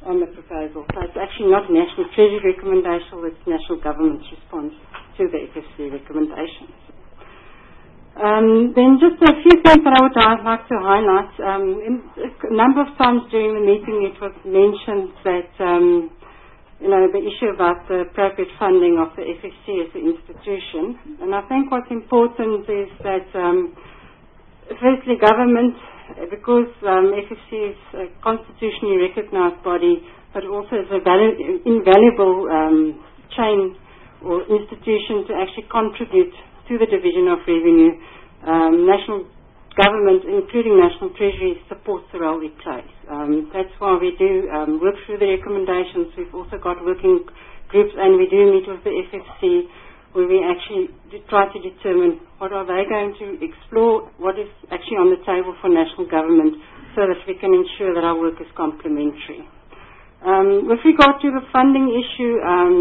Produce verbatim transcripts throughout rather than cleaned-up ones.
on the proposal. So it's actually not National Treasury recommendation, it's National Government's response to the F F C recommendations. Um, then just a few things that I would like to highlight. Um, in, a number of times during the meeting it was mentioned that um, you know, the issue about the appropriate funding of the F F C as an institution. And I think what's important is that um, firstly government, because um, F F C is a constitutionally recognized body, but also is a valu- invaluable um, chain or institution to actually contribute to the division of revenue. Um, national government, including National Treasury, supports the role it plays. Um, that's why we do um, work through the recommendations. We've also got working groups, and we do meet with the F F C, where we actually try to determine what are they going to explore, what is actually on the table for national government, so that we can ensure that our work is complementary. Um, with regard to the funding issue, um,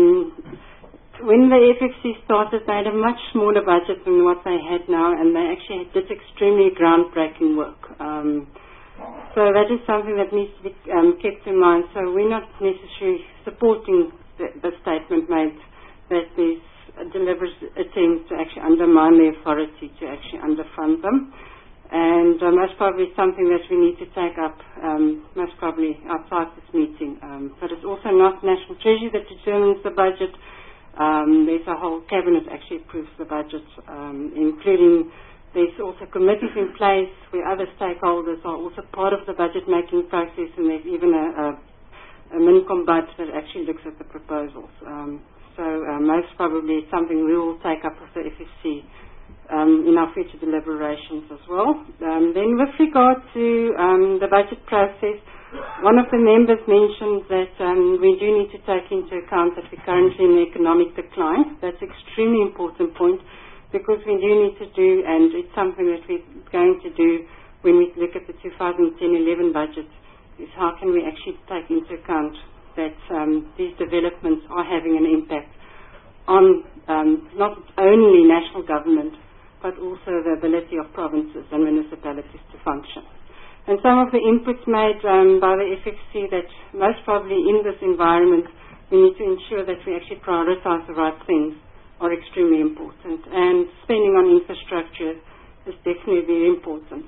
when the F F C started, they had a much smaller budget than what they had now, and they actually did extremely groundbreaking work. Um, so that is something that needs to be um, kept in mind. So we're not necessarily supporting the, the statement made that there's a deliberate attempt to actually undermine the authority to actually underfund them. And uh, most probably something that we need to take up, um, most probably outside this meeting. Um, but it's also not National Treasury that determines the budget. Um, there's a whole cabinet actually approves the budget, um, including there's also committees in place where other stakeholders are also part of the budget making process, and there's even a, a, a MinCom budget that actually looks at the proposals. Um, So uh, most probably it's something we will take up with the F F C um, in our future deliberations as well. Um, then with regard to um, the budget process, one of the members mentioned that um, we do need to take into account that we're currently in economic decline. That's an extremely important point, because we do need to do, and it's something that we're going to do when we look at the two thousand ten eleven budget, is how can we actually take into account that um, these developments are having an impact on um, not only national government, but also the ability of provinces and municipalities to function. And some of the inputs made um, by the F F C that most probably in this environment we need to ensure that we actually prioritize the right things are extremely important. And spending on infrastructure is definitely very important.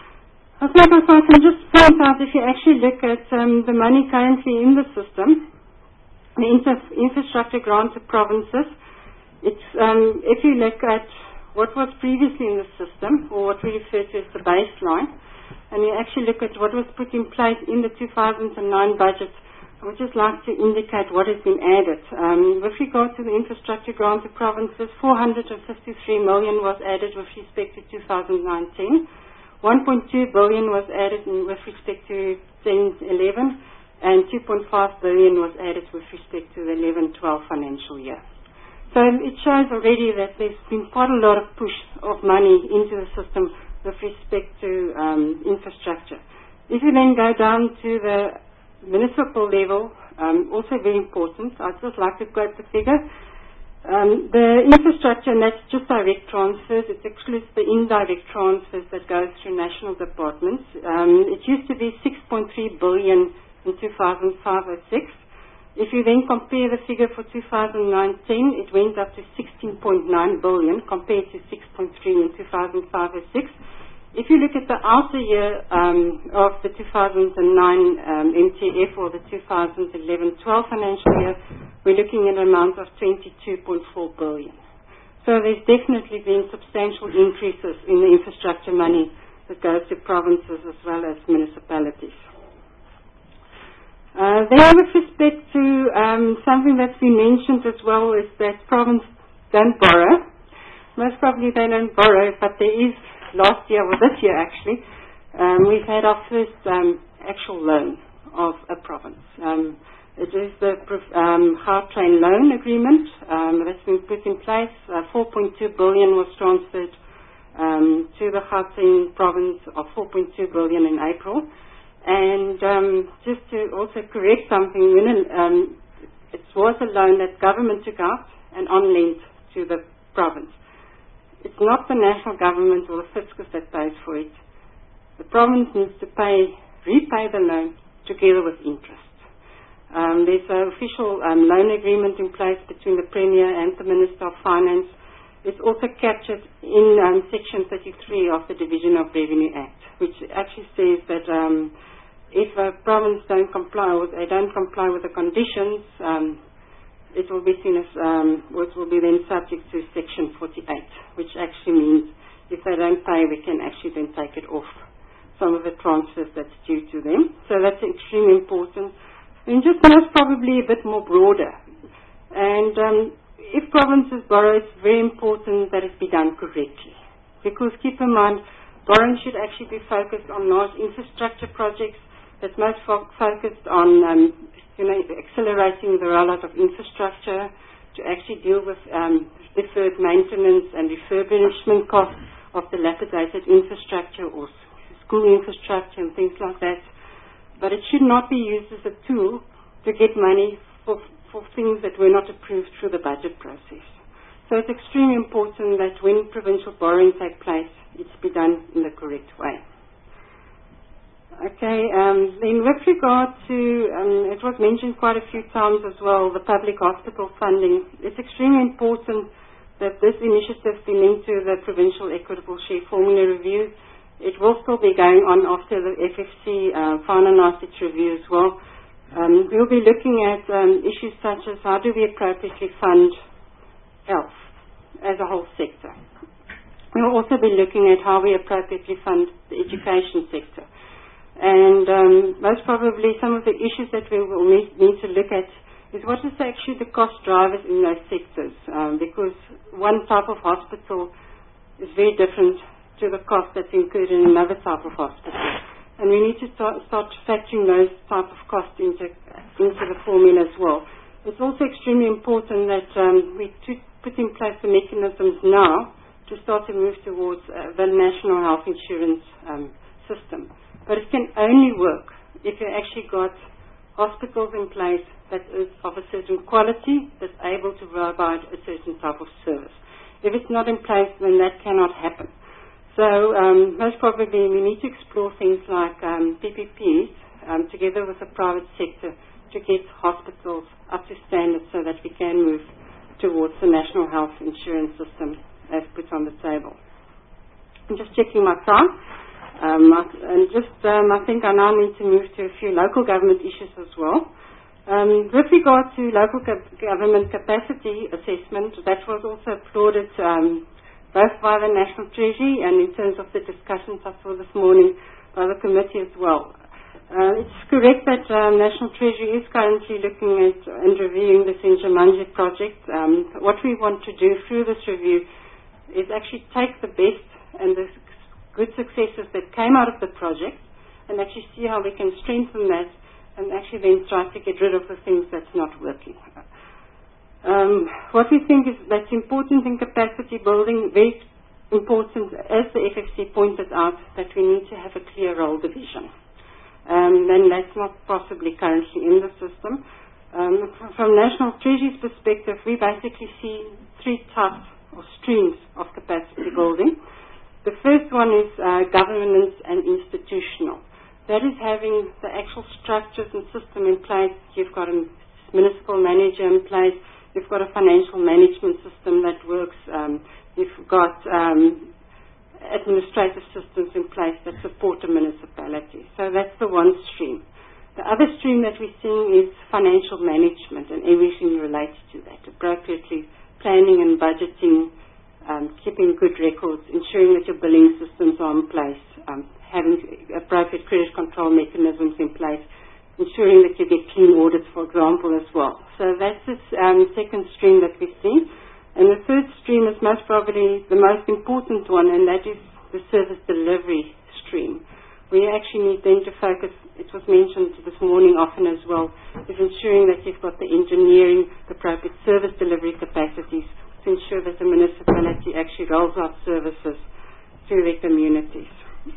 I think if I can just point out, if you actually look at um, the money currently in the system, the inter- infrastructure grant to provinces, it's, um, if you look at what was previously in the system, or what we refer to as the baseline, and you actually look at what was put in place in the two thousand nine budget, I would just like to indicate what has been added. Um, with regard to the infrastructure grant to provinces, four hundred fifty-three million was added with respect to two thousand nineteen. one point two billion was added in, with respect to ten eleven, and two point five billion was added with respect to the eleven twelve financial year. So it shows already that there's been quite a lot of push of money into the system with respect to um, infrastructure. If you then go down to the municipal level, um, also very important, I'd just like to quote the figure. Um, the infrastructure, and that's just direct transfers, it excludes the indirect transfers that go through national departments. Um, it used to be six point three billion in two thousand five oh six. If you then compare the figure for two thousand nineteen, it went up to sixteen point nine billion compared to six point three in two thousand five oh six. If you look at the outer year um, of the two thousand nine um, M T F, or the two thousand eleven twelve financial year, we're looking at an amount of twenty-two point four billion. So there's definitely been substantial increases in the infrastructure money that goes to provinces as well as municipalities. Uh, then with respect to um, something that's been mentioned as well, is that province don't borrow. Most probably they don't borrow, but there is, last year, or this year actually, um, we've had our first um, actual loan of a province. Um, it is the um, Gautrain loan agreement um, that's been put in place. Uh, four point two billion was transferred um, to the Gauteng province, of four point two billion in April. And um, just to also correct something, um, it was a loan that government took out and on-lent to the province. It's not the national government or the fiscus that pays for it. The province needs to pay, repay the loan together with interest. Um, there's an official um, loan agreement in place between the Premier and the Minister of Finance. It's also captured in um, Section thirty-three of the Division of Revenue Act, which actually says that um, if a province don't comply or they don't comply with the conditions, um, it will be seen as, um, or it will be then subject to Section forty-eight, which actually means if they don't pay, we can actually then take it off some of the transfers that's due to them. So that's extremely important. And just most probably a bit more broader. And um, if provinces borrow, it's very important that it be done correctly. Because keep in mind, borrowing should actually be focused on large infrastructure projects that's most fo- focused on um, you know, accelerating the rollout of infrastructure, to actually deal with um, deferred maintenance and refurbishment costs of dilapidated infrastructure or school infrastructure and things like that. But it should not be used as a tool to get money for, for things that were not approved through the budget process. So it's extremely important that when provincial borrowing takes place, it's be done in the correct way. Okay, um, then with regard to, um, it was mentioned quite a few times as well, the public hospital funding. It's extremely important that this initiative be linked to the provincial equitable share formula review. It will still be going on after the F F C uh, finalized its review as well. Um, we'll be looking at um, issues such as how do we appropriately fund health as a whole sector. We'll also be looking at how we appropriately fund the education sector. And um, most probably some of the issues that we will need, need to look at is what is actually the cost drivers in those sectors, um, because one type of hospital is very different to the cost that's included in another type of hospital. And we need to start, start factoring those type of costs into, into the formula as well. It's also extremely important that um, we to put in place the mechanisms now to start to move towards uh, the national health insurance um, system. But it can only work if you actually got hospitals in place that is of a certain quality, that's able to provide a certain type of service. If it's not in place, then that cannot happen. So um, most probably we need to explore things like um, P P Ps um, together with the private sector to get hospitals up to standard so that we can move towards the national health insurance system as put on the table. I'm just checking my time. Um, and just um, I think I now need to move to a few local government issues as well. Um, with regard to local co- government capacity assessment, that was also applauded um, both by the National Treasury and in terms of the discussions I saw this morning by the committee as well. Uh, it's correct that um, National Treasury is currently looking at and reviewing the Senjamanje project. Um, what we want to do through this review is actually take the best and the good successes that came out of the project and actually see how we can strengthen that and actually then try to get rid of the things that's not working. Um, what we think is that's important in capacity building, very important, as the F F C pointed out, that we need to have a clear role division. Um, and that's not possibly currently in the system. Um, from National Treasury's perspective, we basically see three types or streams of capacity building. The first one is uh, governance and institutional. That is having the actual structures and system in place. You've got a municipal manager in place. You've got a financial management system that works. Um, you've got um, administrative systems in place that support a municipality. So that's the one stream. The other stream that we're seeing is financial management and everything related to that, appropriately planning and budgeting, um, keeping good records, ensuring that your billing systems are in place, um, having appropriate credit control mechanisms in place, ensuring that you get clean audits, for example, as well. So that's the um, second stream that we see. And the third stream is most probably the most important one, and that is the service delivery stream. We actually need then to focus, it was mentioned this morning often as well, is ensuring that you've got the engineering, the appropriate service delivery capacities to ensure that the municipality actually rolls out services to their communities.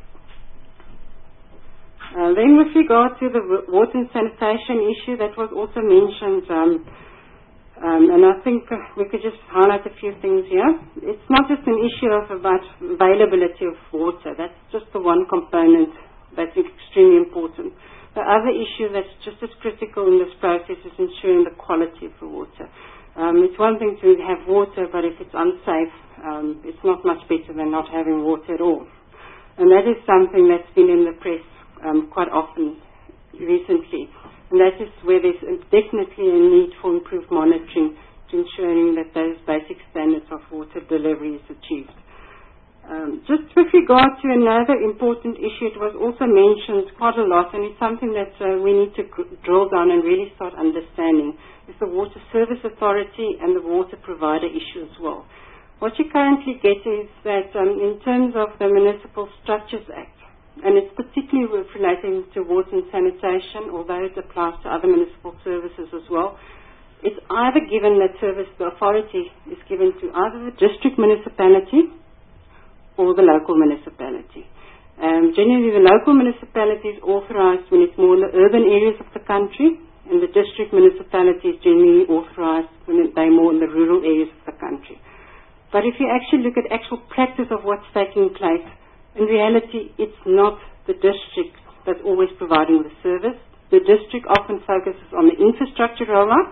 Uh, then with regard to the water and sanitation issue, that was also mentioned, um, um, and I think uh, we could just highlight a few things here. It's not just an issue of about availability of water. That's just the one component that's extremely important. The other issue that's just as critical in this process is ensuring the quality of the water. Um, it's one thing to have water, but if it's unsafe, um, it's not much better than not having water at all. And that is something that's been in the press um, quite often recently. And that is where there's definitely a need for improved monitoring to ensuring that those basic standards of water delivery is achieved. Um, just with regard to another important issue, it was also mentioned quite a lot, and it's something that uh, we need to drill down and really start understanding, is the Water Service Authority and the water provider issue as well. What you currently get is that um, in terms of the Municipal Structures Act, and it's particularly with relating to water and sanitation, although it applies to other municipal services as well, it's either given that service, the authority is given to either the district municipality or the local municipality. Um, generally, the local municipality is authorized when it's more in the urban areas of the country, and the district municipality is generally authorized when they're more in the rural areas of the country. But if you actually look at actual practice of what's taking place, in reality, it's not the district that's always providing the service. The district often focuses on the infrastructure rollout,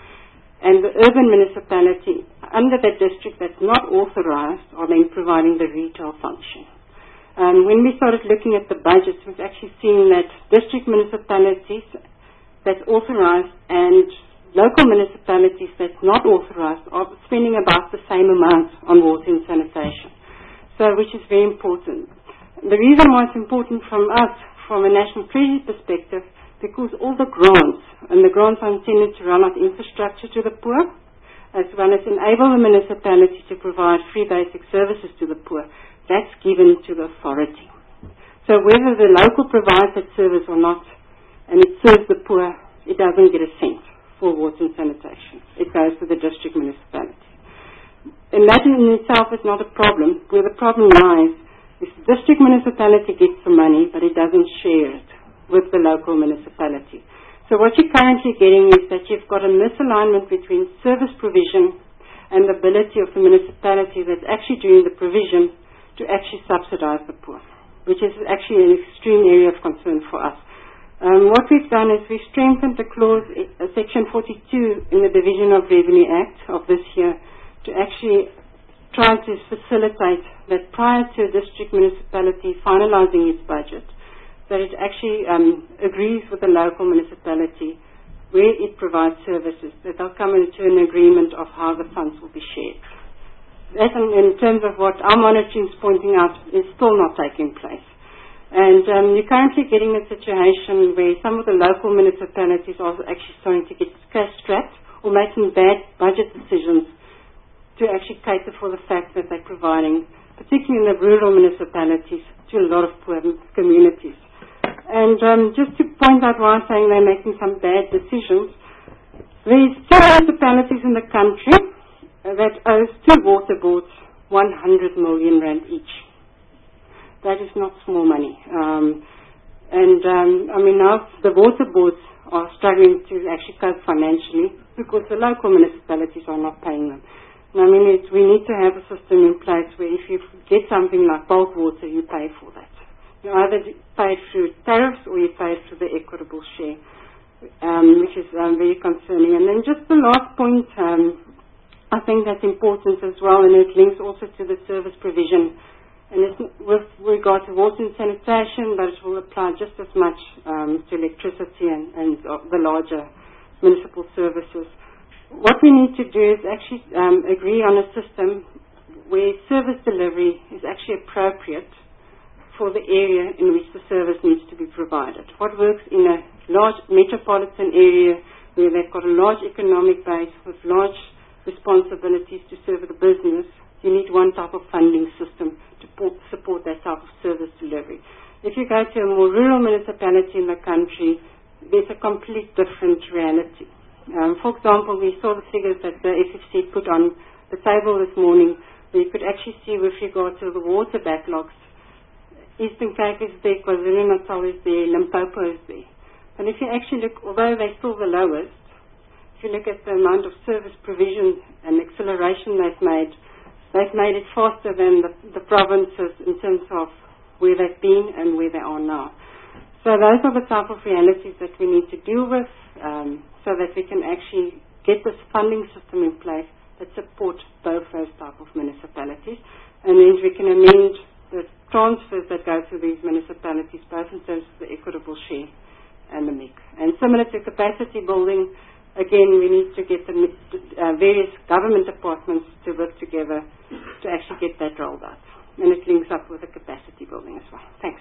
and the urban municipality under that district that's not authorized are then providing the retail function. Um, when we started looking at the budgets, we've actually seen that district municipalities that's authorized and local municipalities that's not authorized are spending about the same amount on water and sanitation, so which is very important. The reason why it's important from us, from a national treasury perspective, because all the grants, and the grants are intended to run out infrastructure to the poor, as well as enable the municipality to provide free basic services to the poor, that's given to the authority. So whether the local provides that service or not, and it serves the poor, it doesn't get a cent for water and sanitation. It goes to the district municipality. And that in itself is not a problem. Where the problem lies is the district municipality gets the money, but it doesn't share it with the local municipality. So what you're currently getting is that you've got a misalignment between service provision and the ability of the municipality that's actually doing the provision to actually subsidize the poor, which is actually an extreme area of concern for us. Um, what we've done is we've strengthened the clause, uh, Section forty-two in the Division of Revenue Act of this year to actually try to facilitate that prior to a district municipality finalizing its budget, that it actually um, agrees with the local municipality where it provides services, that they'll come into an agreement of how the funds will be shared. That, in, in terms of what our monitoring is pointing out, is still not taking place. And um, you're currently getting a situation where some of the local municipalities are actually starting to get cash-strapped or making bad budget decisions to actually cater for the fact that they're providing, particularly in the rural municipalities, to a lot of poor communities. And um, just to point out why I'm saying they're making some bad decisions, there's two municipalities in the country that owe two water boards one hundred million rand each. That is not small money. Um, and um, I mean, now the water boards are struggling to actually cope financially because the local municipalities are not paying them. And I mean, it's, we need to have a system in place where if you get something like bulk water, you pay for that. You either pay through tariffs or you pay through the equitable share, um, which is um, very concerning. And then just the last point, um, I think that's important as well, and it links also to the service provision. And it's with regard to water and sanitation, but it will apply just as much um, to electricity and, and uh, the larger municipal services. What we need to do is actually um, agree on a system where service delivery is actually appropriate for the area in which the service needs to be provided. What works in a large metropolitan area where they've got a large economic base with large responsibilities to serve the business, you need one type of funding system to support that type of service delivery. If you go to a more rural municipality in the country, there's a complete different reality. Um, for example, we saw the figures that the F F C put on the table this morning, where you could actually see with regard to the water backlogs, Eastern Cape is there, KwaZulu-Natal is there, Limpopo is there. And if you actually look, although they're still the lowest, if you look at the amount of service provision and acceleration they've made, they've made it faster than the, the provinces in terms of where they've been and where they are now. So those are the type of realities that we need to deal with um, so that we can actually get this funding system in place that support both those type of municipalities, and then we can amend the transfers that go to these municipalities, both in terms of the equitable share and the mix. And similar to capacity building, again, we need to get the uh, various government departments to work together to actually get that rolled out. And it links up with the capacity building as well. Thanks.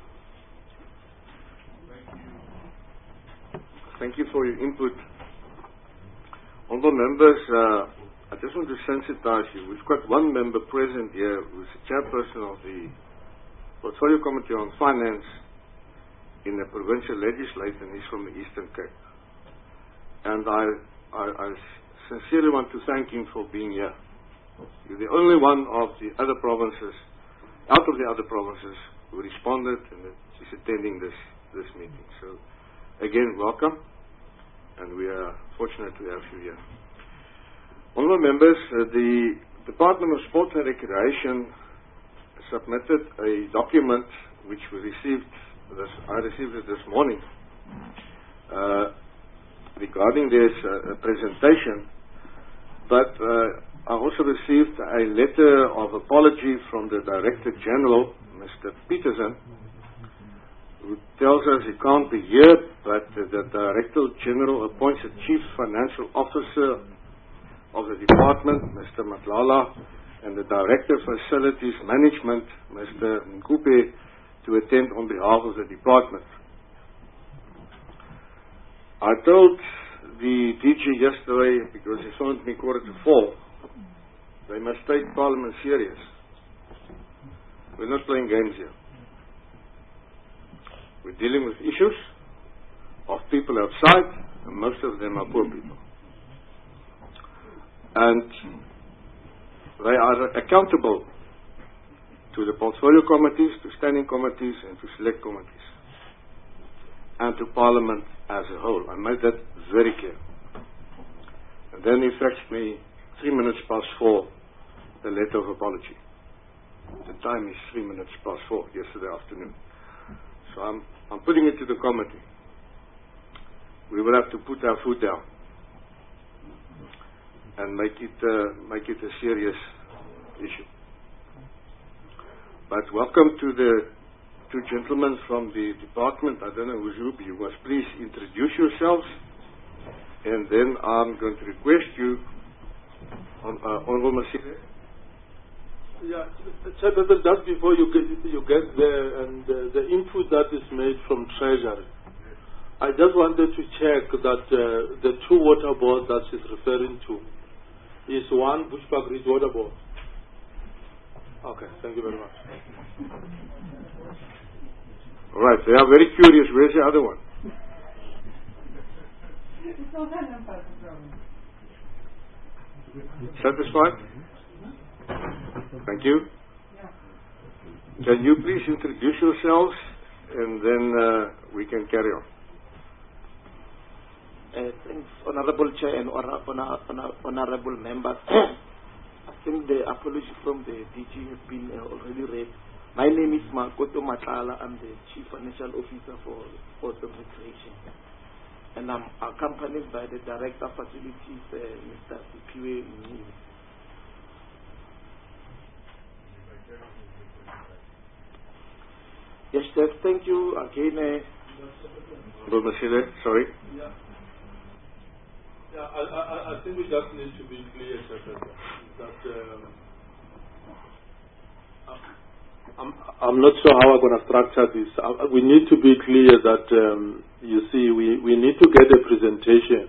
Thank you for your input. Honourable members, uh, I just want to sensitize you. We've got one member present here who's the chairperson of the Portfolio Committee on Finance in the provincial legislature, and he's from the Eastern Cape. And I, I, I sincerely want to thank him for being here. You're the only one of the other provinces, out of the other provinces, who responded and is attending this, this meeting. So, again, welcome, and we are fortunate to have you here. Honourable members, uh, the Department of Sport and Recreation submitted a document which we received, this, I received it this morning, uh, regarding this uh, presentation, but uh, I also received a letter of apology from the Director General, Mister Peterson, who tells us he can't be here, but uh, the Director General appoints a Chief Financial Officer of the Department, Mister Matlala, and the Director of Facilities Management, Mister Nkupe, to attend on behalf of the Department. I told the D G yesterday, because he phoned me quarter to four, they must take Parliament serious. We're not playing games here. We're dealing with issues of people outside, and most of them are poor people. And they are accountable to the portfolio committees, to standing committees, and to select committees, and to Parliament as a whole. I made that very clear. And then he fetched me three minutes past four the letter of apology. The time is three minutes past four yesterday afternoon. So I'm, I'm putting it to the committee. We will have to put our foot down and make it uh, make it a serious issue. But welcome to the two gentlemen from the department. I don't know who's who, but you must please introduce yourselves, and then I'm going to request you, on, uh, Honourable Masile. Yeah, Chairperson, just before you get, you get there, and uh, the input that is made from Treasury, I just wanted to check that uh, the two water boards that she's referring to is one Bushbuck Ridge water board. Okay, thank you very much. All right, they are very curious. Where's the other one? Satisfied? Thank you. Can you please introduce yourselves, and then uh, we can carry on. Uh, thanks, Honorable Chair and honor, honor, honor, Honorable Members. I think the apology from the D G has been uh, already read. My name is Makoto Matlala. I'm the Chief Financial Officer for Sport and Recreation. And I'm accompanied by the Director of Facilities, uh, Mister Sipiwe Mnini. Yes, sir. Thank you again. Uh, Masile, sorry. Yeah. Yeah, I, I, I think we just need to be clear, sir, that um, I'm, I'm not sure how I'm going to structure this. Uh, we need to be clear that, um, you see, we, we need to get a presentation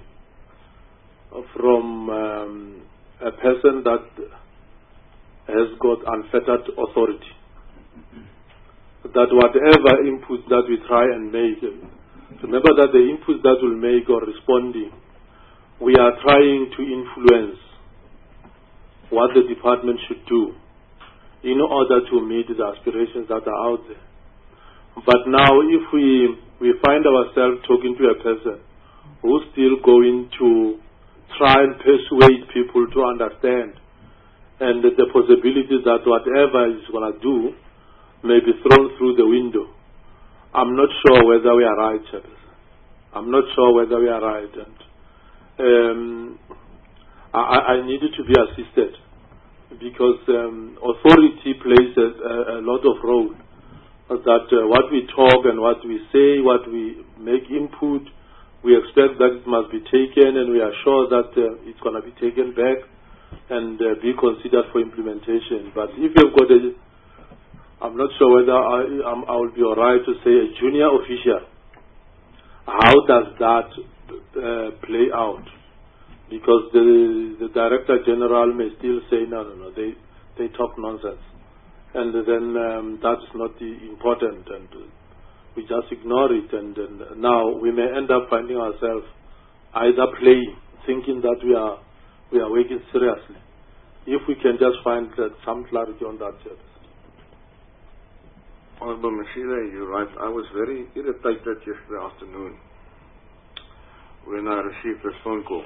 from um, a person that has got unfettered authority. That whatever input that we try and make, remember that the inputs that we'll make or responding, we are trying to influence what the department should do in order to meet the aspirations that are out there. But now if we, we find ourselves talking to a person who's still going to try and persuade people to understand, and the possibility that whatever is going to do may be thrown through the window, I'm not sure whether we are right, Chairperson. I'm not sure whether we are right. And um, I, I needed to be assisted because um, authority plays a, a lot of role. That uh, what we talk and what we say, what we make input, we expect that it must be taken, and we are sure that uh, it's going to be taken back and uh, be considered for implementation. But if you've got a, I'm not sure whether I, I'm, I will be all right to say a junior official. How does that uh, play out? Because the, the Director General may still say, no, no, no, they, they talk nonsense. And then um, that's not the important, and uh, we just ignore it. And, and now we may end up finding ourselves either playing, thinking that we are we are working seriously. If we can just find uh, some clarity on that, Chair. Honorable Mashila, you're right. I was very irritated yesterday afternoon when I received this phone call.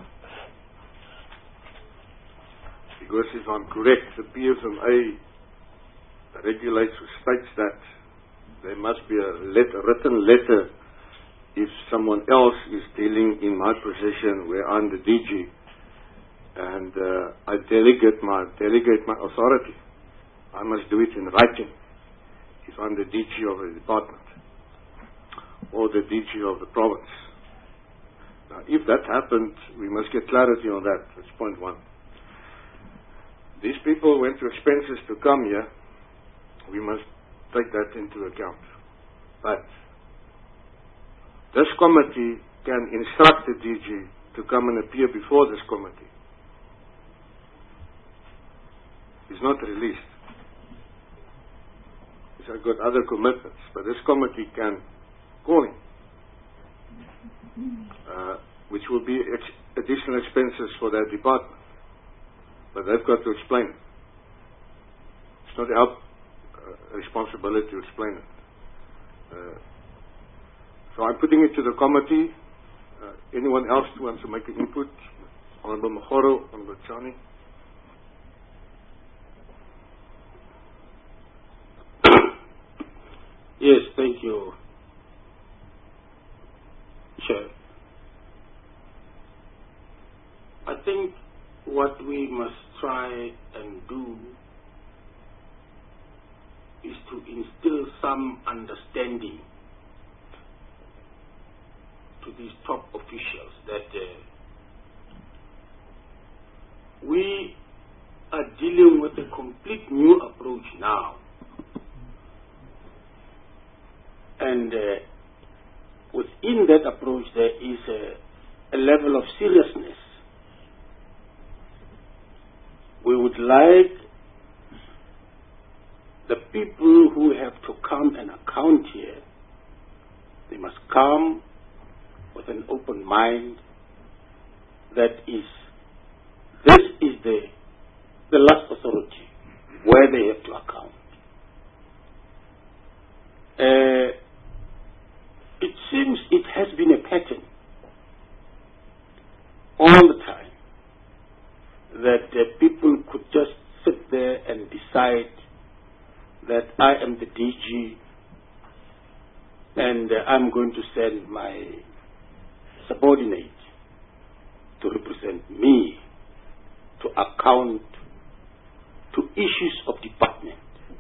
Because if I'm correct, the P F M A regulates or states that there must be a letter, written letter if someone else is dealing in my position where I'm the D G, and uh, I delegate my delegate my authority. I must do it in writing if I'm the D G of the department or the D G of the province. Now, if that happened, we must get clarity on that. That's point one. These people went to expenses to come here. We must take that into account. But this committee can instruct the D G to come and appear before this committee. It's not released. I've got other commitments, but this committee can call him, uh, which will be ex additional expenses for their department. But they've got to explain it. It's not our uh, responsibility to explain it. Uh, so I'm putting it to the committee. Uh, anyone else who wants to make an input? Honorable Mahoro, Honorable Chani. Yes, thank you, Chair. I think what we must try and do is to instill some understanding to these top officials that uh, we are dealing with a complete new approach now. And uh, within that approach, there is a, a level of seriousness. We would like the people who have to come and account here, they must come with an open mind that is, this is the, the last authority where they have to account. Uh, It seems it has been a pattern all the time that uh, people could just sit there and decide that I am the D G and uh, I'm going to send my subordinate to represent me to account to issues of department,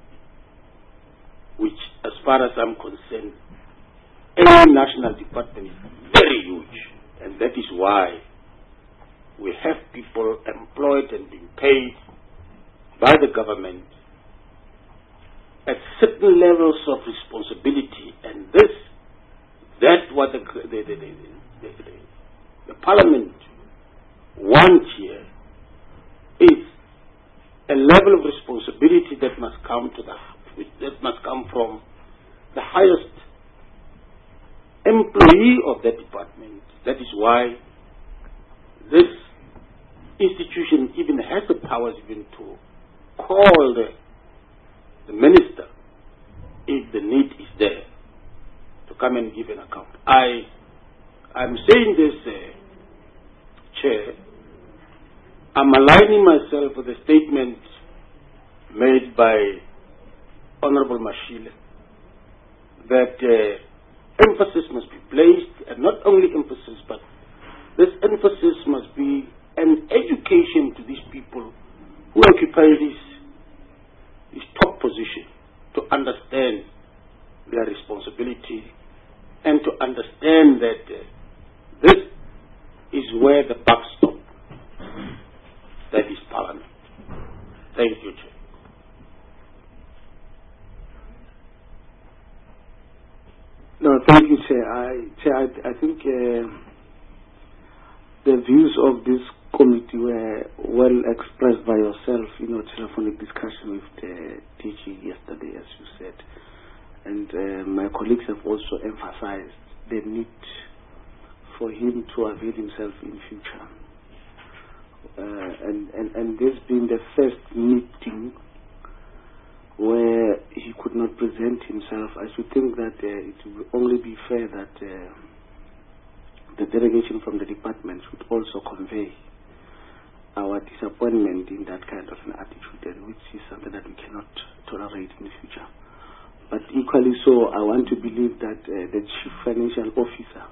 which, as far as I'm concerned, any national department is very huge, and that is why we have people employed and being paid by the government at certain levels of responsibility, and this, that what the, the, the, the, the, the, the Parliament wants here is a level of responsibility that must come to the that must come from the highest employee of that department. That is why this institution even has the powers even to call the, the minister if the need is there to come and give an account. I, I'm saying this, uh, Chair, I'm aligning myself with the statement made by Honorable Mashile that uh, emphasis must be placed, and not only emphasis, but this emphasis must be an education to these people who occupy this, this top position, to understand their responsibility and to understand that uh, this is where the buck stops. That is Parliament. Thank you, Chair. No, thank you, Chair. I, Chair, I, I think uh, the views of this committee were well expressed by yourself in your telephonic discussion with the D G yesterday, as you said. And uh, my colleagues have also emphasized the need for him to avail himself in future. Uh, and, and, and this being the first meeting where he could not present himself, I should think that uh, it will only be fair that uh, the delegation from the department should also convey our disappointment in that kind of an attitude, and which is something that we cannot tolerate in the future. But equally so, I want to believe that uh, the chief financial officer,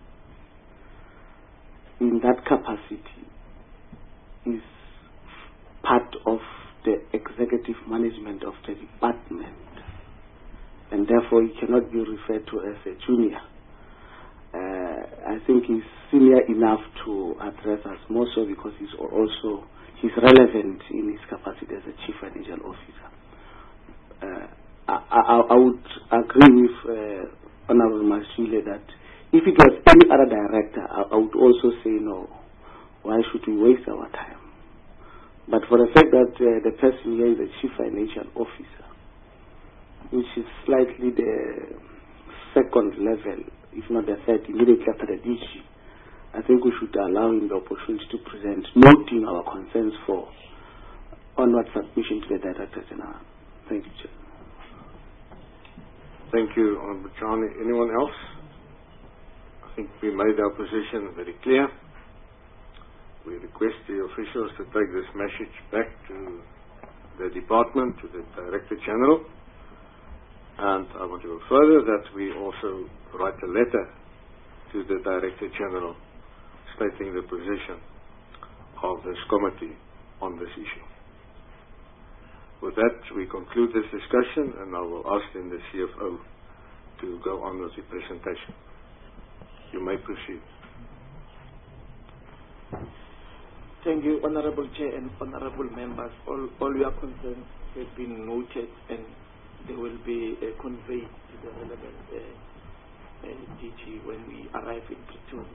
in that capacity, is part of the executive management of the department, and therefore he cannot be referred to as a junior. Uh, I think he's senior enough to address us, more so because he's also he's relevant in his capacity as a chief financial officer. Uh, I, I, I would agree with uh, Honorable Mashile that if it was any other director, I, I would also say no. Why should we waste our time? But for the fact that uh, the person here is a chief financial officer, which is slightly the second level, if not the third, immediately after the D G, I think we should allow him the opportunity to present, noting our concerns for onward submission to the Director General. Thank you, Chair. Thank you, Honorable Chani. Anyone else? I think we made our position very clear. We request the officials to take this message back to the department, to the Director General. And I want to go further that we also write a letter to the Director General stating the position of this committee on this issue. With that, we conclude this discussion, and I will ask then the C F O to go on with the presentation. You may proceed. Thank you, Honorable Chair and Honorable Members. All, all your concerns have been noted, and they will be uh, conveyed to the relevant uh, uh, D G when we arrive in Pretoria.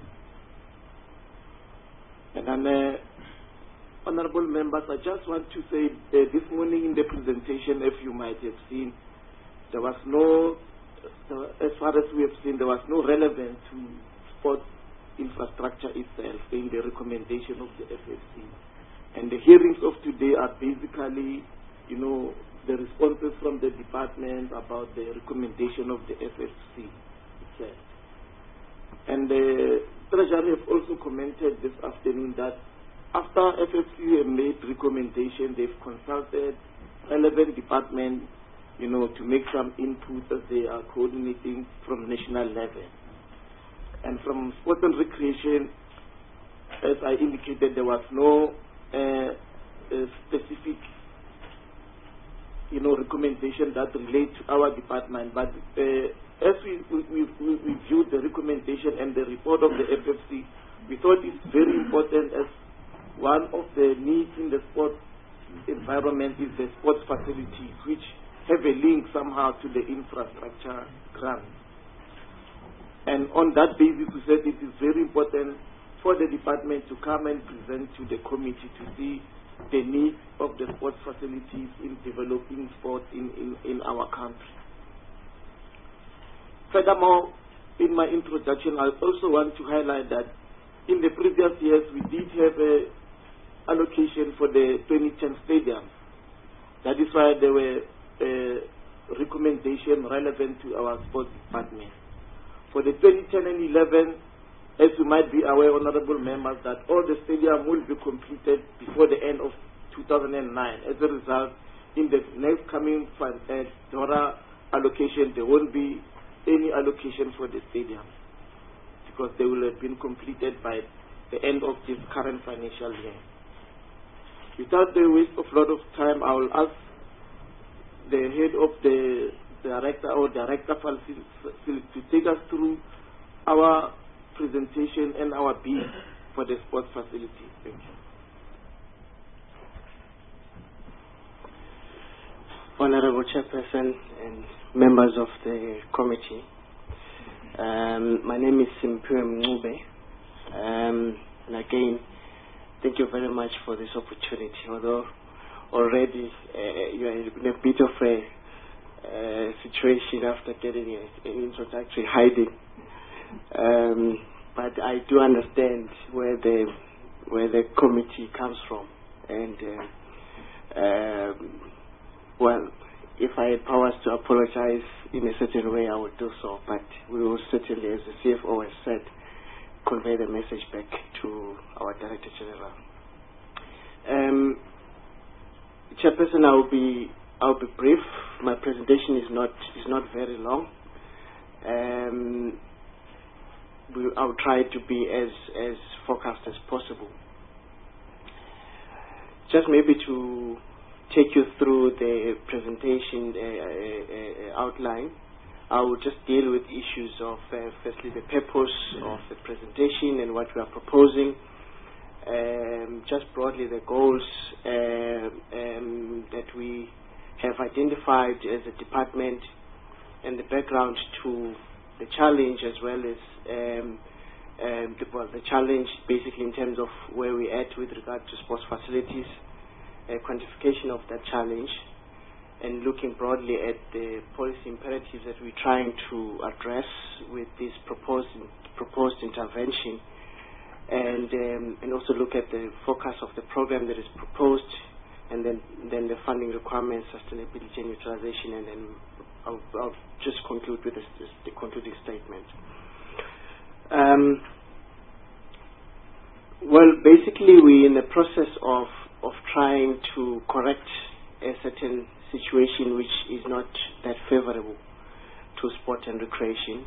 And then, uh, Honorable Members, I just want to say uh, this morning in the presentation, if you might have seen, there was no, uh, as far as we have seen, there was no relevance to sports infrastructure itself in the recommendation of the F F C. And the hearings of today are basically, you know, the responses from the department about the recommendation of the F F C itself. And the Treasury have also commented this afternoon that after F F C have made recommendation, they've consulted relevant departments, you know, to make some input as they are coordinating from national level. And from Sport and Recreation, as I indicated, there was no uh, uh, specific, you know, recommendation that relate to our department. But uh, as we, we, we, we viewed the recommendation and the report of the F F C, we thought it's very important as one of the needs in the sports environment is the sports facilities, which have a link somehow to the infrastructure grant. And on that basis, we said it is very important for the department to come and present to the committee to see the needs of the sports facilities in developing sport in, in, in our country. Furthermore, in my introduction, I also want to highlight that in the previous years, we did have a allocation for the twenty ten stadiums. That is why there were a recommendation relevant to our sports department. For the twenty ten and eleven, as you might be aware, honorable members, that all the stadium will be completed before the end of two thousand nine. As a result, in the next coming uh, DORA allocation, there won't be any allocation for the stadium, because they will have been completed by the end of this current financial year. Without the waste of a lot of time, I will ask the head of the director or director facility to take us through our presentation and our bid for the sports facility. Thank you. Honorable Chairperson and members of the committee, um, my name is Simpiwe Mncube, um, and again, thank you very much for this opportunity. Although already uh, you are in a bit of a uh, situation after getting a, an introductory hiding, um, but I do understand where the where the committee comes from, and uh, um, well, if I had powers to apologize in a certain way, I would do so, but we will certainly, as the C F O has said, convey the message back to our Director General. Um, Chairperson, I will be I will be brief. My presentation is not is not very long. Um, we, I will try to be as as focused as possible. Just maybe to take you through the presentation uh, uh, uh, outline. I will just deal with issues of uh, firstly the purpose of the presentation and what we are proposing, um, just broadly the goals uh, um, that we have identified as a department, and the background to the challenge, as well as um, um, the, well, the challenge basically in terms of where we're at with regard to sports facilities, a quantification of that challenge, and looking broadly at the policy imperatives that we're trying to address with this proposed proposed intervention, and um, and also look at the focus of the program that is proposed, and then then the funding requirements, sustainability and utilization, and then I'll, I'll just conclude with this, this, the concluding statement. Um, well, basically, we're in the process of of trying to correct a certain situation which is not that favorable to sport and recreation.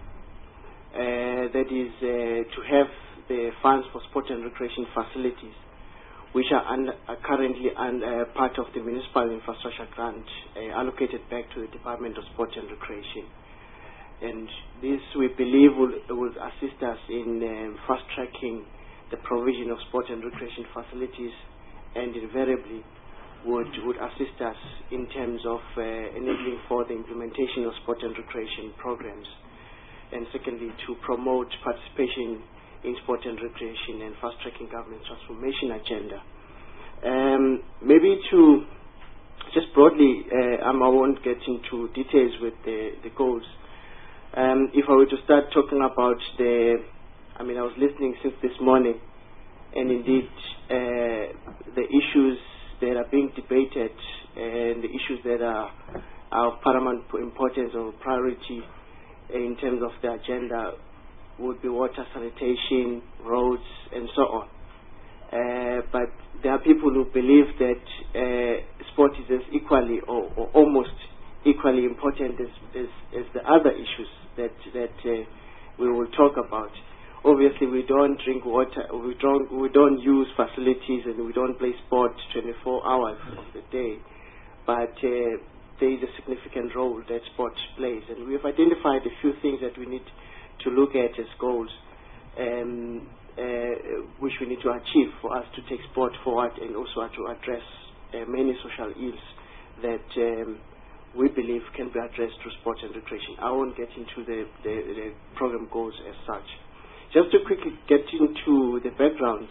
Uh, that is uh, to have the funds for sport and recreation facilities, which are, under, are currently under, uh, part of the municipal infrastructure grant, uh, allocated back to the Department of Sport and Recreation. And this, we believe, will, will assist us in um, fast-tracking the provision of sport and recreation facilities, and invariably would, would assist us in terms of uh, enabling for the implementation of sport and recreation programs, and secondly, to promote participation in sport and recreation and fast-tracking government transformation agenda. Um, maybe to just broadly, uh, um, I won't get into details with the, the goals. Um, if I were to start talking about the, I mean, I was listening since this morning, and indeed uh, the issues that are being debated and the issues that are, are of paramount importance or priority in terms of the agenda would be water, sanitation, roads, and so on. Uh, but there are people who believe that uh, sport is as equally or, or almost equally important as, as, as the other issues that, that uh, we will talk about. Obviously, we don't drink water, we don't, we don't use facilities, and we don't play sport twenty-four hours of the day. But uh, there is a significant role that sport plays, and we have identified a few things that we need to look at as goals, um, uh, which we need to achieve for us to take sport forward, and also to address uh, many social ills that um, we believe can be addressed through sport and recreation. I won't get into the, the, the program goals as such. Just to quickly get into the background,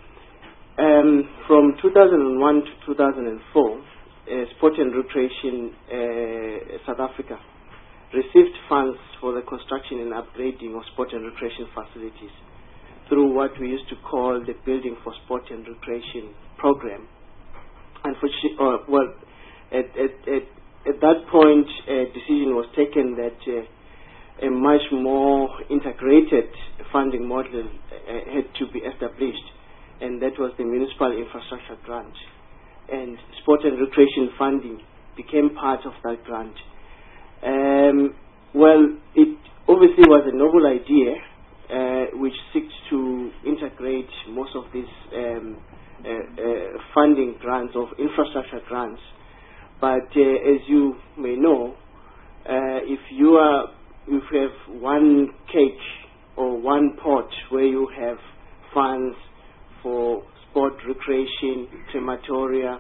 um, from two thousand one to two thousand four, uh, Sport and Recreation uh, South Africa received funds for the construction and upgrading of sport and recreation facilities through what we used to call the Building for Sport and Recreation program. Unfortunately, uh, well, at, at, at, at that point, a decision was taken that uh, a much more integrated funding model uh, had to be established, and that was the municipal infrastructure grant. And sport and recreation funding became part of that grant. Um, Well, it obviously was a novel idea uh, which seeks to integrate most of these um, uh, uh, funding grants of infrastructure grants. But uh, as you may know, uh, if you are if you have one cake or one pot where you have funds for sport, recreation, crematoria,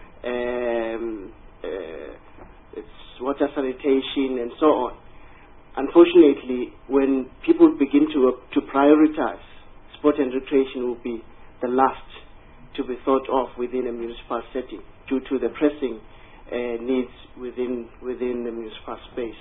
um, uh, it's water sanitation, and so on. Unfortunately, when people begin to uh, to prioritize, sport and recreation will be the last to be thought of within a municipal setting due to the pressing uh, needs within within the municipal space.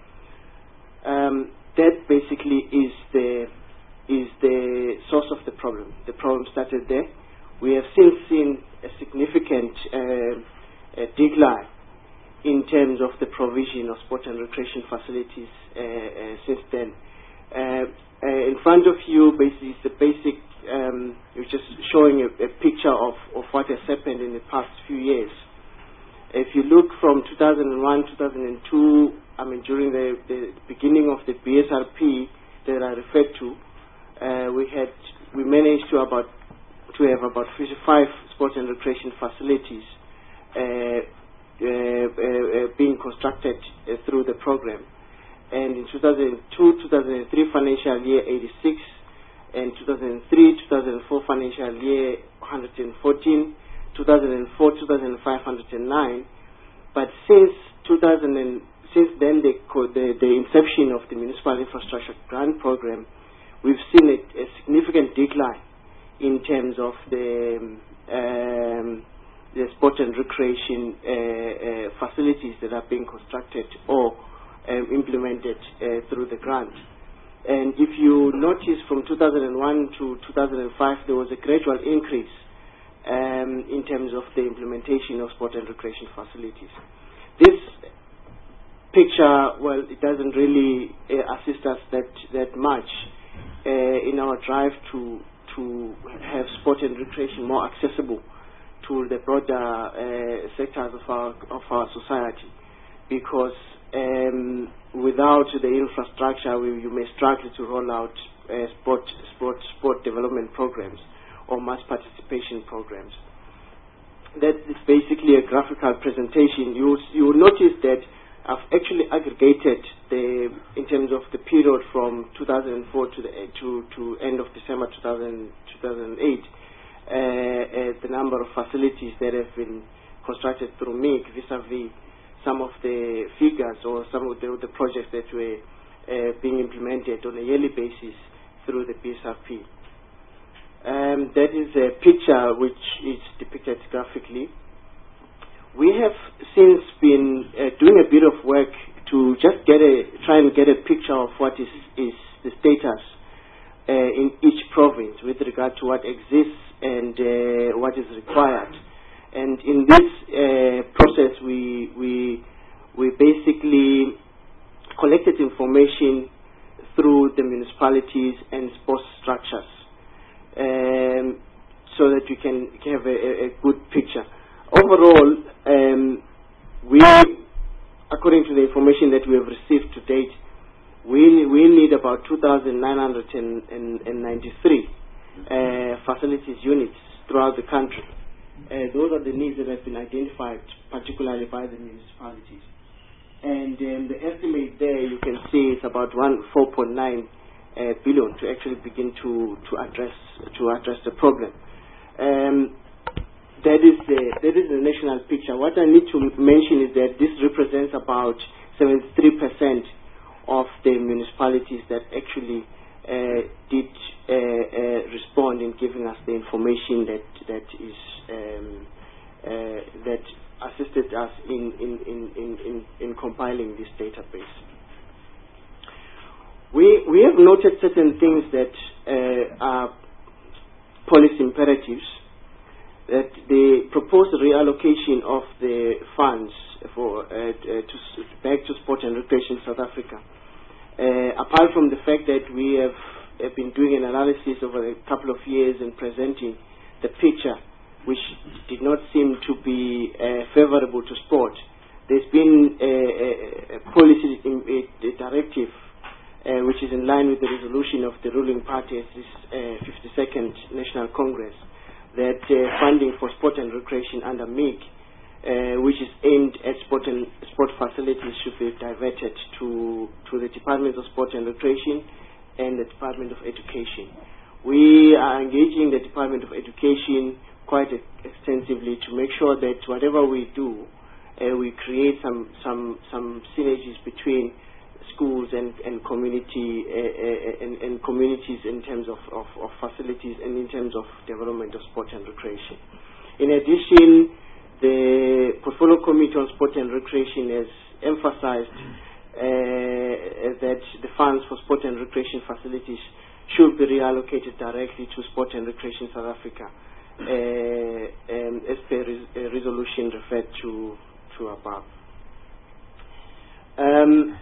Um, that basically is the is the source of the problem. The problem started there. We have since seen a significant uh, a decline in terms of the provision of sport and recreation facilities uh, uh, since then. Uh, uh, in front of you, basically, is the basic, um, you're just showing a, a picture of, of what has happened in the past few years. If you look from two thousand one, two thousand two, I mean, during the, the beginning of the B S R P that I referred to, uh, we had, we managed to about, to have about fifty-five sport and recreation facilities uh, Uh, uh, uh, being constructed uh, through the program. And in two thousand two, two thousand three financial year, eighty-six, and two thousand three, two thousand four financial year, one hundred fourteen, two thousand four, two thousand five, one hundred nine. But since two thousand and, since then, the, the, the inception of the Municipal Infrastructure Grant Program, we've seen a, a significant decline in terms of the um, the sport and recreation uh, uh, facilities that are being constructed or um, implemented uh, through the grant. And if you notice, from two thousand one to two thousand five, there was a gradual increase um, in terms of the implementation of sport and recreation facilities. This picture, well, it doesn't really uh, assist us that, that much uh, in our drive to, to have sport and recreation more accessible to the broader uh, sectors of our of our society, because um, without the infrastructure, we, you may struggle to roll out uh, sport sport sport development programs or mass participation programs. That is basically a graphical presentation. You you will notice that I've actually aggregated the in terms of the period from two thousand four to the to to end of December two thousand, two thousand eight. Uh, uh, the number of facilities that have been constructed through M I C vis-a-vis some of the figures or some of the, the projects that were uh, being implemented on a yearly basis through the B S R P. Um, that is a picture which is depicted graphically. We have since been uh, doing a bit of work to just get a try and get a picture of what is, is the status uh, in each province with regard to what exists and uh, what is required. And in this uh, process, we we we basically collected information through the municipalities and sports structures, um, so that we can have a, a good picture. Overall, um, we, according to the information that we have received to date, we we need about two thousand nine hundred ninety-three. Uh, facilities units throughout the country. Uh, those are the needs that have been identified, particularly by the municipalities. And um, the estimate there, you can see, is about one four point nine uh, billion to actually begin to to address to address the problem. Um, that is the that is the national picture. What I need to mention is that this represents about seventy-three percent of the municipalities that actually Uh, did uh, uh, respond in giving us the information that that is um, uh, that assisted us in in, in, in, in in compiling this database. We we have noted certain things that uh, are policy imperatives. That the proposed reallocation of the funds for uh, uh, to back to sport and recreation in South Africa. Uh, apart from the fact that we have, have been doing an analysis over a couple of years and presenting the picture, which did not seem to be uh, favorable to sport, there's been a, a, a policy in, a, a directive uh, which is in line with the resolution of the ruling party at this uh, fifty-second National Congress, that uh, funding for sport and recreation under M I G, uh, which is aimed at sport and sport facilities, should be diverted to to the Department of Sport and Recreation and the Department of Education. We are engaging the Department of Education quite extensively to make sure that whatever we do, uh, we create some some some synergies between schools and and community uh, uh, and, and communities in terms of, of, of facilities and in terms of development of sport and recreation. In addition, the Portfolio Committee on Sport and Recreation has emphasized uh, that the funds for sport and recreation facilities should be reallocated directly to Sport and Recreation South Africa, uh, um, as per res uh, resolution referred to to above. Um,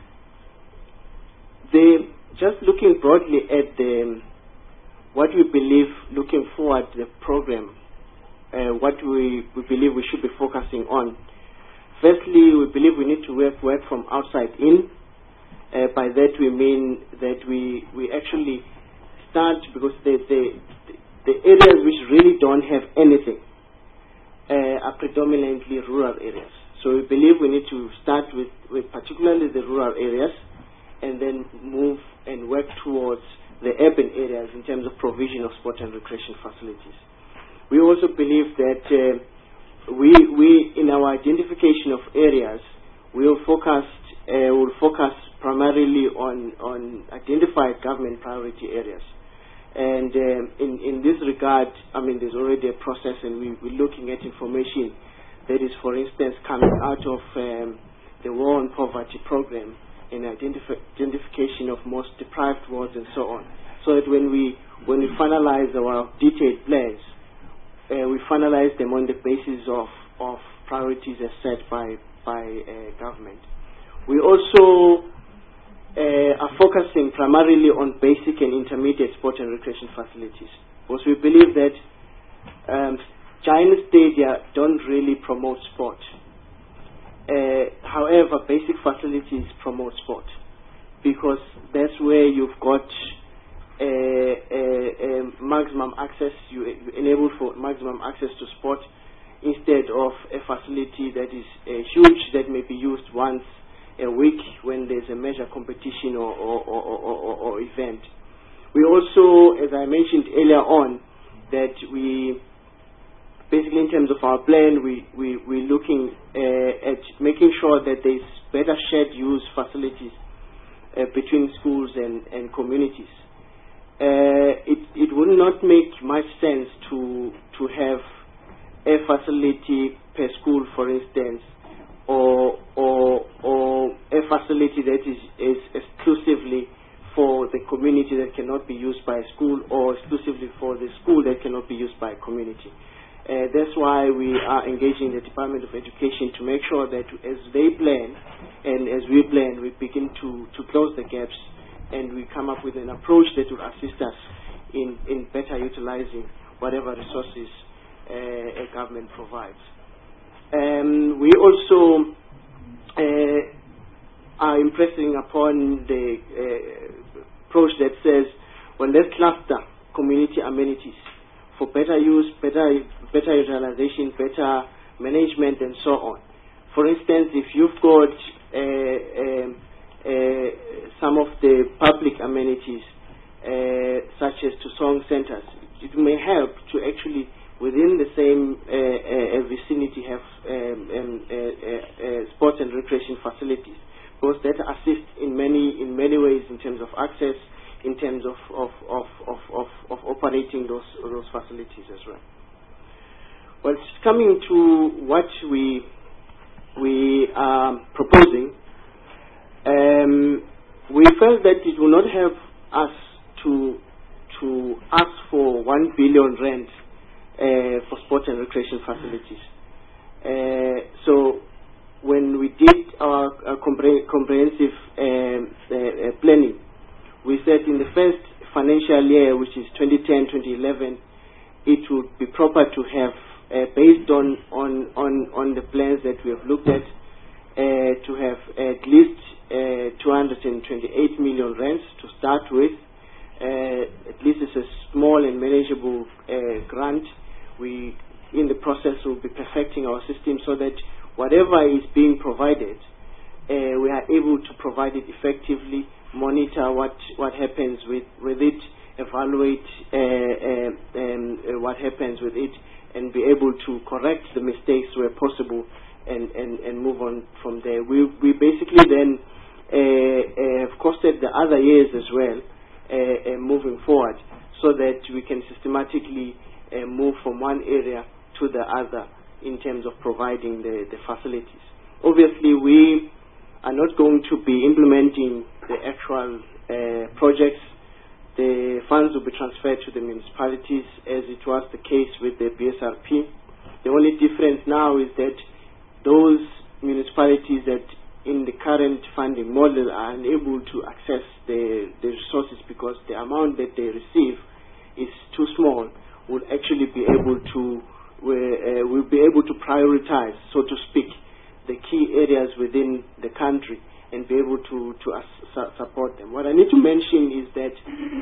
the, just looking broadly at the what we believe, looking forward the program, uh, what we, we believe we should be focusing on. Firstly, we believe we need to work work from outside in. Uh, by that we mean that we we actually start, because the the, the areas which really don't have anything uh, are predominantly rural areas. So we believe we need to start with, with particularly the rural areas, and then move and work towards the urban areas in terms of provision of sport and recreation facilities. We also believe that uh, we we in our identification of areas, we will focus uh, will focus primarily on on identified government priority areas. And um, in, in this regard, I mean, there's already a process, and we, we're looking at information that is, for instance, coming out of um, the War on Poverty program and identif identification of most deprived wards and so on, so that when we when we finalize our detailed plans, uh, we finalize them on the basis of, of priorities as set by, by uh, government. We also Uh, are focusing primarily on basic and intermediate sport and recreation facilities, because we believe that um, giant stadia don't really promote sport. Uh, however, basic facilities promote sport, because that's where you've got uh, uh, uh, maximum access, you, you enable for maximum access to sport, instead of a facility that is uh, huge, that may be used once a week when there's a major competition or, or, or, or, or, or event. We also, as I mentioned earlier on, that we basically, in terms of our plan, we, we, we're looking uh, at making sure that there's better shared use facilities uh, between schools and, and communities. Uh, it, it would not make much sense to, to have a facility per school, for instance, Or, or, or a facility that is, is exclusively for the community that cannot be used by a school, or exclusively for the school that cannot be used by a community. Uh, that's why we are engaging the Department of Education to make sure that as they plan and as we plan, we begin to, to close the gaps, and we come up with an approach that will assist us in, in better utilizing whatever resources uh, a government provides. Um, we also uh, are impressing upon the uh, approach that says, well, let's cluster community amenities for better use, better better utilization, better management, and so on. For instance, if you've got uh, uh, uh, some of the public amenities, uh, such as to song centers, it may help to actually within the same uh, uh, vicinity have um, um, uh, uh, uh, sports and recreation facilities, because that assist in many in many ways in terms of access, in terms of of, of, of, of, of operating those those facilities as well. Well, coming to what we we are proposing, um, we felt that it will not help us to to ask for one billion rand Uh, for sport and recreation facilities. Uh, so when we did our, our compre comprehensive um, uh, uh, planning, we said in the first financial year, which is twenty ten to twenty eleven, it would be proper to have, uh, based on, on, on, on the plans that we have looked at, uh, to have at least uh, two hundred twenty-eight million rands to start with. Uh, at least it's a small and manageable uh, grant. We, in the process, will be perfecting our system so that whatever is being provided, uh, we are able to provide it effectively, monitor what, what happens with, with it, evaluate uh, uh, um, uh, what happens with it, and be able to correct the mistakes where possible and, and, and move on from there. We, we basically then uh, uh, have costed the other years as well, uh, uh, moving forward, so that we can systematically uh, move from one area to the other in terms of providing the, the facilities. Obviously, we are not going to be implementing the actual uh, projects. The funds will be transferred to the municipalities, as it was the case with the B S R P. The only difference now is that those municipalities that in the current funding model are unable to access the, the resources because the amount that they receive is too small, will actually be able to uh, will be able to prioritize, so to speak, the key areas within the country and be able to, to uh, support them. What I need to mention is that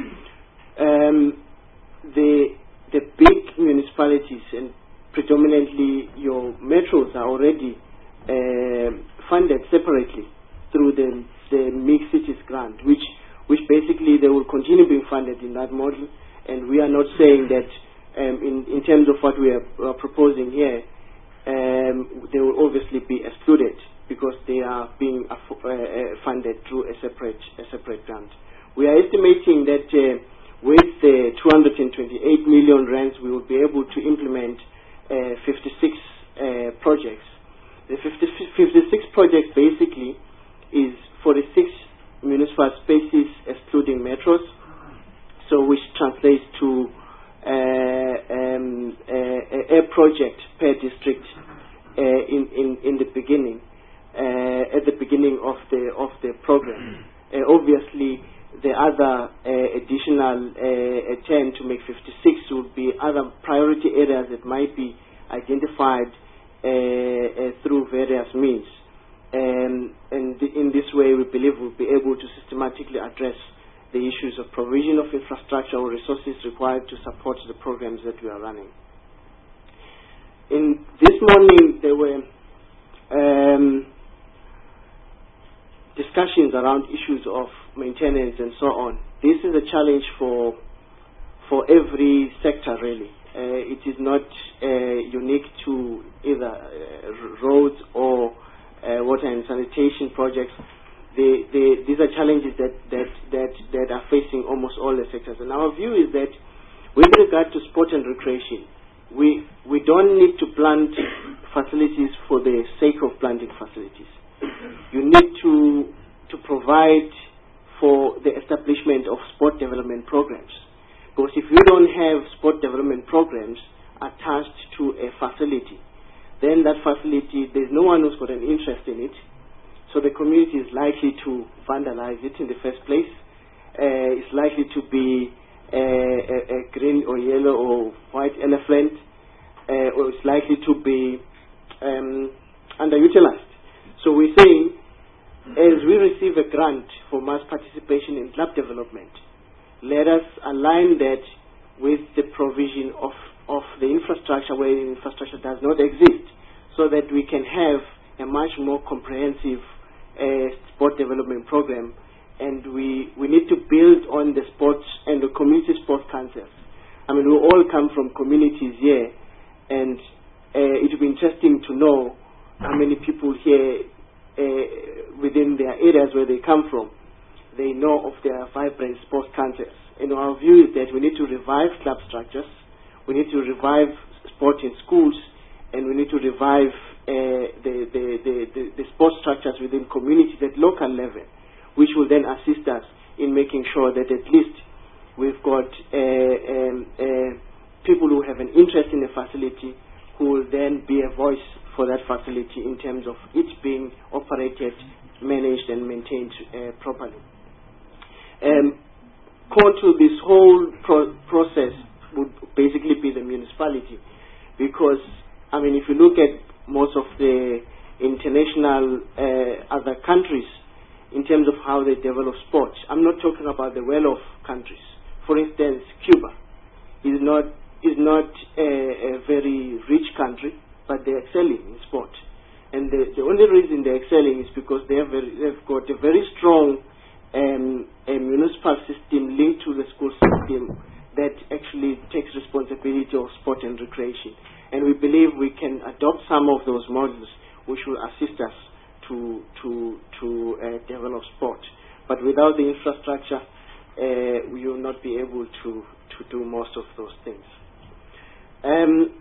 um, the, the big municipalities, and predominantly your metros, are already uh, funded separately through the, the Mixed Cities Grant, which, which basically they will continue being funded in that model. And we are not saying that um, in, in terms of what we are, are proposing here, um, they will obviously be excluded, because they are being uh, uh, funded through a separate a separate grant. We are estimating that uh, with the two hundred twenty-eight million rands, we will be able to implement uh, fifty-six uh, projects. The fifty-six projects basically is forty-six municipal spaces excluding metros, so which translates to uh, um, uh, a project per district uh, in, in, in the beginning. Uh, at the beginning of the of the program. Uh, obviously, the other uh, additional uh, ten to make fifty-six would be other priority areas that might be identified uh, uh, through various means. Um, and th in this way, we believe we'll be able to systematically address the issues of provision of infrastructure or resources required to support the programs that we are running. In this morning, there were um, discussions around issues of maintenance and so on. This is a challenge for for every sector, really. Uh, it is not uh, unique to either uh, roads or uh, water and sanitation projects. The, the, these are challenges that, that, that, that are facing almost all the sectors. And our view is that with regard to sport and recreation, we, we don't need to plant facilities for the sake of planting facilities. You need to to provide for the establishment of sport development programs. Because if you don't have sport development programs attached to a facility, then that facility, there's no one who's got an interest in it. So the community is likely to vandalize it in the first place. Uh, it's likely to be a, a, a green or yellow or white elephant, uh, or it's likely to be um, underutilized. So we're saying, as we receive a grant for mass participation in club development, let us align that with the provision of, of the infrastructure where the infrastructure does not exist, so that we can have a much more comprehensive uh, sport development program. And we, we need to build on the sports and the community sports councils. I mean, we all come from communities here, and uh, it will be interesting to know how many people here Uh, within their areas where they come from, they know of their vibrant sports councils. And our view is that we need to revive club structures, we need to revive sport in schools, and we need to revive uh, the, the, the, the, the sports structures within communities at local level, which will then assist us in making sure that at least we've got uh, um, uh, people who have an interest in the facility, who will then be a voice for that facility in terms of it being operated, managed and maintained uh, properly. Um, core to this whole pro process would basically be the municipality, because, I mean, if you look at most of the international uh, other countries in terms of how they develop sport. I'm not talking about the well-off countries. For instance, Cuba is not is not a, a very rich country, but they're excelling in sport. And the, the only reason they're excelling is because they have very, they've got a very strong um, a municipal system linked to the school system that actually takes responsibility of sport and recreation. And we believe we can adopt some of those models which will assist us to to to uh, develop sport. But without the infrastructure, uh, we will not be able to to do most of those things. Um,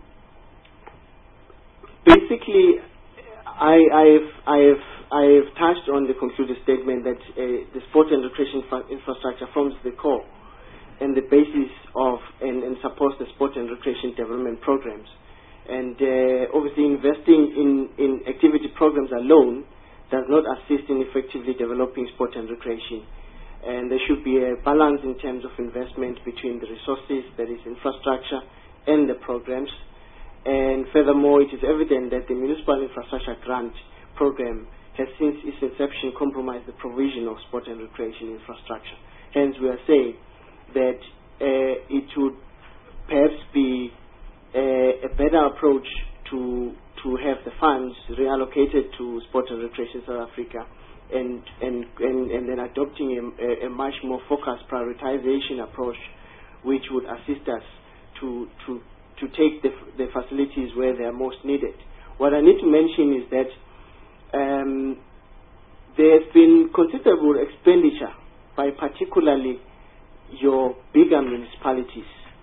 basically, I, I've I've I've touched on the concluded statement that uh, the sport and recreation infrastructure forms the core and the basis of and, and supports the sport and recreation development programs. And uh, obviously, investing in, in activity programs alone does not assist in effectively developing sport and recreation. And there should be a balance in terms of investment between the resources, that is infrastructure, and the programs. And furthermore, it is evident that the Municipal Infrastructure Grant Program has since its inception compromised the provision of sport and recreation infrastructure. Hence, we are saying that uh, it would perhaps be uh, a better approach to to have the funds reallocated to sport and recreation South Africa, and and and, and then adopting a, a much more focused prioritization approach, which would assist us to to to take the, the facilities where they are most needed. What I need to mention is that um, there has been considerable expenditure by particularly your bigger municipalities,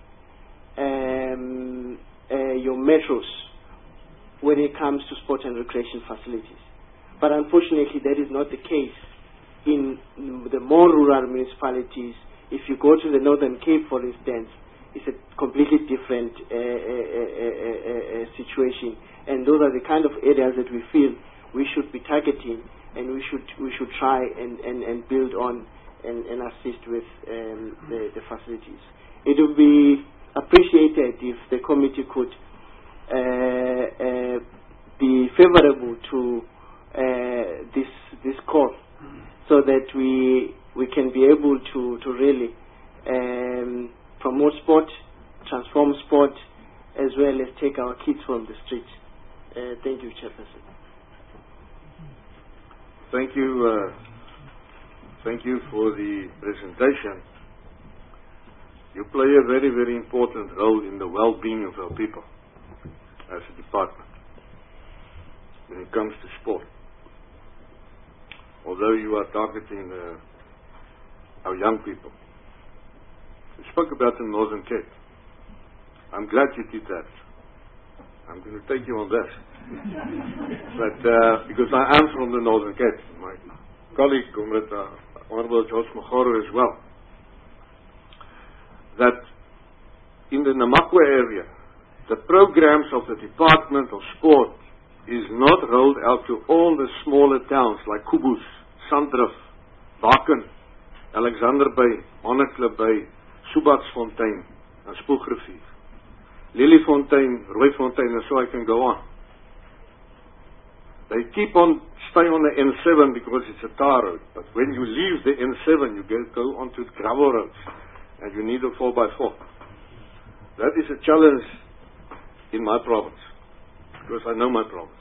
um, uh, your metros, when it comes to sport and recreation facilities. But unfortunately, that is not the case in the more rural municipalities. If you go to the Northern Cape, for instance, it's a completely different uh, uh, uh, uh, uh, situation, and those are the kind of areas that we feel we should be targeting, and we should we should try and, and, and build on and, and assist with um, the, the facilities. It would be appreciated if the committee could uh, uh, be favorable to uh, this this call, so that we we can be able to to really um, promote sport, transform sport, as well as take our kids from the street. Uh, thank you, Chairperson. Thank you. Uh, thank you for the presentation. You play a very, very important role in the well-being of our people as a department when it comes to sport. Although you are targeting uh, our young people. You spoke about the Northern Cape. I'm glad you did that. I'm going to take you on that. but uh, because I am from the Northern Cape, my colleague, Comrade uh, Honorable George Magoro as well, that in the Namakwa area, the programs of the Department of Sport is not rolled out to all the smaller towns like Kubus, Sandrift, Baken, Alexander Bay, Monnickle Bay, Subatsfontein, and Spoegrivier, Liliefontein, Rooifontein, and so I can go on. They keep on staying on the N seven because it's a tar road, but when you leave the N seven, you get, go onto the gravel roads, and you need a four by four. That is a challenge in my province, because I know my province.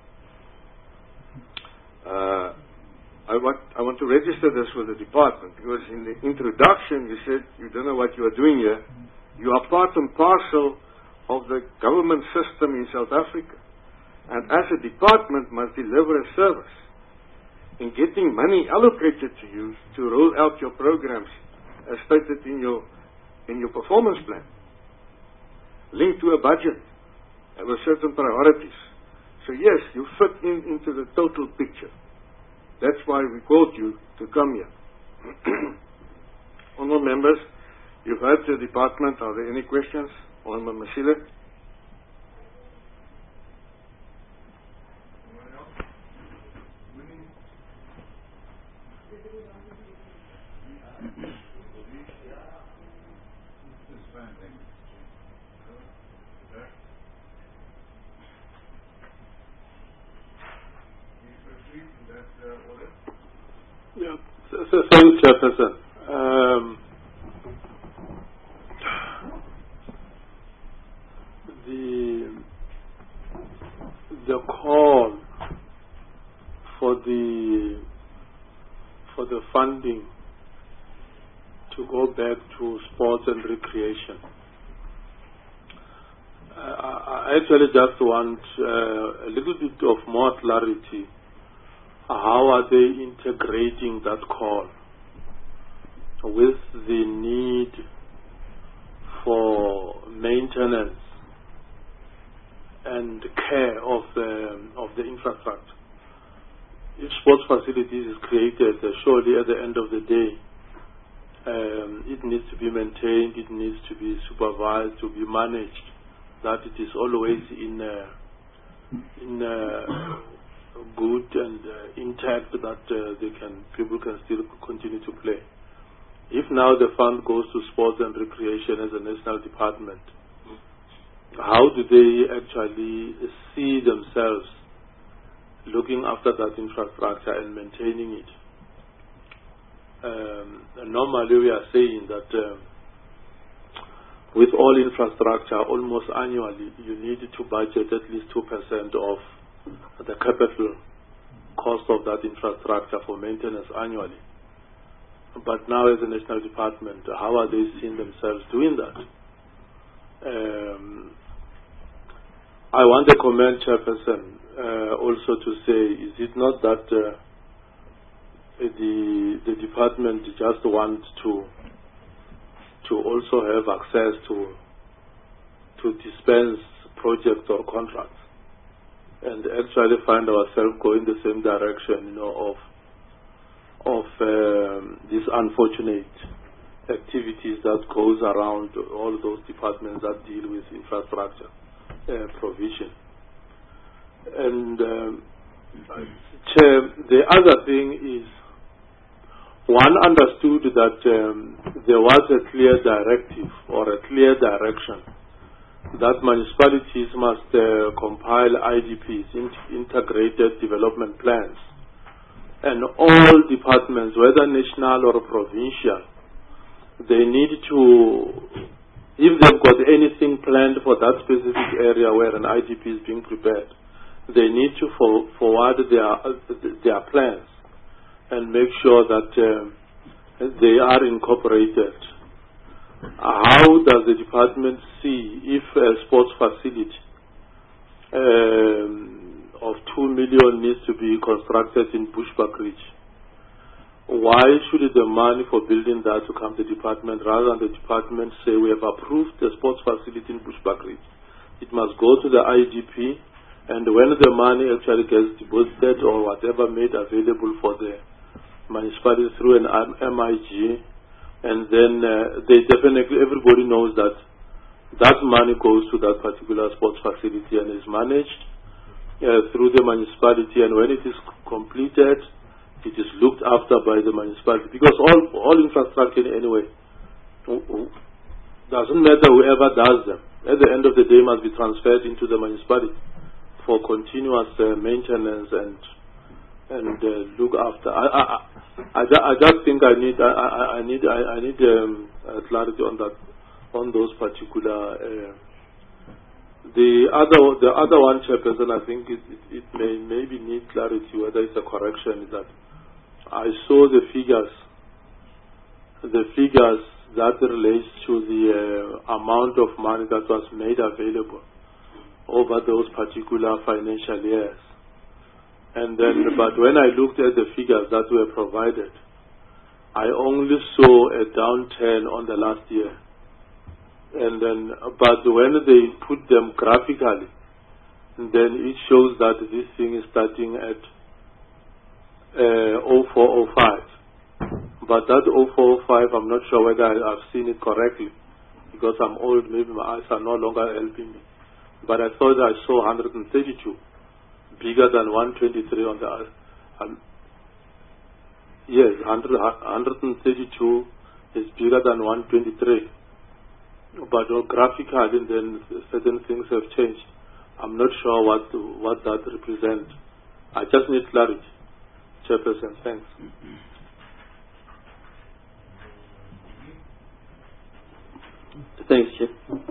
Uh, I want, I want to register this with the department, because in the introduction you said you don't know what you are doing here. You are part and parcel of the government system in South Africa, and as a department must deliver a service in getting money allocated to you to roll out your programs as stated in your in your performance plan, linked to a budget and with certain priorities. So yes, you fit in into the total picture. That's why we called you to come here. Honourable members, you've heard the department. Are there any questions? Honourable Masile. Yeah. So, so, thanks, Chairperson. Um, the the call for the for the funding to go back to sports and recreation. Uh, I I actually just want uh, a little bit of more clarity. How are they integrating that call with the need for maintenance and care of the, of the infrastructure? If sports facilities is created, uh, surely at the end of the day, um, it needs to be maintained, it needs to be supervised, to be managed, that it is always in uh, in uh, good and uh, intact, that uh, they can people can still continue to play. If now the fund goes to sports and recreation as a national department, how do they actually see themselves looking after that infrastructure and maintaining it? Um, and normally we are saying that uh, with all infrastructure, almost annually, you need to budget at least two percent of the capital cost of that infrastructure for maintenance annually. But now as a national department, how are they seeing themselves doing that? Um, I want to comment, Chairperson, uh, also to say, is it not that uh, the the department just wants to to also have access to to dispense projects or contracts, and actually find ourselves going the same direction, you know, of of um, these unfortunate activities that goes around all those departments that deal with infrastructure uh, provision. And um, Chair, the other thing is, one understood that um, there was a clear directive or a clear direction that municipalities must uh, compile I D Ps, integrated development plans, and all departments, whether national or provincial, they need to, if they've got anything planned for that specific area where an I D P is being prepared, they need to for, forward their uh, their plans and make sure that uh, they are incorporated. How does the department see if a sports facility um, of two million needs to be constructed in Bushbuck Ridge? Why should the money for building that to come to the department rather than the department say we have approved the sports facility in Bushbuck Ridge? It must go to the I D P, and when the money actually gets deposited or whatever made available for the municipality through an M I G, and then uh, they definitely, everybody knows that that money goes to that particular sports facility and is managed uh, through the municipality, and when it is completed, it is looked after by the municipality, because all all infrastructure anyway, doesn't matter whoever does them, at the end of the day must be transferred into the municipality for continuous uh, maintenance and and uh, look after. I I, I, I, I just think I need I, I, I need I, I need um, uh, clarity on that, on those particular. Uh, the other the other one, Chairperson, I think it, it, it may maybe need clarity whether it's a correction. Is that I saw the figures, the figures that relates to the uh, amount of money that was made available over those particular financial years. And then, but when I looked at the figures that were provided, I only saw a downturn on the last year. And then, but when they put them graphically, then it shows that this thing is starting at uh, oh four oh five. But that oh four oh five, I'm not sure whether I, I've seen it correctly, because I'm old, maybe my eyes are no longer helping me. But I thought I saw one hundred thirty-two. Bigger than one twenty-three on the um, yes, one hundred thirty-two is bigger than one twenty-three. But uh, graphically, then certain things have changed. I'm not sure what what that represents. I just need clarity. Chairperson, thanks. Thanks, Chair.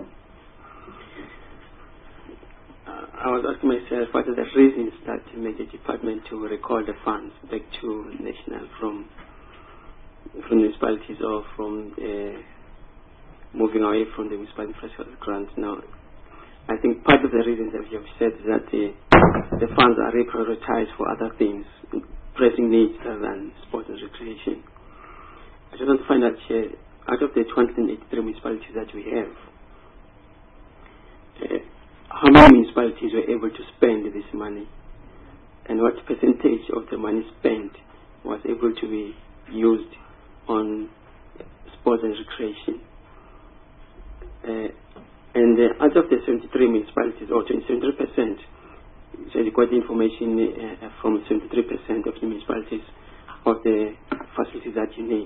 Uh, I was asking myself what are the reasons that made the department to recall the funds back to national from from municipalities or from uh, moving away from the municipal infrastructure grants. Now, I think part of the reasons that you have said is that the, the funds are reprioritized for other things, pressing needs rather than sport and recreation. I just want to find out, Chair, out of the two hundred eighty-three municipalities that we have, uh, how many municipalities were able to spend this money, and what percentage of the money spent was able to be used on sports and recreation? Uh, and uh, out of the seventy-three municipalities, or seventy-three percent, so you got the information uh, from seventy-three percent of the municipalities of the facilities that you need.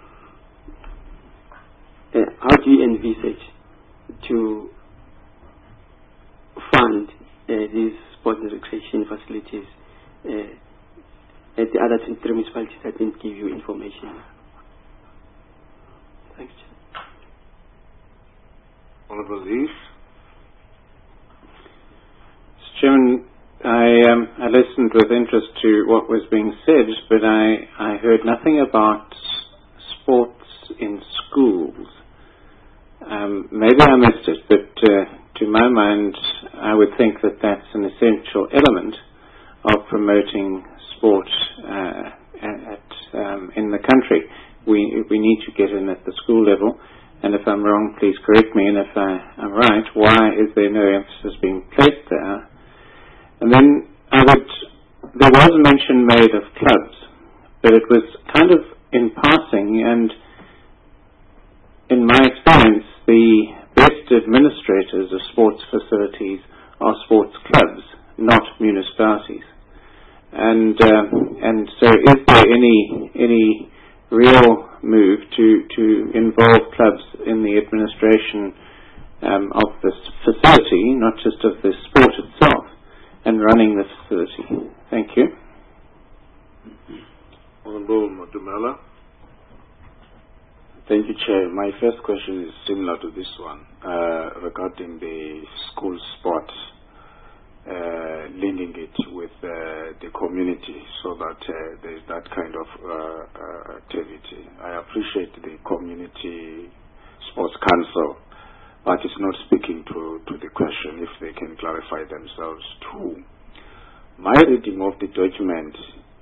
Uh, how do you envisage to fund uh, these sports and recreation facilities uh, at the other twenty-three municipalities that didn't give you information? Thanks. Honourable Lees. Mister Chairman, I, um, I listened with interest to what was being said, but I, I heard nothing about sports in schools. Um, maybe I missed it, but uh, to my mind, I would think that that's an essential element of promoting sport uh, at, um, in the country. We we need to get in at the school level, and if I'm wrong, please correct me, and if I, I'm right, why is there no emphasis being placed there? And then I would, there was mention made of clubs, but it was kind of in passing, and in my experience, the best administrators of sports facilities are sports clubs, not municipalities. And uh, and so, is there any any real move to to involve clubs in the administration um, of this facility, not just of the sport itself, and running the facility? Thank you. Honourable Matumela. Thank you, Chair. My first question is similar to this one uh, regarding the school sport, uh, linking it with uh, the community so that uh, there is that kind of uh, uh, activity. I appreciate the Community Sports Council, but it's not speaking to, to the question if they can clarify themselves too. My reading of the document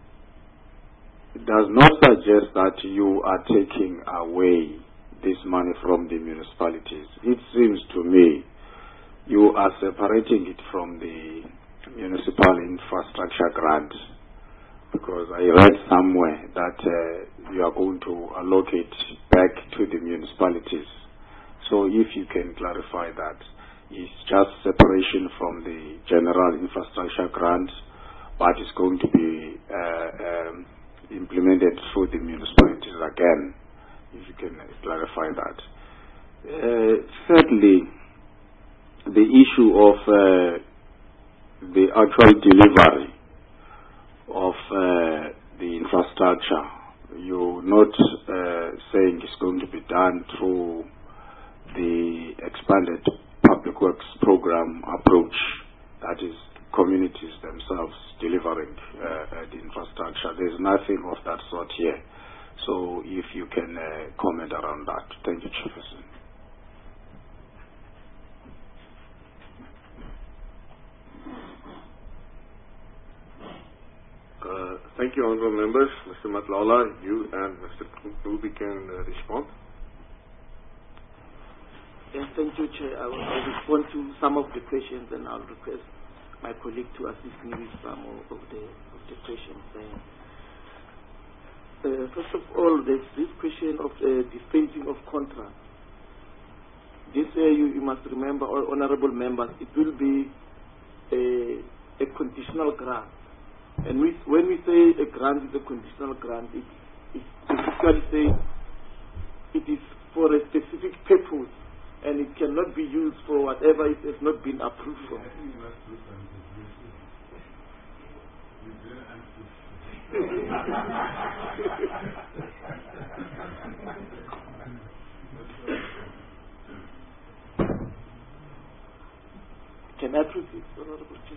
does not suggest that you are taking away this money from the municipalities. It seems to me you are separating it from the municipal infrastructure grant, because I read somewhere that uh, you are going to allocate back to the municipalities. So if you can clarify that, it's just separation from the general infrastructure grant, but it's going to be uh, um, implemented through the municipalities again, if you can clarify that. Uh, thirdly, the issue of uh, the actual delivery of uh, the infrastructure. You're not uh, saying it's going to be done through the expanded public works program approach, that is communities themselves delivering uh, the infrastructure. There's nothing of that sort here. So if you can uh, comment around that. Thank you, Chairperson. Uh, thank you, honourable members. Mister Matlala, you and Mister Kubi can uh, respond. Yes, thank you, Chair. I will I'll respond to some of the questions, and I'll request my colleague to assist me with some of the, of the questions. Uh, uh, first of all, there's this question of uh, the phasing of contracts. This uh, you, you must remember, all honourable members, it will be a, a conditional grant. And we, when we say a grant is a conditional grant, it, it basically says it is for a specific purpose, and it cannot be used for whatever it has not been approved for. Can I proceed, Honorable Chair?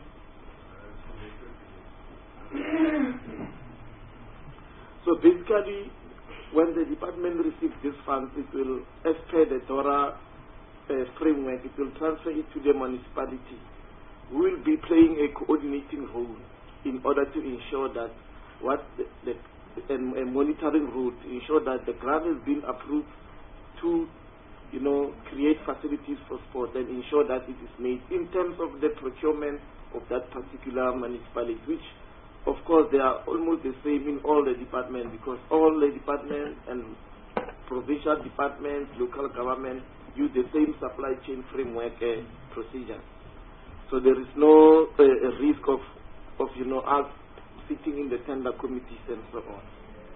So basically, when the department receives these funds, it will, as per the DORA uh, framework, it will transfer it to the municipality, who will be playing a coordinating role in order to ensure that what the, the and a monitoring role to ensure that the grant has been approved to, you know, create facilities for sport and ensure that it is made in terms of the procurement of that particular municipality, which of course they are almost the same in all the departments, because all the departments and provincial departments, local government use the same supply chain framework uh, procedure. So there is no uh, a risk of, of you know, us sitting in the tender committees and so on.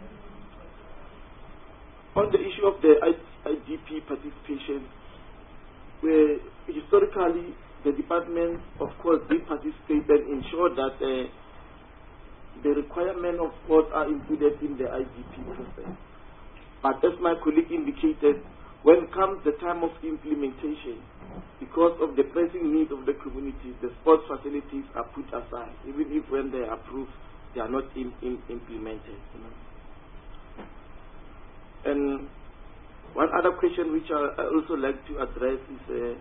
On the issue of the I G P participation, where historically the department, of course, did participate and ensure that uh, the requirement of sports are included in the I G P process. But as my colleague indicated, when comes the time of implementation, because of the pressing needs of the community, the sports facilities are put aside, even if when they are approved, they are not in, in implemented. You know. And one other question which I, I also like to address is uh,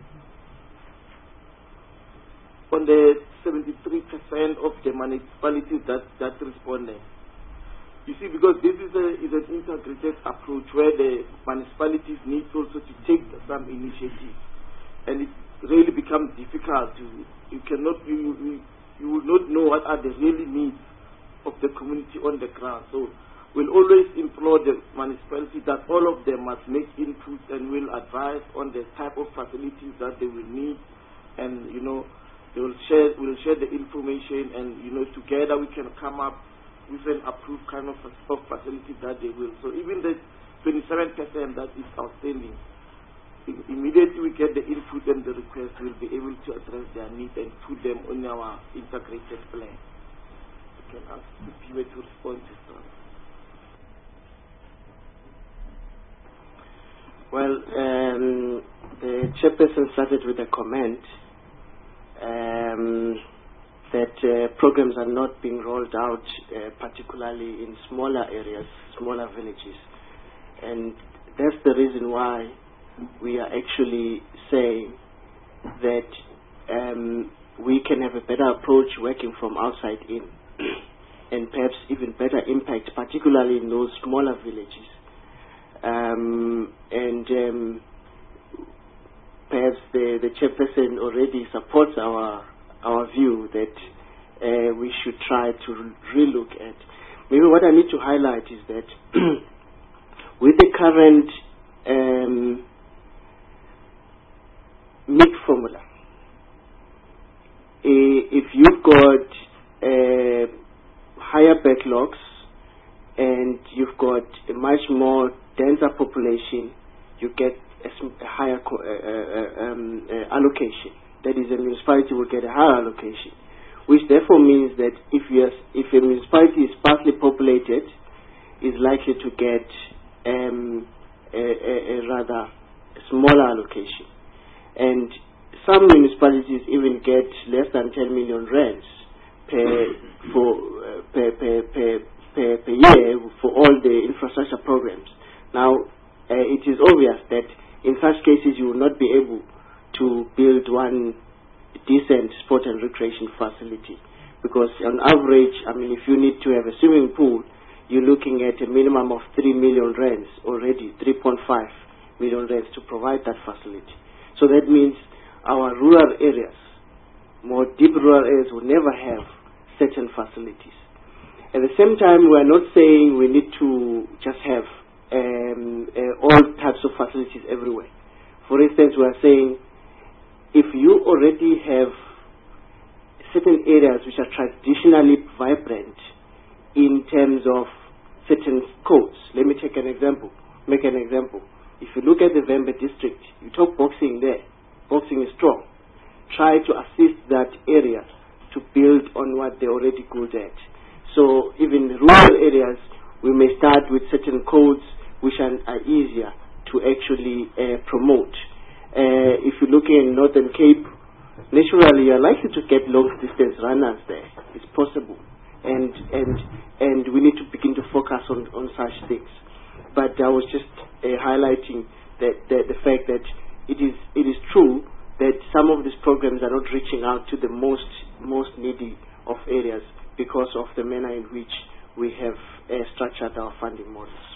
on the seventy-three percent of the municipalities that, that responded. You see, because this is, a, is an integrated approach where the municipalities need also to take some initiative. And it really becomes difficult to, you cannot, you, you, you will not know what are the real needs of the community on the ground. So we'll always implore the municipality that all of them must make input and will advise on the type of facilities that they will need, and, you know, they will share, will share the information, and, you know, together we can come up with an approved kind of, of facility that they will. So even the twenty-seven percent that is outstanding, immediately we get the input and the request, we'll be able to address their needs and put them on our integrated plan. You can ask if you were to respond to that. Well, um, the chairperson started with a comment um, that uh, programs are not being rolled out, uh, particularly in smaller areas, smaller villages. And that's the reason why we are actually saying that um, we can have a better approach working from outside in and perhaps even better impact, particularly in those smaller villages. Um, and um, perhaps the, the chairperson already supports our our view that uh, we should try to relook at. Maybe what I need to highlight is that with the current um, M I C formula, if you've got uh, higher backlogs and you've got a much more denser population, you get a, a higher co- uh, uh, um, uh, allocation. That is, a municipality will get a higher allocation, which therefore means that if you are, if a municipality is sparsely populated, is likely to get um, a, a, a rather smaller allocation. And some municipalities even get less than ten million rands per for uh, per, per, per, per, per year for all the infrastructure programs. Now, uh, it is obvious that in such cases you will not be able to build one decent sport and recreation facility, because on average, I mean, if you need to have a swimming pool, you're looking at a minimum of three million rands already, three point five million rands to provide that facility. So that means our rural areas, more deep rural areas, will never have certain facilities. At the same time, we are not saying we need to just have um, uh, all types of facilities everywhere. For instance, we are saying if you already have certain areas which are traditionally vibrant in terms of certain codes, let me take an example, make an example. If you look at the Vembe district, you talk boxing there, boxing is strong. Try to assist that area to build on what they're already good at. So even in rural areas, we may start with certain codes which are, are easier to actually uh, promote. Uh, if you look in Northern Cape, naturally you're likely to get long distance runners there. It's possible. And and and we need to begin to focus on, on such things. But I was just uh, highlighting that, that the fact that it is it is true that some of these programs are not reaching out to the most most needy of areas because of the manner in which we have uh, structured our funding models.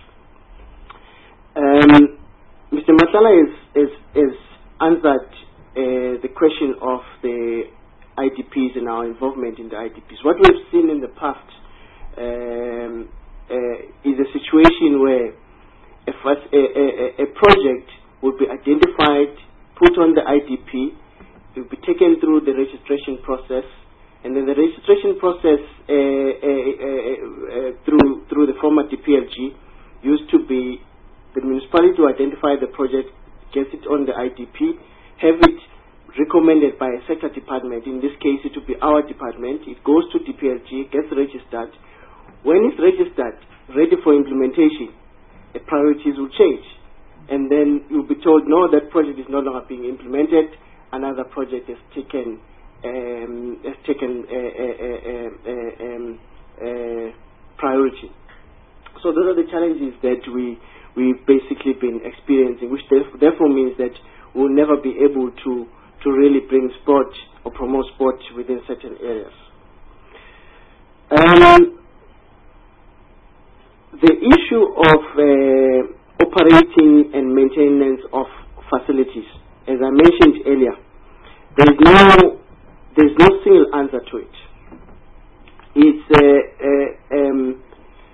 Um, Mister Matala has, has, has answered uh, the question of the I D Ps and our involvement in the I D Ps. What we've seen in the past um, uh, is a situation where a, a, a, a project would be identified, put on the I D P, it will be taken through the registration process, and then the registration process uh, uh, uh, uh, through through the former D P L G used to be the municipality to identify the project, gets it on the I D P, have it recommended by a sector department. In this case, it would be our department. It goes to D P L G, gets registered. When it's registered, ready for implementation, the priorities will change. And then you'll be told, no, that project is no longer being implemented. Another project has taken um, has taken a, a, a, a, um, a priority. So those are the challenges that we we've basically been experiencing, which therefore means that we'll never be able to to really bring sport or promote sport within certain areas. Um, the issue of uh, operating and maintenance of facilities, as I mentioned earlier, there is no there is no single answer to it. It's uh, uh, um,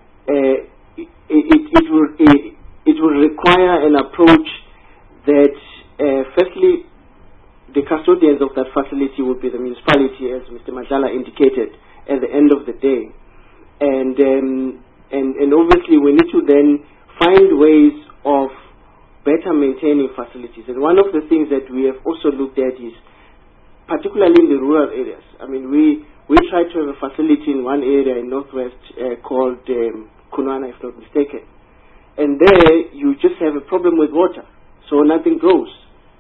uh, it, it, it will it, it will require an approach that uh, firstly the custodians of that facility will be the municipality, as Mister Majala indicated, at the end of the day. And, um, and, and obviously we need to then find ways of better maintaining facilities. And one of the things that we have also looked at is, particularly in the rural areas, I mean, we, we try to have a facility in one area in Northwest uh, called um, Kunwana, if not mistaken. And there you just have a problem with water, so nothing grows.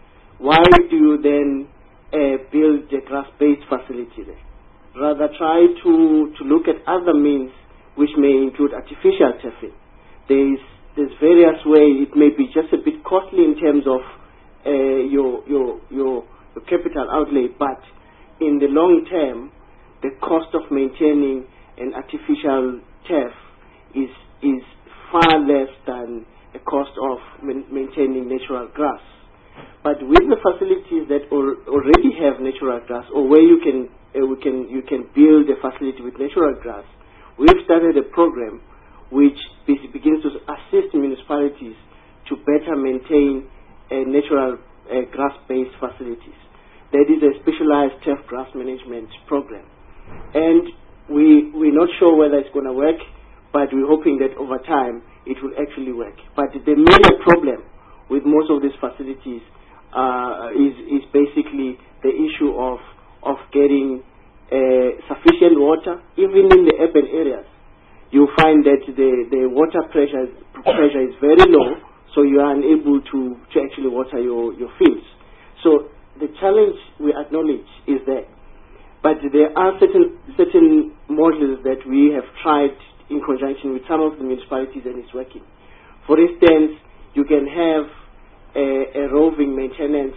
Why do you then uh, build a grass-based facility there? Rather try to, to look at other means which may include artificial turfing. There's, there's various ways. It may be just a bit costly in terms of uh, your, your, your, your capital outlay, but in the long term, the cost of maintaining an artificial turf is, is far less than the cost of man maintaining natural grass. But with the facilities that al already have natural grass, or where you can, uh, we can, you can build a facility with natural grass, we've started a program which begins to assist municipalities to better maintain uh, natural uh, grass-based facilities. That is a specialized turf grass management program. And we, we're not sure whether it's going to work, but we're hoping that over time it will actually work. But the major problem with most of these facilities uh, is, is basically the issue of, of getting uh, sufficient water. Even in the urban areas, you find that the, the water pressure, pressure is very low, so you are unable to, to actually water your, your fields. So the challenge we acknowledge is there. But there are certain, certain models that we have tried in conjunction with some of the municipalities, and it's working. For instance, you can have a, a roving maintenance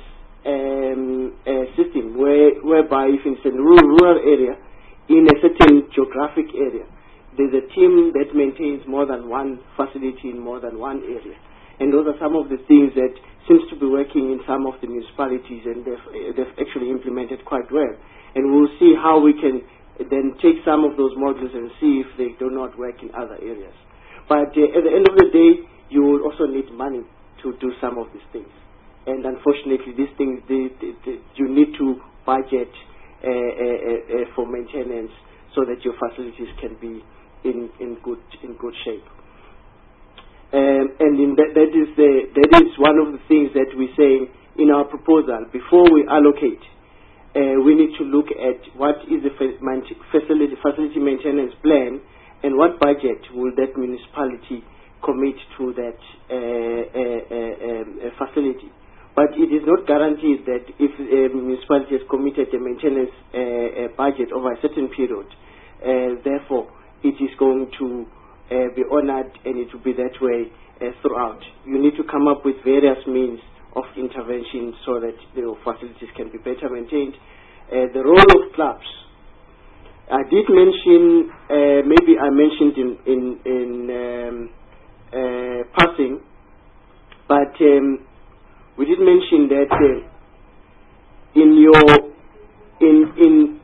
um, a system where, whereby if it's a rural, rural area, in a certain geographic area, there's a team that maintains more than one facility in more than one area. And those are some of the things that seems to be working in some of the municipalities, and they've, they've actually implemented quite well. And we'll see how we can then take some of those models and see if they do not work in other areas. But uh, at the end of the day, you will also need money to do some of these things. And unfortunately, these things, they, they, they, you need to budget uh, uh, uh, for maintenance so that your facilities can be in, in, good, in good shape. Um, and in that, that, is the, that is one of the things that we say in our proposal. Before we allocate, uh, we need to look at what is the facility, facility maintenance plan what budget will that municipality commit to that uh, uh, uh, um, uh, facility. But it is not guaranteed that if a municipality has committed a maintenance uh, uh, budget over a certain period, uh, therefore it is going to uh, be honored and it will be that way uh, throughout. You need to come up with various means of intervention so that the facilities can be better maintained. Uh, the role of clubs. I did mention, uh, maybe I mentioned in, in, in um, uh, passing, but um, we did mention that uh, in your, in, in,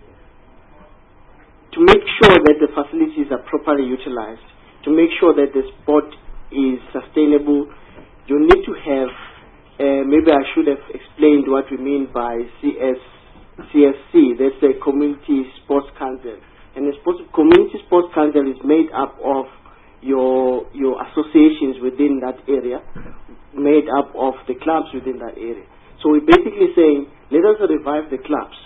to make sure that the facilities are properly utilized, to make sure that the sport is sustainable, you need to have, uh, maybe I should have explained what we mean by C S C S C, that's the Community Sports Council. And the sports, Community Sports Council is made up of your, your associations within that area, made up of the clubs within that area. So we're basically saying, let us revive the clubs,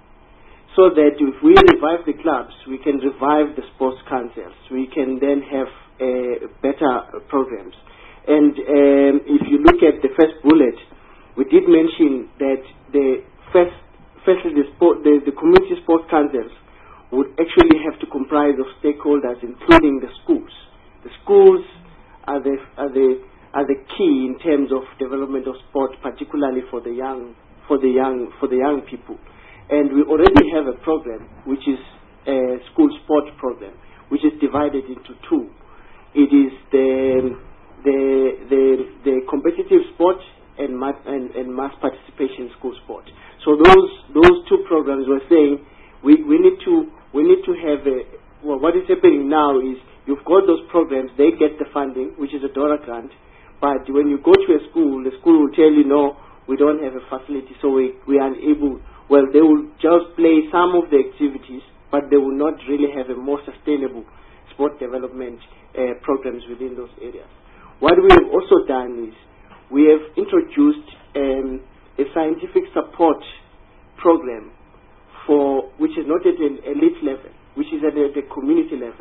so that if we revive the clubs, we can revive the sports councils. We can then have uh, better programs. And um, if you look at the first bullet, we did mention that the first Firstly, the, sport, the, the community sports councils would actually have to comprise of stakeholders, including the schools. The schools are the, are the, are the key in terms of development of sport, particularly for the young, for the young, for the young people. And we already have a program, which is a school sport program, which is divided into two. It is the the the, the competitive sport and mass, and, and mass participation school sport. So those those two programs were saying we, we need to we need to have a, well, what is happening now is you've got those programs, they get the funding, which is a DORA grant, but when you go to a school, the school will tell you, no, we don't have a facility, so we, we are unable. Well, they will just play some of the activities, but they will not really have a more sustainable sport development uh, programs within those areas. What we have also done is we have introduced um, a scientific support program for which is not at an elite level, which is at a, the community level,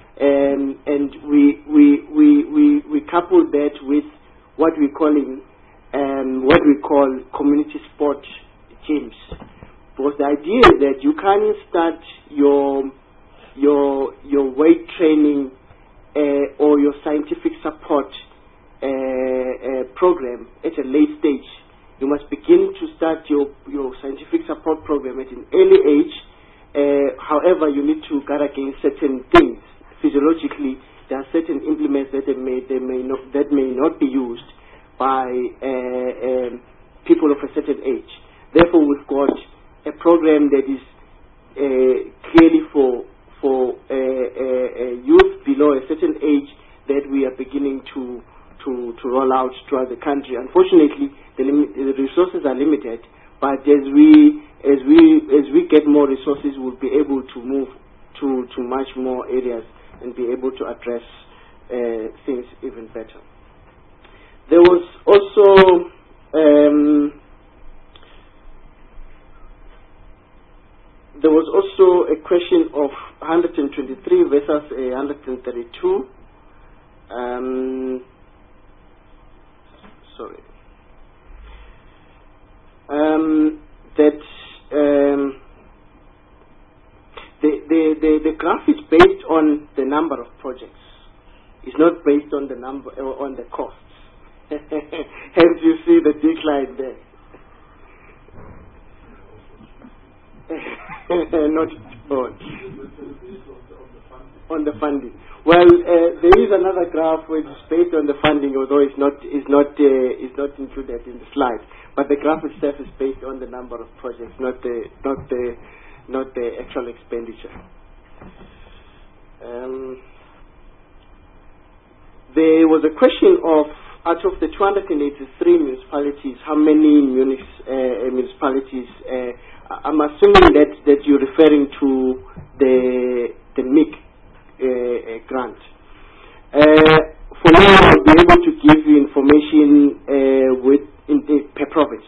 um, and we we we we we couple that with what we calling um, what we call community sport gyms. Because the idea is that you can't start your your your weight training uh, or your scientific support uh, uh, program at a late stage. You must begin to start your, your scientific support program at an early age. Uh, however, you need to guard against certain things. Physiologically, there are certain implements that they may, they may not, that may not be used by uh, um, people of a certain age. Therefore, we've got a program that is uh, clearly for for uh, uh, youth below a certain age that we are beginning to to, to roll out throughout the country. Unfortunately, the, lim the resources are limited, but as we as we as we get more resources, we'll be able to move to to much more areas and be able to address uh, things even better. There was also um, there was also a question of one hundred twenty-three versus one hundred thirty-two. Um, sorry. Um, that um, the, the, the, the graph is based on the number of projects. It's not based on the number or on the costs. Hence you see the decline there. Not on. On the funding. Well, uh, there is another graph which is based on the funding, although it's not is not uh, is not included in the slide. But the graph itself is based on the number of projects, not the not the not the actual expenditure. Um, there was a question of out of the two hundred eighty-three municipalities, how many munis, uh, municipalities? Uh, I'm assuming that that you're referring to the the M I C. Uh, grant. Uh, for now, I'll be able to give you information uh, with in the, per province.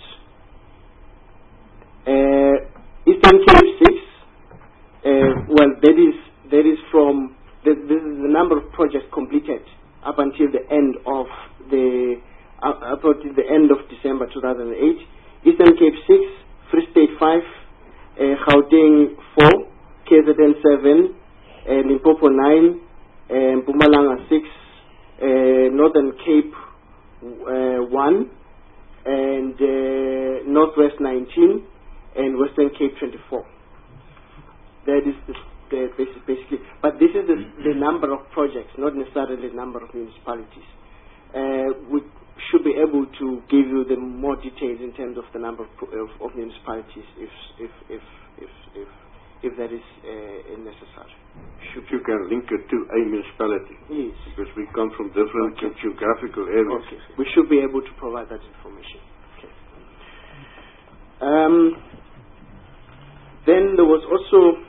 Uh, Eastern Cape six. Uh, well, that is that is from that the, this is the number of projects completed up until the end of the uh, up until the end of December two thousand eight. Eastern Cape six, Free State five, uh, Gauteng four, K Z N seven, uh, Limpopo nine, uh, Mpumalanga six, uh, Northern Cape uh, one, and uh, Northwest nineteen, and Western Cape twenty-four. That is the, the basic, basically, but this is the, the number of projects, not necessarily the number of municipalities. Uh, we should be able to give you the more details in terms of the number of, of, of municipalities, if if if if if, if that is uh, necessary. Should you can link it to a municipality? Yes. Because we come from different Okay. geographical areas. Okay. We should be able to provide that information. Okay. Um, then there was also,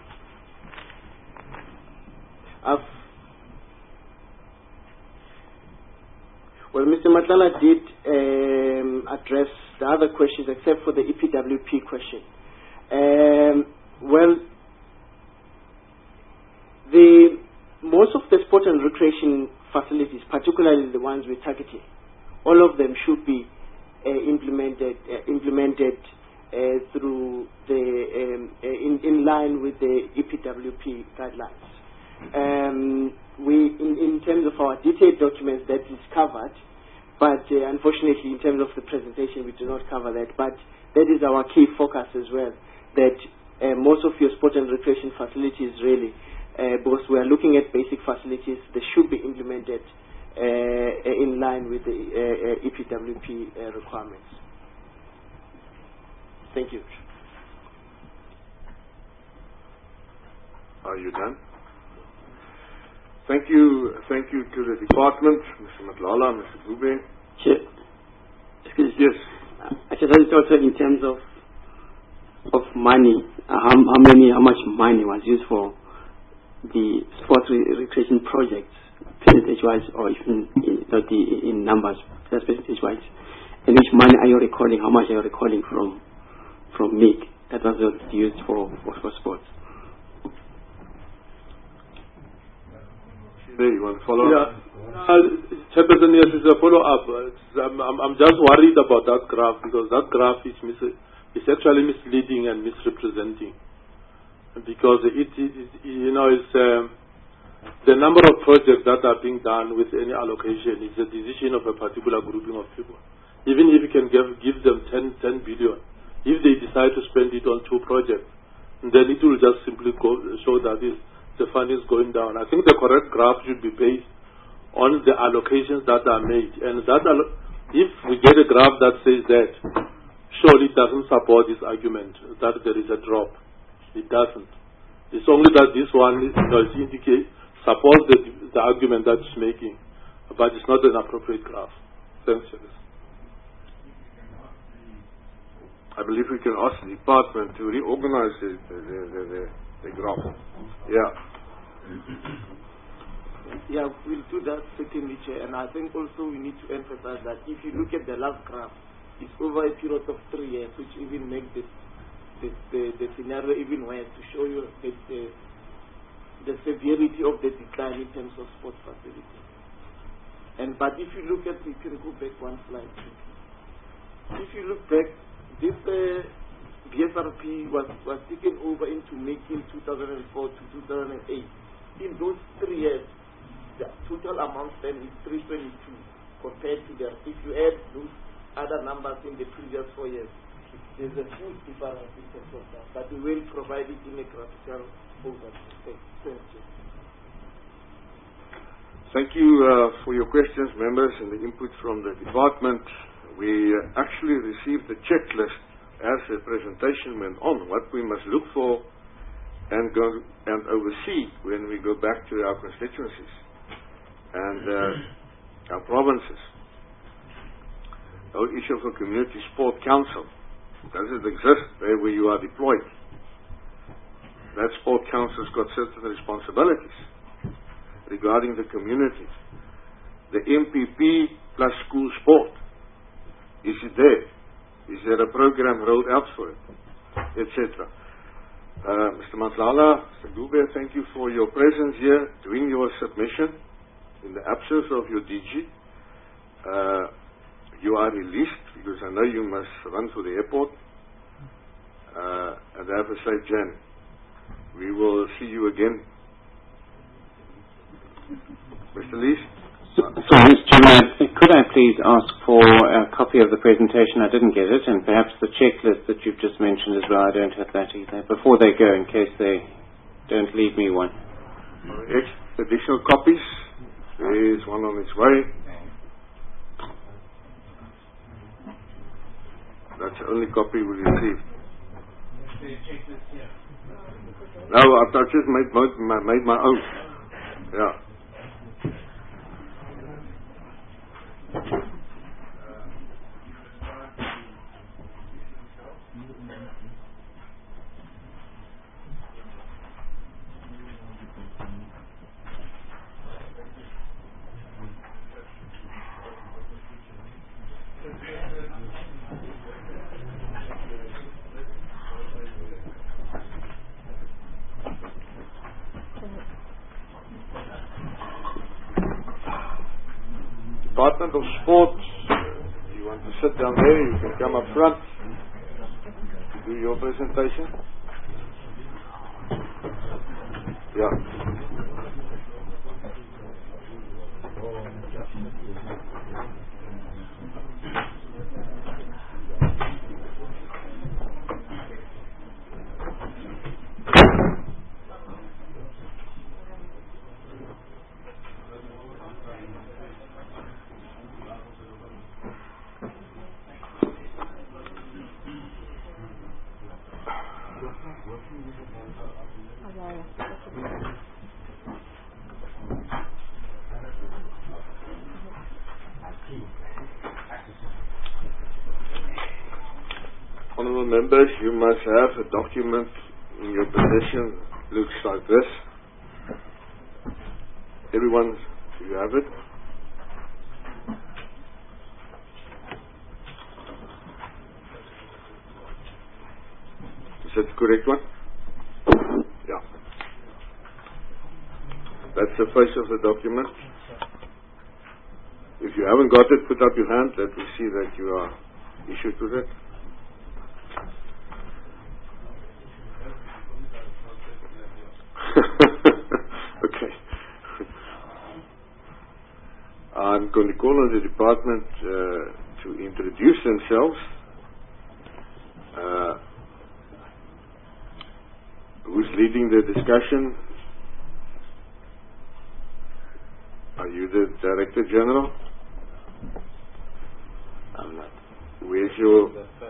I've, well, Mister Matlala did um, address the other questions except for the E P W P question. Um, well, the most of the sport and recreation facilities, particularly the ones we're targeting, all of them should be uh, implemented uh, implemented uh, through the um, uh, in, in line with the E P W P guidelines. Um, we, in, in terms of our detailed documents, that is covered, but uh, unfortunately, in terms of the presentation, we do not cover that. But that is our key focus as well. That uh, most of your sport and recreation facilities, really, uh, because we are looking at basic facilities, they should be implemented uh, in line with the uh, uh, E P W P uh, requirements. Thank you. Are you done? Thank you, thank you to the department, Mister Matlala, Mister Dube. Sure. Excuse Yes. I should also in terms of of money, uh, how, how many, how much money was used for the sports re- recreation projects, percentage-wise, or even in, not the, in numbers, just percentage-wise, and which money are you recalling? How much are you recalling from from M I C that was used for for, for sports? You want to follow Yeah. up? Uh, Chairperson, yes, it's a follow-up. Uh, I'm, I'm, I'm just worried about that graph because that graph is mis- is actually misleading and misrepresenting. Because it, it, it you know, it's um, the number of projects that are being done with any allocation is a decision of a particular grouping of people. Even if you can give, give them ten, ten billion, if they decide to spend it on two projects, then it will just simply go, show that is, the fund is going down. I think the correct graph should be based on the allocations that are made. And that allo- if we get a graph that says that, surely it doesn't support this argument that there is a drop. It doesn't. It's only that this one is, you know, it indicate, supports the, the argument that it's making, but it's not an appropriate graph. Thanks, Charles. I believe we can ask the department to reorganize the, the, the, the, the, the graph. Yeah. Yeah, we'll do that certainly, Chair. And I think also we need to emphasize that if you look at the last graph, it's over a period of three years, which even makes this, this, the, the scenario even worse to show you the, the, the severity of the decline in terms of sports facilities. And but if you look at, you can go back one slide. If you look back, this uh, B S R P was, was taken over into making two thousand four to two thousand eight. In those three years, the total amount spent is three twenty-two compared to the, if you add those other numbers in the previous four years, there's a huge difference in terms of that. But we will provide it in a graphical overview. Thank you. Thank you uh, for your questions, members, and the input from the department. We uh, actually received the checklist as the presentation went on, what we must look for and go and oversee when we go back to our constituencies and uh, our provinces. The whole issue of a community sport council. Does it exist there where you are deployed? That sport council's got certain responsibilities regarding the community. The M P P plus school sport. Is it there? Is there a program rolled out for it? et cetera. Uh, Mister Matlala, Mister Dube, thank you for your presence here, doing your submission in the absence of your D G. Uh, you are released because I know you must run to the airport. Uh, and have a safe journey. We will see you again. Mister Lees? So, so Mister Chairman, could I please ask for a copy of the presentation? I didn't get it, and perhaps the checklist that you've just mentioned as well. I don't have that either. Before they go, in case they don't leave me one. Ex- additional copies. There is one on its way. That's the only copy we received. No, I've I've just made my, made my own. Yeah. Department of Sport, if you want to sit down there, you can come up front to do your presentation. Yeah. Honourable members, you must have a document in your possession. Looks like this. Everyone, do you have it? Is that the correct one? Yeah. That's the face of the document. If you haven't got it, put up your hand. Let me see that you are issued with it. Okay. I'm going to call on the department uh, to introduce themselves. Uh, who's leading the discussion? Are you the Director General? I'm not. Where's your...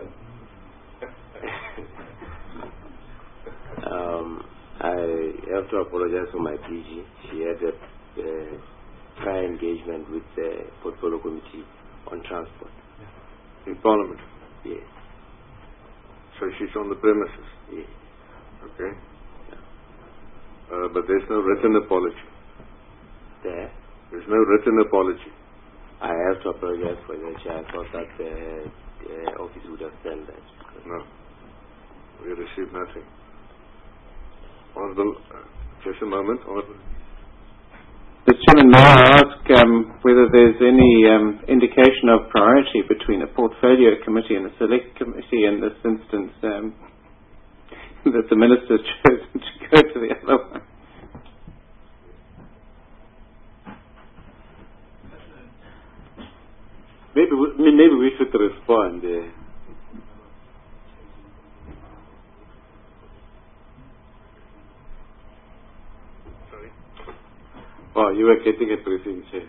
um, I have to apologize for my P G. She had a uh, prior engagement with the Portfolio Committee on Transport. In Parliament? Yes. So she's on the premises? Yes. Okay. Uh, but there's no written apology? There? There's no written apology? I have to apologize for that. I thought that the, the office would have done that. No. We received nothing. Honorable, uh, just a moment. Honorable. Mister Chairman, may I ask um, whether there's any um, indication of priority between a portfolio committee and a select committee in this instance, um, that the minister's chosen to go to the other one? Maybe we, maybe we should respond. Uh, Sorry? Oh, you were getting a briefing, Chair.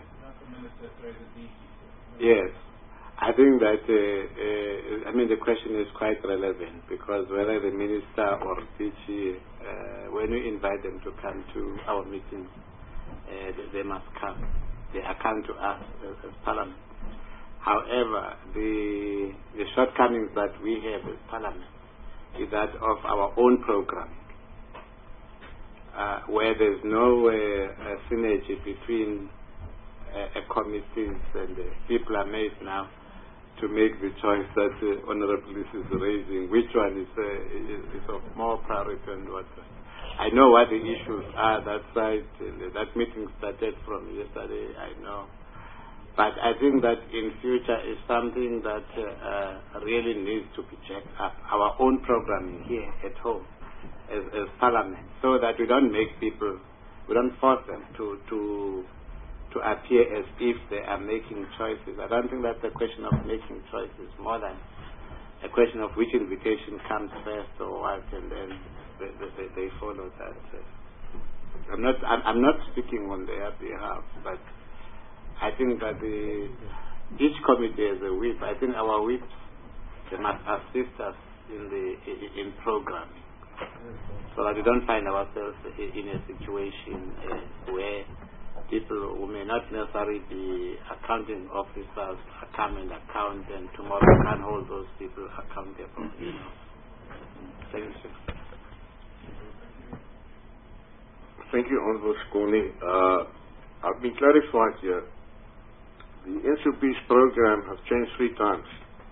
Yes. I think that, uh, uh, I mean, the question is quite relevant because whether the minister or D G, uh, when we invite them to come to our meetings, uh, they, they must come. They are come to us as, as Parliament. However, the, the shortcomings that we have as Parliament is that of our own programming, uh, where there's no uh, synergy between uh, committees and uh, people are made now to make the choice that uh, Honorable is raising, which one is, uh, is, is of more priority and what. I know what the issues are that side. Uh, that meeting started from yesterday, I know. But I think that in future is something that uh, uh, really needs to be checked up. Our own programming here at home as, as Parliament, so that we don't make people, we don't force them to, to to appear as if they are making choices. I don't think that's a question of making choices, more than a question of which invitation comes first or what, and then they, they, they follow that. I'm not, I'm, I'm not speaking on their behalf, but I think that the, each committee has a whip. I think our whips, they must assist us in the in programming, so that we don't find ourselves in a situation uh, where people who may not necessarily be accounting officers come and account, and tomorrow can't hold those people accountable. You know. Thank you. Thank you, Honorable Skoni. Uh, I've been clarified here. The N C P's program has changed three times.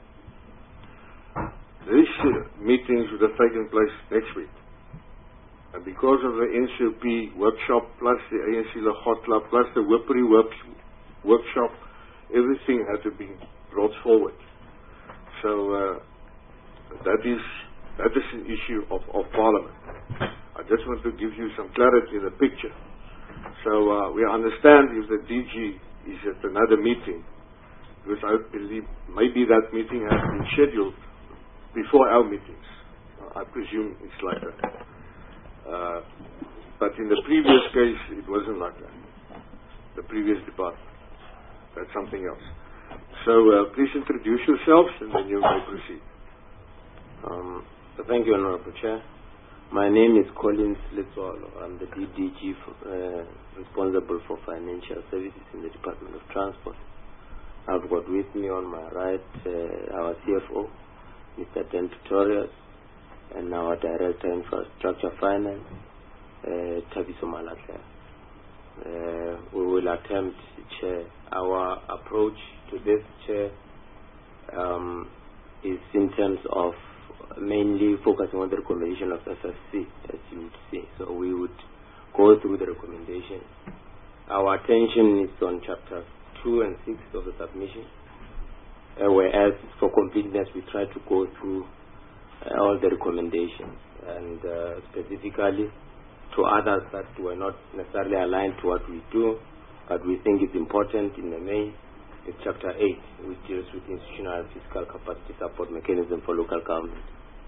These uh, meetings would have taken place next week. And because of the N C P workshop, plus the A N C Lehotla, plus the Whippery work, workshop, everything had to be brought forward. So uh, that is that is an issue of, of Parliament. I just want to give you some clarity in the picture. So uh, we understand if the D G is at another meeting, because I believe maybe that meeting has been scheduled before our meetings. I presume it's like that. Uh, but in the previous case, it wasn't like that. The previous department. That's something else. So uh, please introduce yourselves and then you may proceed. Um, so thank you, Honorable Chair. My name is Collins Litswalo. I'm the D D G for, uh, responsible for financial services in the Department of Transport. I've got with me on my right uh, our C F O, Mister Dan Tutorials, and our Director Infrastructure Finance, uh, Thabiso Malahle. Uh, we will attempt, Chair, our approach to this, Chair, um, is in terms of mainly focusing on the recommendation of F F C, as you would see. So we would go through the recommendations. Our attention is on chapters two and six of the submission, uh, whereas for completeness we try to go through Uh, all the recommendations, and uh, specifically to others that were not necessarily aligned to what we do, but we think it's important in the main, is chapter eight, which deals with institutional and fiscal capacity support mechanism for local government.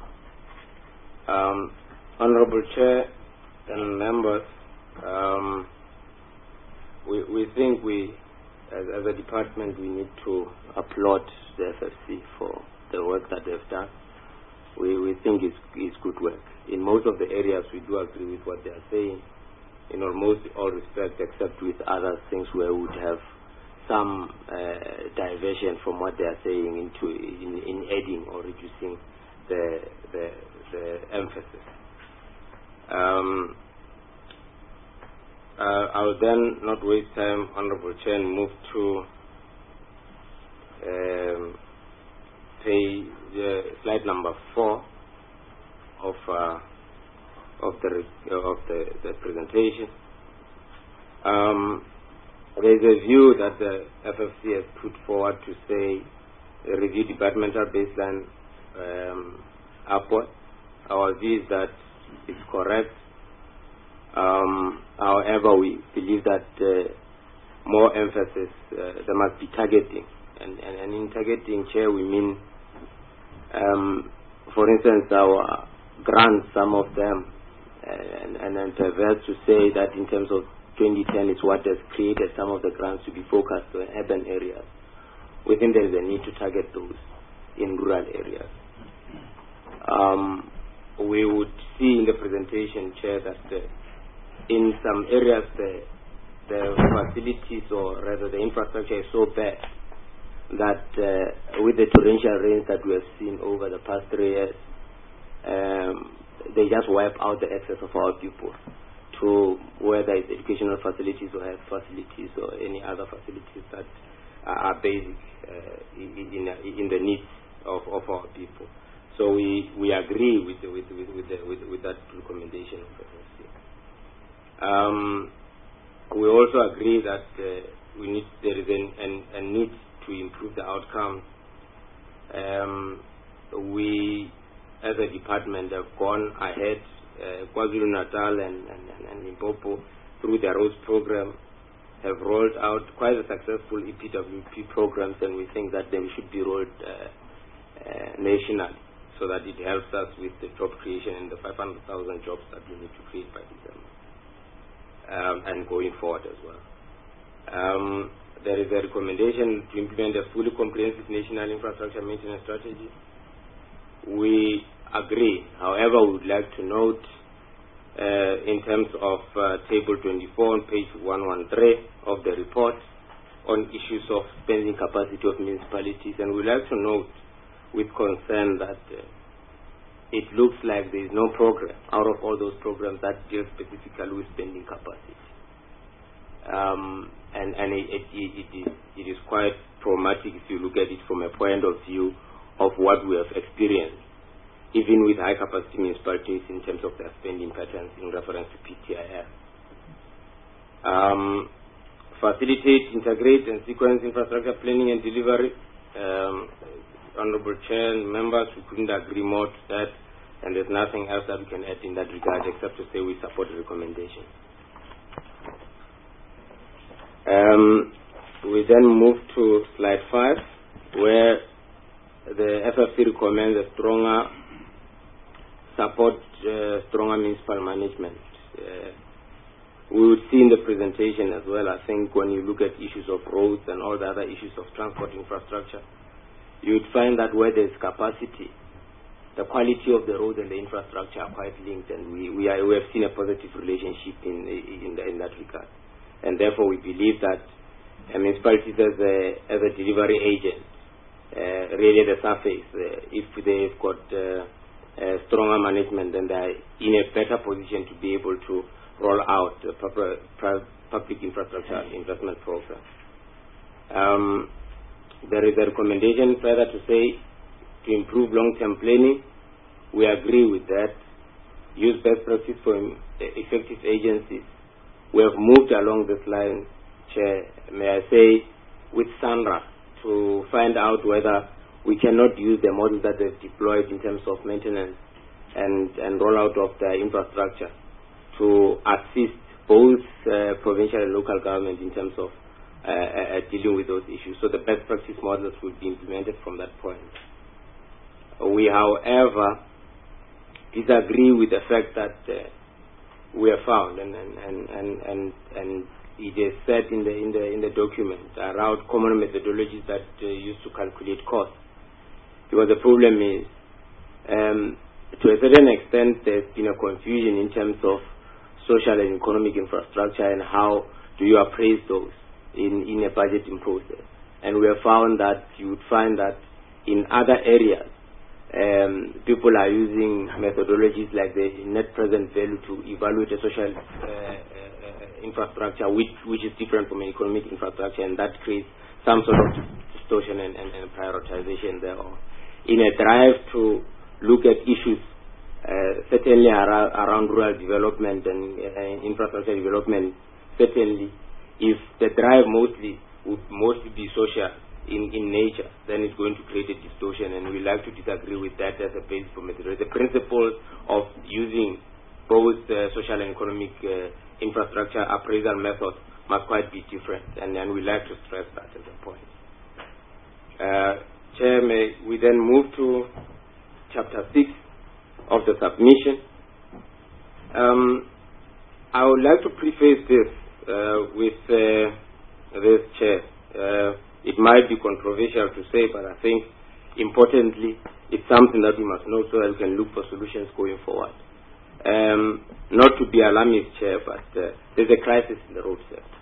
Um, Honorable Chair and members, um, we, we think we, as, as a department, we need to applaud the F F C for the work that they've done. We, we think it's, it's good work. In most of the areas, we do agree with what they are saying, in almost all respects, except with other things where we would have some uh, diversion from what they are saying into in, in adding or reducing the the, the emphasis. Um, uh, I will then not waste time, Honorable Chair, and move to um, page uh, slide number four of uh, of the of the, the presentation. Um, there is a view that the F F C has put forward to say uh, review departmental baseline um, upward. Our view is that it's correct. Um, however, we believe that uh, more emphasis uh, there must be targeting, and, and, and in targeting, Chair, we mean, um, for instance, our grants, some of them, uh, and, and, and perverse to say that in terms of twenty ten is what has created some of the grants to be focused on urban areas. We think there is a need to target those in rural areas. Um, we would see in the presentation, Chair, that uh, in some areas the, the facilities, or rather the infrastructure, is so bad that uh, with the torrential rains that we have seen over the past three years, um, they just wipe out the access of our people to whether it's educational facilities or health facilities or any other facilities that are basic uh, in, in, in the needs of, of our people. So we, we agree with, the, with, with, with, the, with, with that recommendation of the F F C. Um, we also agree that uh, we need, there is an, an, a need to improve the outcomes. Um, we, as a department, have gone ahead, uh, KwaZulu-Natal and, and, and Limpopo, through their roads program, have rolled out quite a successful E P W P programs, and we think that they should be rolled uh, uh, nationally, so that it helps us with the job creation and the five hundred thousand jobs that we need to create by December, um, and going forward as well. Um, there is a recommendation to implement a fully comprehensive national infrastructure maintenance strategy. We agree. However, we would like to note uh, in terms of uh, table twenty-four on page one thirteen of the report on issues of spending capacity of municipalities, and we'd like to note with concern that uh, it looks like there is no program out of all those programs that deal specifically with spending capacity. Um, and and it, it, it, is, it is quite traumatic if you look at it from a point of view of what we have experienced, even with high capacity municipalities in terms of their spending patterns in reference to P T I F. Um, facilitate, integrate, and sequence infrastructure planning and delivery. Um, Honorable Chair and members, we couldn't agree more to that, and there's nothing else that we can add in that regard except to say we support the recommendation. Um, we then move to slide five, where the F F C recommends a stronger support, uh, stronger municipal management. Uh, we would see in the presentation as well, I think, when you look at issues of roads and all the other issues of transport infrastructure, you would find that where there is capacity, the quality of the road and the infrastructure are quite linked, and we, we, are, we have seen a positive relationship in, in, the, in that regard. And therefore, we believe that uh, municipalities as a, as a delivery agent, uh, really the surface, uh, if they've got uh, uh, stronger management, then they are in a better position to be able to roll out the public infrastructure investment program. Um, there is a recommendation further to say to improve long-term planning. We agree with that. Use best practice for effective agencies. We have moved along this line, Chair, may I say, with Sandra to find out whether we cannot use the model that they've deployed in terms of maintenance and, and rollout of the infrastructure to assist both uh, provincial and local government in terms of uh, uh, dealing with those issues. So the best practice models will be implemented from that point. We, however, disagree with the fact that uh, we have found, and and, and, and, and and it is said in the in the in the document around common methodologies that uh, used to calculate costs. Because the problem is, um, to a certain extent, there's been a confusion in terms of social and economic infrastructure and how do you appraise those in, in a budgeting process. And we have found that you would find that in other areas, um, people are using methodologies like the net present value to evaluate a social uh, uh, infrastructure, which, which is different from an economic infrastructure, and that creates some sort of distortion and, and, and prioritization thereof. In a drive to look at issues uh, certainly around, around rural development and uh, infrastructure development, certainly if the drive mostly would mostly be social in, in nature, then it's going to create a distortion, and we like to disagree with that as a basis for methodology. The principles of using both uh, social and economic uh, infrastructure appraisal methods must quite be different, and, and we like to stress that as a point. Uh, Chair, may we then move to chapter six of the submission. Um, I would like to preface this uh, with uh, this, Chair. Uh, it might be controversial to say, but I think importantly, it's something that we must know so that we can look for solutions going forward. Um, not to be alarmist, Chair, but uh, there's a crisis in the road sector.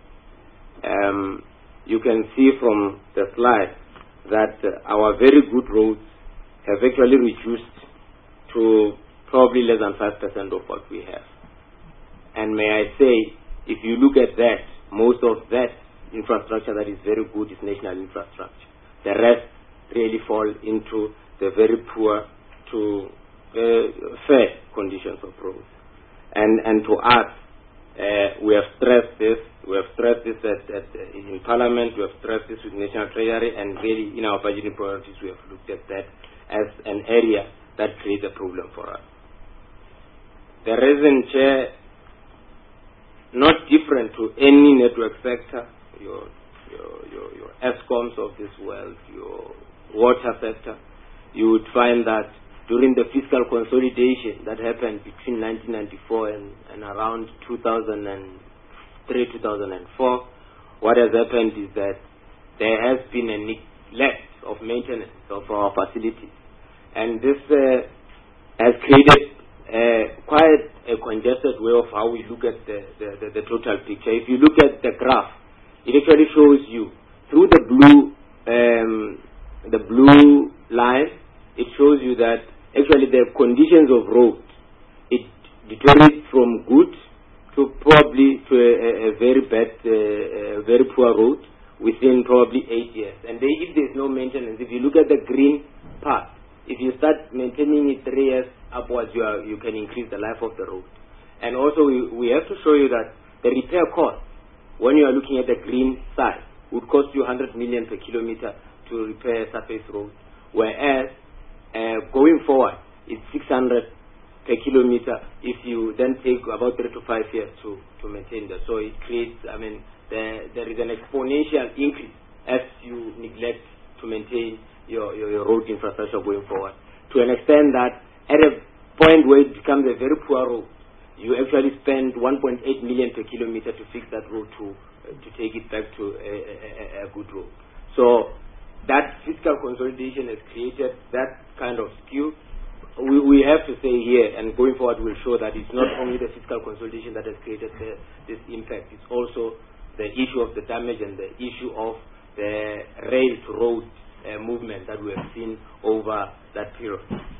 Um, you can see from the slide that uh, our very good roads have actually reduced to probably less than five percent of what we have. And may I say, if you look at that, most of that infrastructure that is very good is national infrastructure. The rest really fall into the very poor to uh, fair conditions of roads. And, and to us, uh, we have stressed this, we have stressed this at, at, in Parliament, we have stressed this with National Treasury, and really in our budgeting priorities we have looked at that as an area that creates a problem for us. The reason, Chair, not different to any network sector, your, your, your, your ESCOMs of this world, your water sector, you would find that during the fiscal consolidation that happened between nineteen ninety-four and, and around two thousand three, two thousand four, what has happened is that there has been a neglect of maintenance of our facilities. And this uh, has created uh, quite a congested way of how we look at the, the, the, the total picture. If you look at the graph, it actually shows you through the blue um, the blue line, it shows you that actually the conditions of road, it deteriorates from good to probably to a, a very bad, uh, a very poor road within probably eight years. And they, if there's no maintenance, if you look at the green part, if you start maintaining it three years upwards, you, are, you can increase the life of the road. And also we, we have to show you that the repair cost, when you are looking at the green side, would cost you one hundred million per kilometer to repair surface road, whereas uh, going forward, it's six hundred per kilometer if you then take about three to five years to, to maintain that. So it creates, I mean, there, there is an exponential increase as you neglect to maintain your, your, your road infrastructure going forward. To an extent that at a point where it becomes a very poor road, you actually spend one point eight million per kilometer to fix that road to, uh, to take it back to a, a, a good road. So that fiscal consolidation has created that kind of skew. We, we have to say here, and going forward we'll show that it's not only the fiscal consolidation that has created the, this impact, it's also the issue of the damage and the issue of the rail to road uh, movement that we have seen over that period.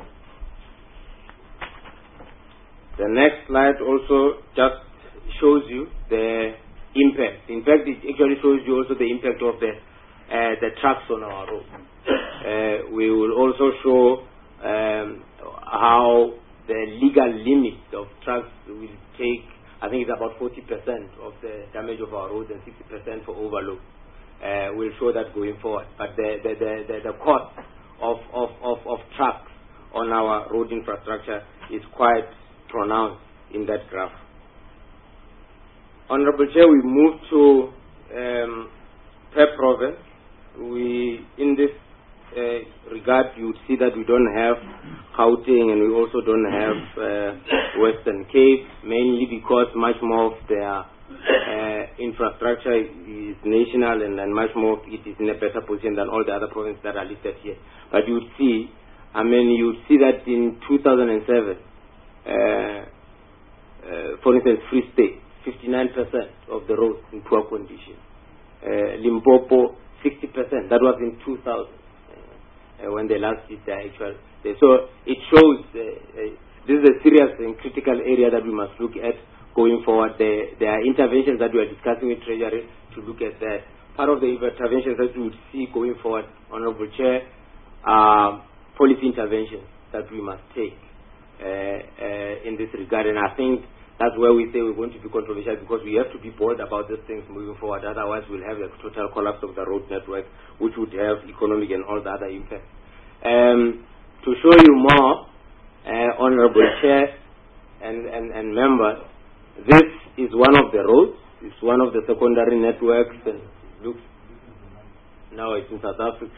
The next slide also just shows you the impact. In fact, it actually shows you also the impact of the uh, the trucks on our road. Uh, we will also show um, how the legal limit of trucks will take, I think it's about forty percent of the damage of our roads and sixty percent for overload. Uh, we'll show that going forward. But the, the, the, the, the cost of, of, of, of trucks on our road infrastructure is quite pronounced in that graph. Honorable Chair, we move to um, per province. We, in this uh, regard, you see that we don't have Gauteng and we also don't have uh, Western Cape, mainly because much more of their uh, infrastructure is national and, and much more of it is in a better position than all the other provinces that are listed here. But you would see, I mean, you would see that in two thousand seven, uh, uh, for instance, Free State, fifty-nine percent of the roads in poor condition. Uh, Limpopo, sixty percent. That was in two thousand uh, uh, when they last did the actual. Uh, so it shows uh, uh, this is a serious and critical area that we must look at going forward. There, there are interventions that we are discussing with Treasury to look at that. Part of the interventions that we would see going forward, Honorable Chair, are policy interventions that we must take uh, uh, in this regard. And I think that's where we say we're going to be controversial, because we have to be bold about these things moving forward. Otherwise, we'll have a total collapse of the road network, which would have economic and all the other impacts. Um, to show you more, uh, Honorable Chair and, and, and members, this is one of the roads. It's one of the secondary networks. And looks, now it's in South Africa.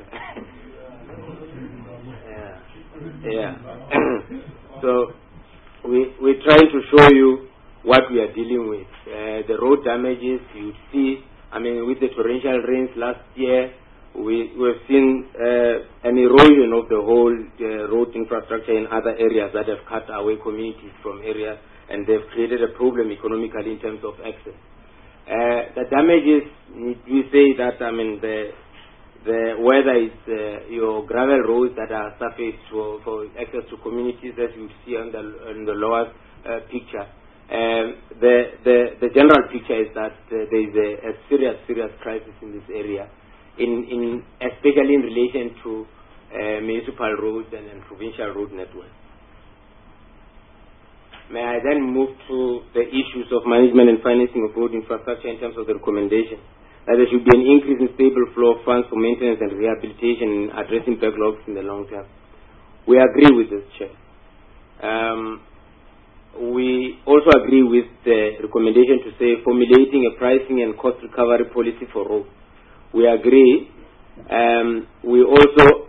yeah. yeah. So we, we're trying to show you what we are dealing with. Uh, the road damages, you see, I mean, with the torrential rains last year, we, we've seen uh, an erosion of the whole uh, road infrastructure in other areas that have cut away communities from areas, and they've created a problem economically in terms of access. Uh, the damages, we say that, I mean, the, the whether it's uh, your gravel roads that are surfaced for, for access to communities, as you see on the, on the lower uh, picture, um, the, the, the general picture picture is that uh, there is a, a serious, serious crisis in this area, in, in especially in relation to uh, municipal roads and, and provincial road networks. May I then move to the issues of management and financing of road infrastructure in terms of the recommendation that there should be an increase in stable flow of funds for maintenance and rehabilitation and addressing backlogs in the long term. We agree with this, Chair. Um, we also agree with the recommendation to say formulating a pricing and cost recovery policy for roads. We agree. Um, we also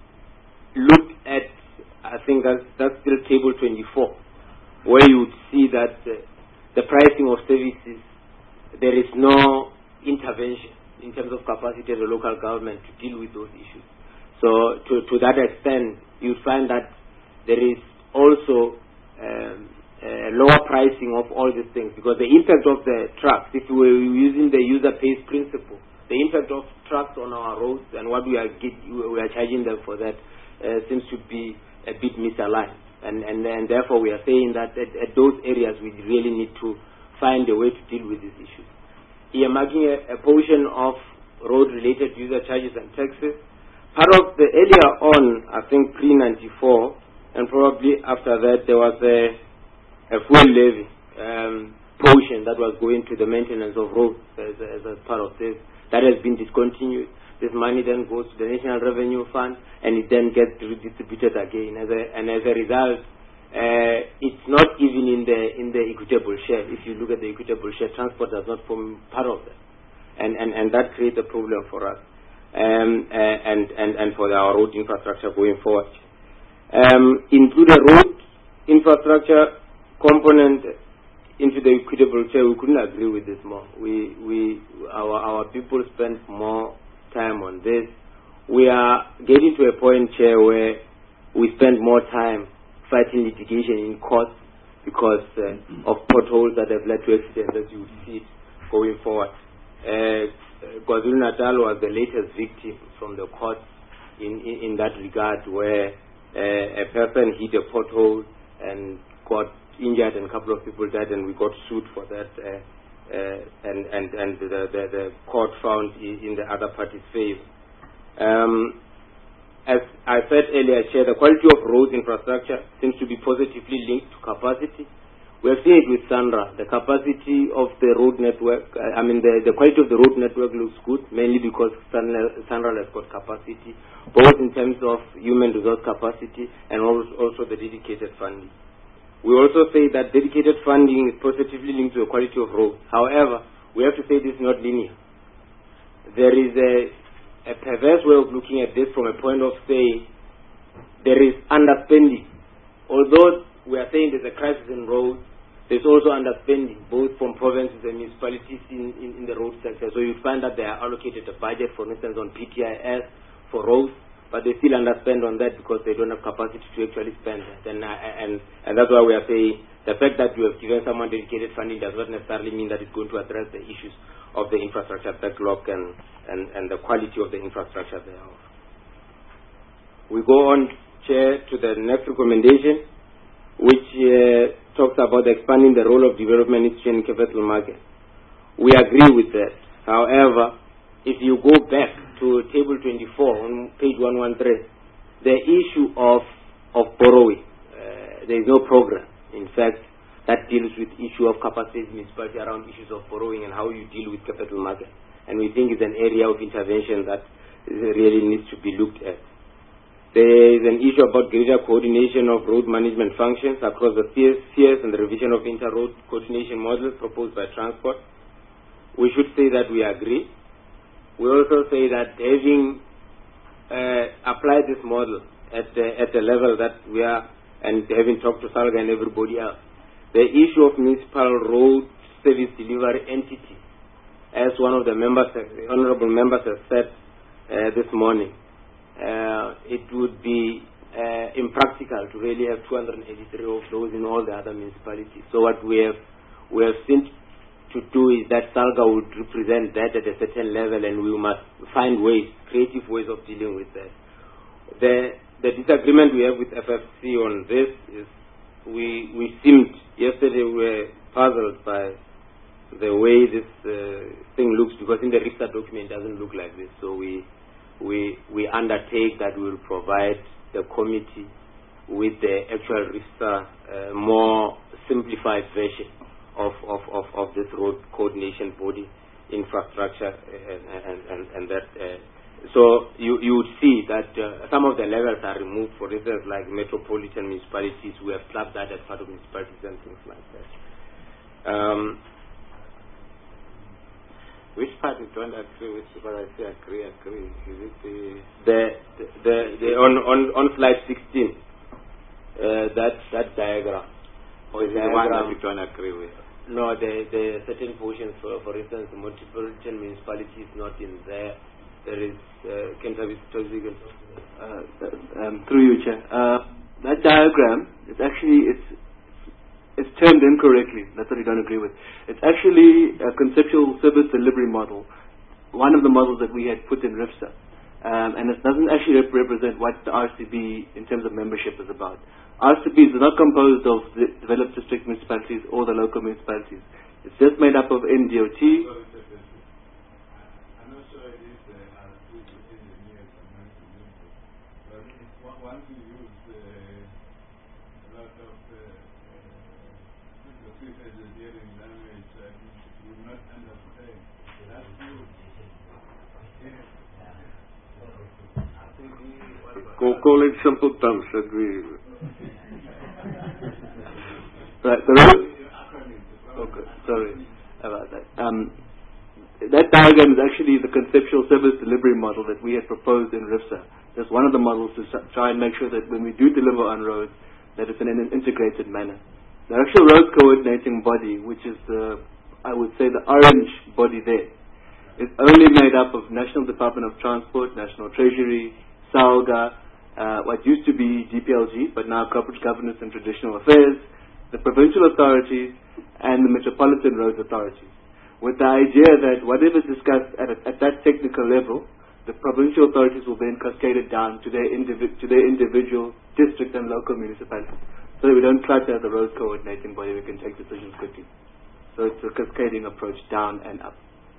look at, I think that's, that's still table twenty-four, where you would see that uh, the pricing of services, there is no intervention in terms of capacity of the local government to deal with those issues. So to, to that extent, you find that there is also um, a lower pricing of all these things, because the impact of the trucks, if we were using the user pays principle, the impact of trucks on our roads and what we are, get, we are charging them for that uh, seems to be a bit misaligned. And, and, and therefore we are saying that at, at those areas we really need to find a way to deal with these issues. Earmarking a, a portion of road-related user charges and taxes. Part of the earlier on, I think pre ninety-four, and probably after that, there was a, a fuel levy um, portion that was going to the maintenance of roads as, as a part of this. That has been discontinued. This money then goes to the National Revenue Fund, and it then gets redistributed again. As a, and as a result, uh, it's not even in the in the equitable share. If you look at the equitable share, transport does not form part of that, and and, and that creates a problem for us, um, uh, and and and for our road infrastructure going forward. Um, include a road infrastructure component into the equitable share. We couldn't agree with this more. We we our our people spend more time on this. We are getting to a point, Chair, where we spend more time fighting litigation in court because uh, of potholes that have led to accidents, as you would see going forward. Uh, KwaZulu-Natal was the latest victim from the court in, in, in that regard, where uh, a person hit a pothole and got injured and a couple of people died, and we got sued for that. Uh, Uh, and and and the, the, the court found in the other party's favor. Um, as I said earlier, Chair, the quality of road infrastructure seems to be positively linked to capacity. We have seen it with Sandra. The capacity of the road network, uh, I mean the, the quality of the road network looks good, mainly because Sandra has got capacity, both in terms of human resource capacity and also, also the dedicated funding. We also say that dedicated funding is positively linked to the quality of roads. However, we have to say this is not linear. There is a, a perverse way of looking at this from a point of saying there is underspending. Although we are saying there's a crisis in roads, there's also underspending, both from provinces and municipalities in, in, in the road sector. So you find that they are allocated a budget, for instance, on P T I S for roads, but they still underspend on that because they don't have capacity to actually spend that. And, uh, and, and that's why we are saying the fact that you have given someone dedicated funding does not necessarily mean that it's going to address the issues of the infrastructure backlog and, and, and the quality of the infrastructure thereof. We go on, Chair, to the next recommendation, which uh, talks about expanding the role of development institution in capital market. We agree with that. However, if you go back to table twenty-four on page one thirteen, the issue of of borrowing, uh, there is no program, in fact, that deals with issue of capacity municipality around issues of borrowing and how you deal with capital market. And we think it's an area of intervention that really needs to be looked at. There is an issue about greater coordination of road management functions across the C S and the revision of inter-road coordination models proposed by transport. We should say that we agree. We also say that having uh, applied this model at the, at the level that we are, and having talked to Salga and everybody else, the issue of municipal road service delivery entity, as one of the members, the honorable members has said uh, this morning, uh, it would be uh, impractical to really have two hundred eighty-three of those in all the other municipalities. So what we have, we have seen to do is that Salga would represent that at a certain level, and we must find ways, creative ways of dealing with that. The the disagreement we have with F F C on this is we we seemed yesterday we were puzzled by the way this uh, thing looks, because in the RISTA document it doesn't look like this. So we we we undertake that we will provide the committee with the actual RISTA uh, more simplified version of, of, of, of this road coordination body infrastructure and, and, and, and that. Uh, so you, you would see that uh, some of the levels are removed. For instance, like metropolitan municipalities, we have clubbed that as part of municipalities and things like that. Um, Which part you don't agree with? Because I say agree, agree. Is it the the the, the, the on, on on slide sixteen? Uh, that that diagram. Or is it the one that you don't agree with? No, the the certain portions. For for instance, the metropolitan municipality is not in there. There is uh, Canterbury Toxic. Uh, um, through you, Chair. Uh, that diagram is actually it's it's termed incorrectly. That's what we don't agree with. It's actually a conceptual service delivery model, one of the models that we had put in RIFSA. Um, and it doesn't actually rep represent what the R C B in terms of membership is about. R C Bs are not composed of the developed district municipalities or the local municipalities. It's just made up of N D O T. Call, call it simple terms that we... Right, the road... Okay, sorry about that. Um, that diagram is actually the conceptual service delivery model that we had proposed in RIFSA. That's one of the models to try and make sure that when we do deliver on roads, that it's in an integrated manner. The actual road coordinating body, which is the, I would say the orange body there, is only made up of National Department of Transport, National Treasury, SALGA, uh, what used to be D P L G, but now Corporate Governance and Traditional Affairs, the provincial authorities, and the metropolitan roads authorities, with the idea that whatever is discussed at, a, at that technical level, the provincial authorities will then cascade it down to their, indivi to their individual district and local municipalities, so that we don't clutter the road coordinating body, we can take decisions quickly. So it's a cascading approach down and up.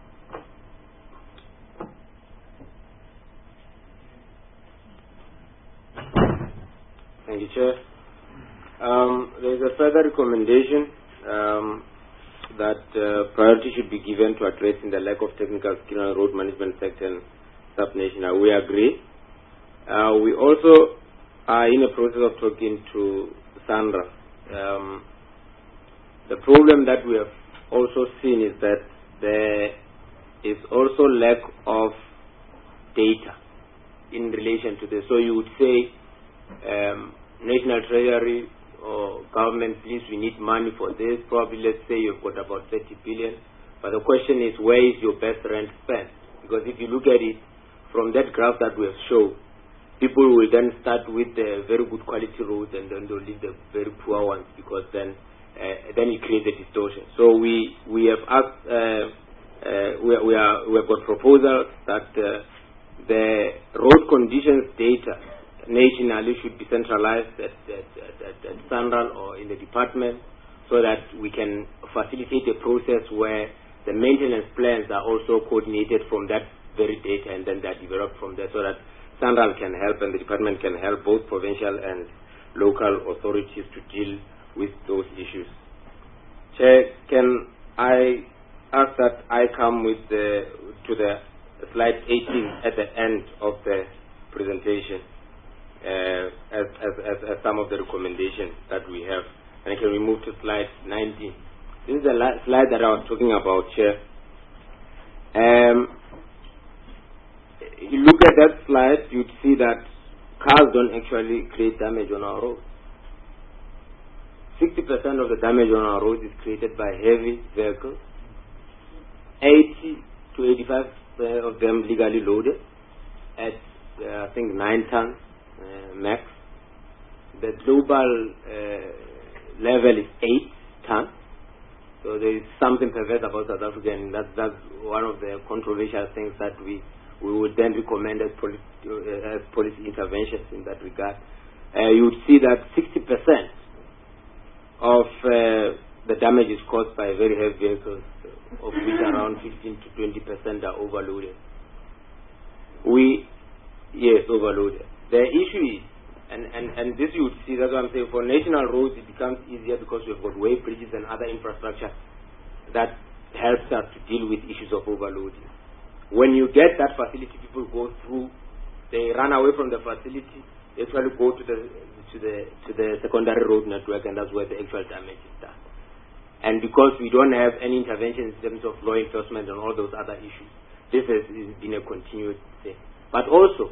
Thank you, Chair. Um, there is a further recommendation um, that uh, priority should be given to addressing the lack of technical skill in the road management sector and sub-national. We agree. Uh, we also are in a process of talking to Sandra. Um, the problem that we have also seen is that there is also lack of data in relation to this. So you would say, um, National Treasury or government, please, we need money for this. Probably, let's say you've got about thirty billion. But the question is, where is your best rent spent? Because if you look at it from that graph that we have shown, people will then start with the very good quality roads and then they'll leave the very poor ones, because then uh, then it creates a distortion. So we we have asked, uh, uh, we we are we have got proposals that uh, the road conditions data nationally should be centralized at, at, at, at, at Central or in the department, so that we can facilitate a process where the maintenance plans are also coordinated from that very data, and then they are developed from there, so that Central can help and the department can help both provincial and local authorities to deal with those issues. Chair, can I ask that I come with the, to the slide eighteen at the end of the presentation? Uh, as, as, as, as some of the recommendations that we have. And can we move to slide nineteen? This is the slide that I was talking about, Chair. Um, you look at that slide, you'd see that cars don't actually create damage on our roads. sixty percent of the damage on our roads is created by heavy vehicles. eighty to eighty-five percent of them legally loaded at, uh, I think, nine tons. Uh, max. The global uh, level is eight tons. So there is something perverse about South Africa, and that, that's one of the controversial things that we, we would then recommend as, poli uh, as policy interventions in that regard. Uh, you would see that sixty percent of uh, the damage is caused by very heavy vehicles, of which around fifteen to twenty percent are overloaded. We, yes, overloaded. The issue is, and, and, and this you would see, that's what I'm saying, for national roads it becomes easier because we've got way bridges and other infrastructure that helps us to deal with issues of overloading. When you get that facility, people go through, they run away from the facility, they try to go to the to the to the secondary road network, and that's where the actual damage is done. And because we don't have any intervention in terms of law enforcement and all those other issues, this has been a continued thing. But also,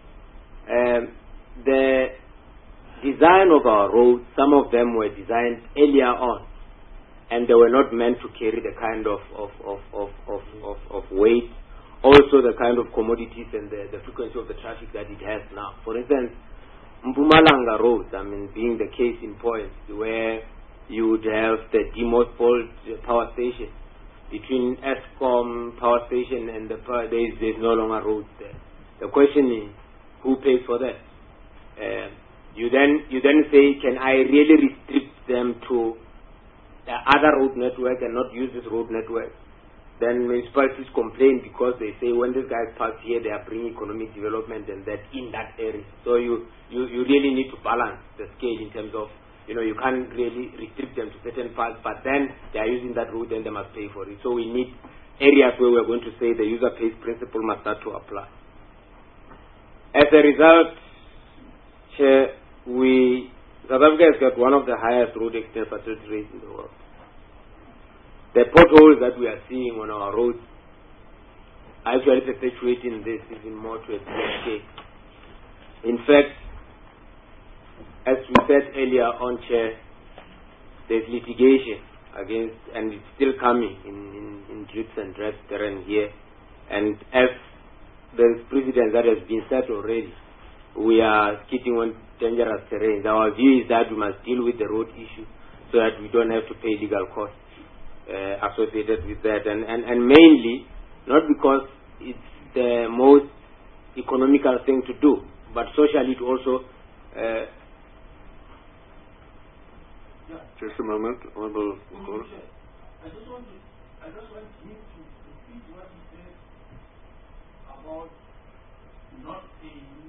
um, the design of our roads, some of them were designed earlier on, and they were not meant to carry the kind of of of of of, of, of weight, also the kind of commodities and the, the frequency of the traffic that it has now. For instance, Mpumalanga roads, I mean, being the case in point, where you would have the demothballed power station between Eskom power station and the power, there is there's no longer roads there. The question is, who pays for that? Uh, you then you then say, can I really restrict them to the other road network and not use this road network? Then municipalities complain because they say when these guys pass here, they are bringing economic development and that in that area. So you, you, you really need to balance the scale in terms of, you know, you can't really restrict them to certain parts, but then they are using that route and they must pay for it. So we need areas where we're going to say the user pays principle must start to apply. As a result, Chair, we, South Africa has got one of the highest road accident fatality rates in the world. The potholes that we are seeing on our roads are actually perpetuating this even more to a bigger scale. In fact, as we said earlier on, Chair, there's litigation against, and it's still coming in, in, in dribs and drabs terrain here. And as the precedent that has been set already, we are skidding on dangerous terrains. Our view is that we must deal with the road issue so that we don't have to pay legal costs Uh, associated with that, and, and, and mainly not because it's the most economical thing to do, but socially it also uh, yeah. Just a moment, Honorable. I just want to I just want him to repeat what he said about not paying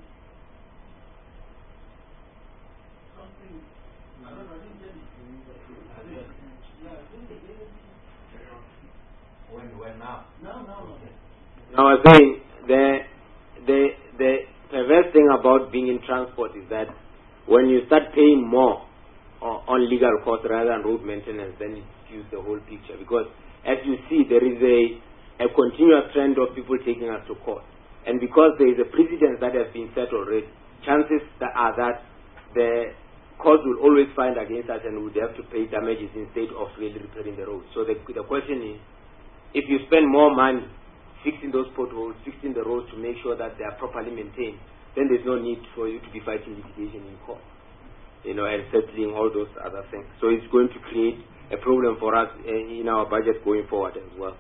something. I don't know, I didn't get it. Yeah, I think they gave it. When, when now? No, no, no. Now I think the, the, the perverse thing about being in transport is that when you start paying more on legal costs rather than road maintenance, then it skews the whole picture. Because as you see, there is a, a continuous trend of people taking us to court. And because there is a precedent that has been set already, chances that are that the court will always find against us and we would have to pay damages instead of really repairing the road. So the, the question is, if you spend more money fixing those potholes, fixing the roads to make sure that they are properly maintained, then there's no need for you to be fighting litigation in court, you know, and settling all those other things. So it's going to create a problem for us in our budget going forward as well.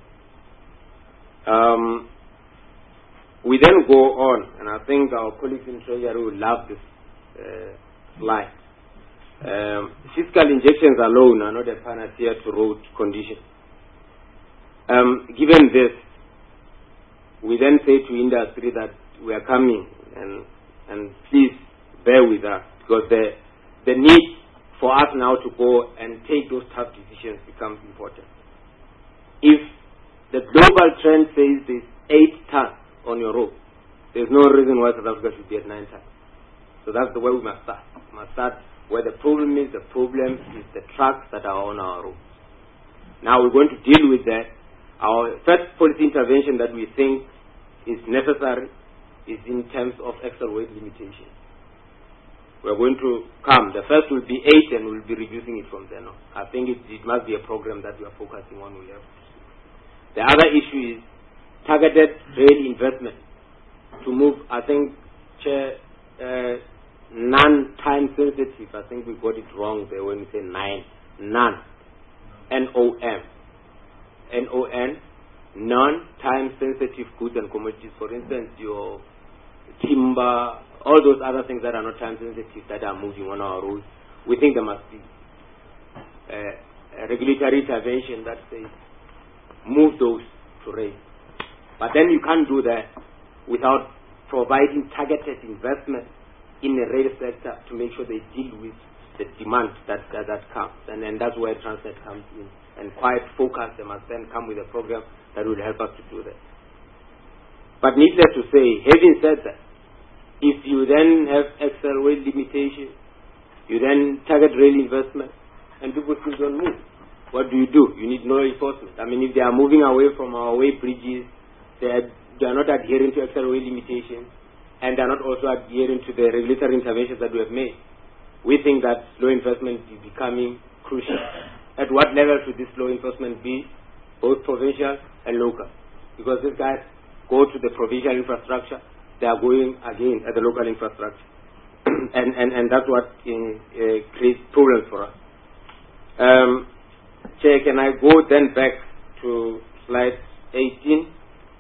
Um, we then go on, and I think our colleagues in Treasury will love this uh, slide. Um, fiscal injections alone are not a panacea to road conditions. Um, given this, we then say to industry that we are coming, and and please bear with us, because the the need for us now to go and take those tough decisions becomes important. If the global trend says there's eight tons on your road, there's no reason why South Africa should be at nine tons. So that's the way we must start. We must start where the problem is. The problem is the trucks that are on our roads. Now we're going to deal with that. Our first policy intervention that we think is necessary is in terms of axle weight limitation. We're going to come. The first will be eight and we'll be reducing it from there on. I think it, it must be a program that we are focusing on. We have. The other issue is targeted rail investment to move, I think, Chair, uh, non-time sensitive. I think we got it wrong there when we say nine. None. N O M. N O N, non-time sensitive goods and commodities. For instance, your timber, all those other things that are not time sensitive that are moving on our roads. We think there must be a, a regulatory intervention that says move those to rail. But then you can't do that without providing targeted investment in the rail sector to make sure they deal with the demand that that, that comes. And then that's where Transnet comes in. And quite focused, they must then come with a program that will help us to do that. But needless to say, having said that, if you then have excel weight limitation, you then target rail investment, and people still don't move. What do you do? You need law enforcement. I mean, if they are moving away from our way bridges, they are, they are not adhering to excel weight limitations, and they are not also adhering to the regulatory interventions that we have made. We think that law enforcement is becoming crucial. At what level should this law enforcement be? Both provincial and local. Because these guys go to the provincial infrastructure, they are going again at the local infrastructure. and, and, and that's what uh, uh, creates problems for us. Um, Chair, can I go then back to slide eighteen?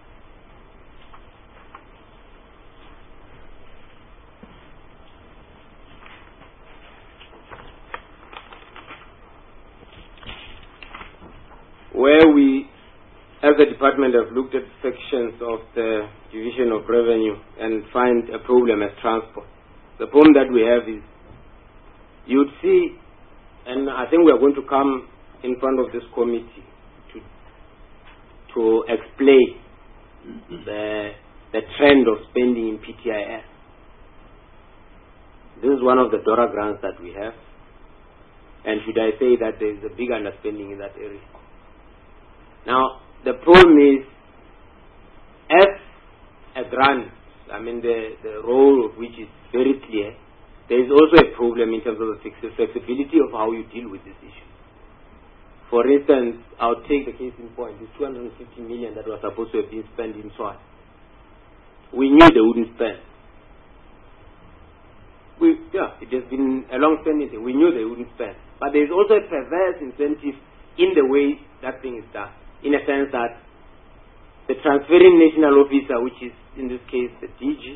Where we, as a department, have looked at sections of the Division of Revenue and find a problem as transport. The problem that we have is, you'd see, and I think we are going to come in front of this committee to to explain the the trend of spending in P T I S. This is one of the DORA grants that we have, and should I say that there is a big underspending in that area. Now, the problem is, as a grant, I mean the, the role of which is very clear, there is also a problem in terms of the flexibility of how you deal with this issue. For instance, I'll take the case in point, the two hundred fifty million that was supposed to have been spent in Swat. We knew they wouldn't spend. We, yeah, it has been a long-standing thing. We knew they wouldn't spend. But there is also a perverse incentive in the way that thing is done. In a sense that the transferring national officer, which is in this case the D G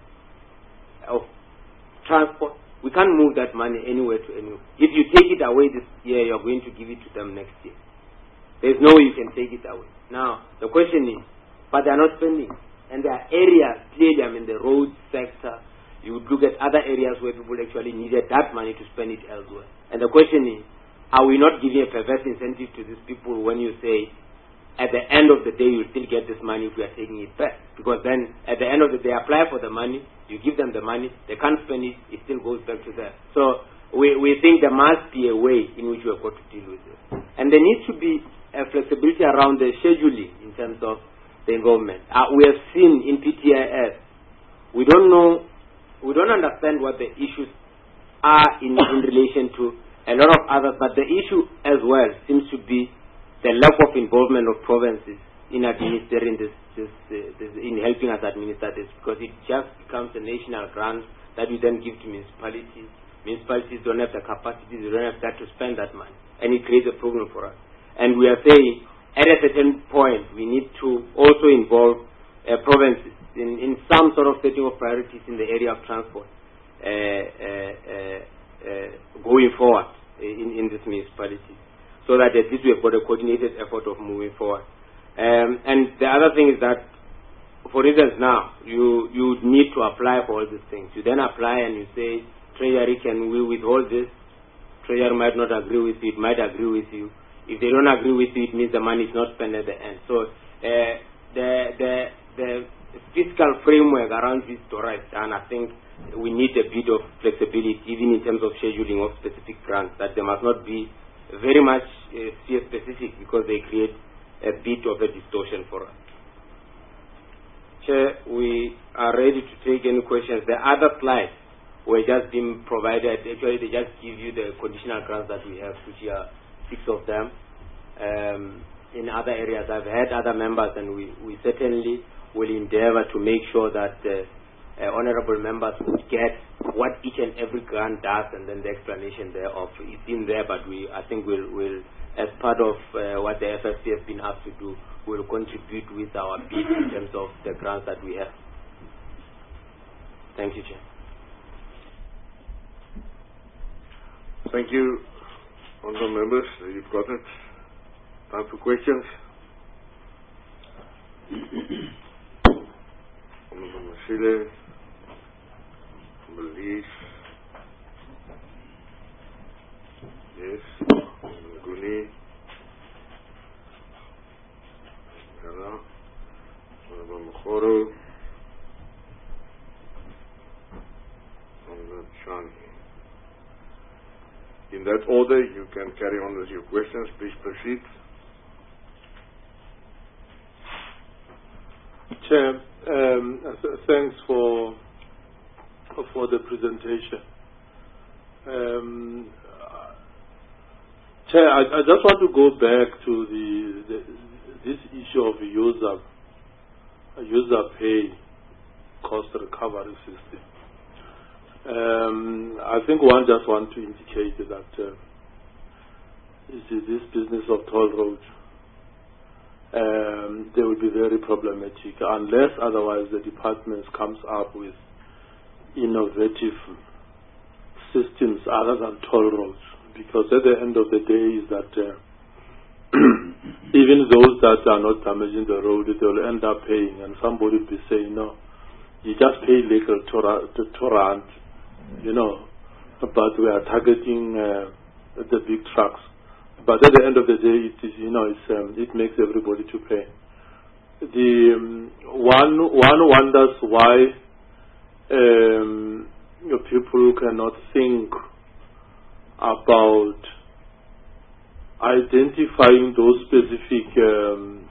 of transport, we can't move that money anywhere to anywhere. If you take it away this year, you're going to give it to them next year. There's no way you can take it away. Now, the question is, but they're not spending. And there are areas, clearly, I mean, the road sector, you would look at other areas where people actually needed that money to spend it elsewhere. And the question is, are we not giving a perverse incentive to these people when you say, at the end of the day, you still get this money if we are taking it back? Because then, at the end of the day, apply for the money, you give them the money, they can't spend it, it still goes back to them. So, we, we think there must be a way in which we have got to deal with this. And there needs to be a flexibility around the scheduling in terms of the involvement. Uh, we have seen in P T I S, we don't know, we don't understand what the issues are in, in relation to a lot of others, but the issue as well seems to be the lack of involvement of provinces in administering this, this, uh, this, in helping us administer this, because it just becomes a national grant that we then give to municipalities. Municipalities don't have the capacity, they don't have that to spend that money, and it creates a problem for us. And we are saying, at a certain point, we need to also involve uh, provinces in, in some sort of setting of priorities in the area of transport uh, uh, uh, uh, going forward in, in this municipality, so that at least we have got a coordinated effort of moving forward. Um, and the other thing is that, for instance, now you you need to apply for all these things. You then apply and you say, Treasury, can we withhold this? Treasury might not agree with you, it might agree with you. If they don't agree with you, it means the money is not spent at the end. So uh, the the the fiscal framework around this DORA is done. I think we need a bit of flexibility, even in terms of scheduling of specific grants, that they must not be very much uh, sphere specific, because they create a bit of a distortion for us. Chair, we are ready to take any questions. The other slides were just being provided. Actually, they just give you the conditional grants that we have, which are six of them. Um, in other areas, I've had other members, and we, we certainly will endeavor to make sure that uh, uh, honorable members would get what each and every grant does, and then the explanation thereof. It's in there, but we, I think we'll, we'll as part of uh, what the F F C has been asked to do, we'll contribute with our bid in terms of the grants that we have. Thank you, Chair. Thank you, honorable members. You've got it. Time for questions. Chile, Belize, yes, Nguni, Ghana, Honorable Mokoro, Honorable Chan. In that order, you can carry on with your questions. Please proceed. Chair, um, th- thanks for for the presentation. Um, uh, Chair, I, I just want to go back to the, the this issue of user user pay cost recovery system. Um, I think one just want to indicate that uh, you see, this business of toll roads, um, they will be very problematic unless otherwise the department comes up with innovative systems other than toll roads. Because at the end of the day is that uh, even those that are not damaging the road, they will end up paying, and somebody will be saying, no, you just pay legal to, to run, you know, but we are targeting uh, the big trucks. But at the end of the day, it is, you know, it's, um, it makes everybody to pay. The um, one one wonders why um, you know, people cannot think about identifying those specific um,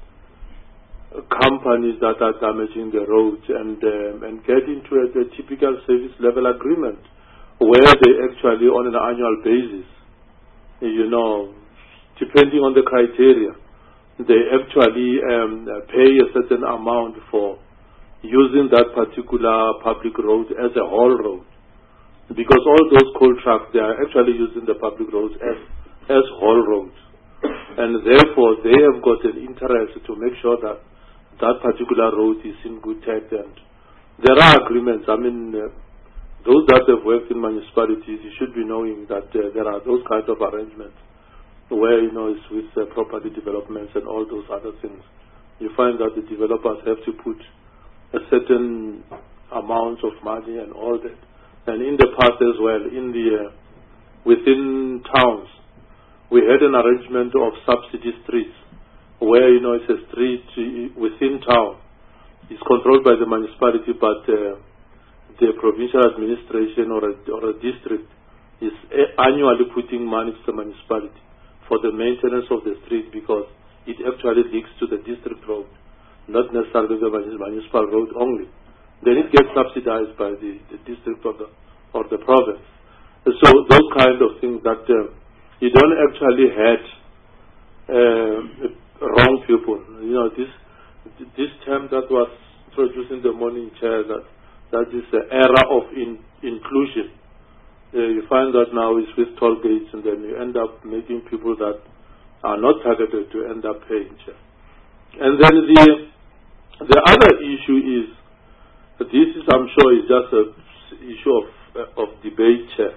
companies that are damaging the roads and um, and get into a, a typical service level agreement where they actually, on an annual basis, you know, depending on the criteria, they actually um, pay a certain amount for using that particular public road as a whole road. Because all those coal trucks, they are actually using the public roads as, as whole roads. And therefore, they have got an interest to make sure that that particular road is in good health. And there are agreements. I mean, uh, those that have worked in municipalities, you should be knowing that uh, there are those kinds of arrangements where, you know, it's with uh, property developments and all those other things. You find that the developers have to put a certain amount of money and all that. And in the past as well, in the uh, within towns, we had an arrangement of subsidy streets where, you know, it's a street within town. It's controlled by the municipality, but uh, the provincial administration or a, or a district is annually putting money to the municipality for the maintenance of the street because it actually links to the district road, not necessarily the municipal road only. Then it gets subsidized by the, the district or the, or the province. So those kind of things that uh, you don't actually hurt uh, wrong people. You know, this this term that was introduced in the morning chair, that that is the era of in, inclusion. Uh, you find that now it's with toll gates, and then you end up making people that are not targeted to end up paying. Chair. And then the the other issue is, this is, I'm sure, is just an issue of uh, of debate. Chair.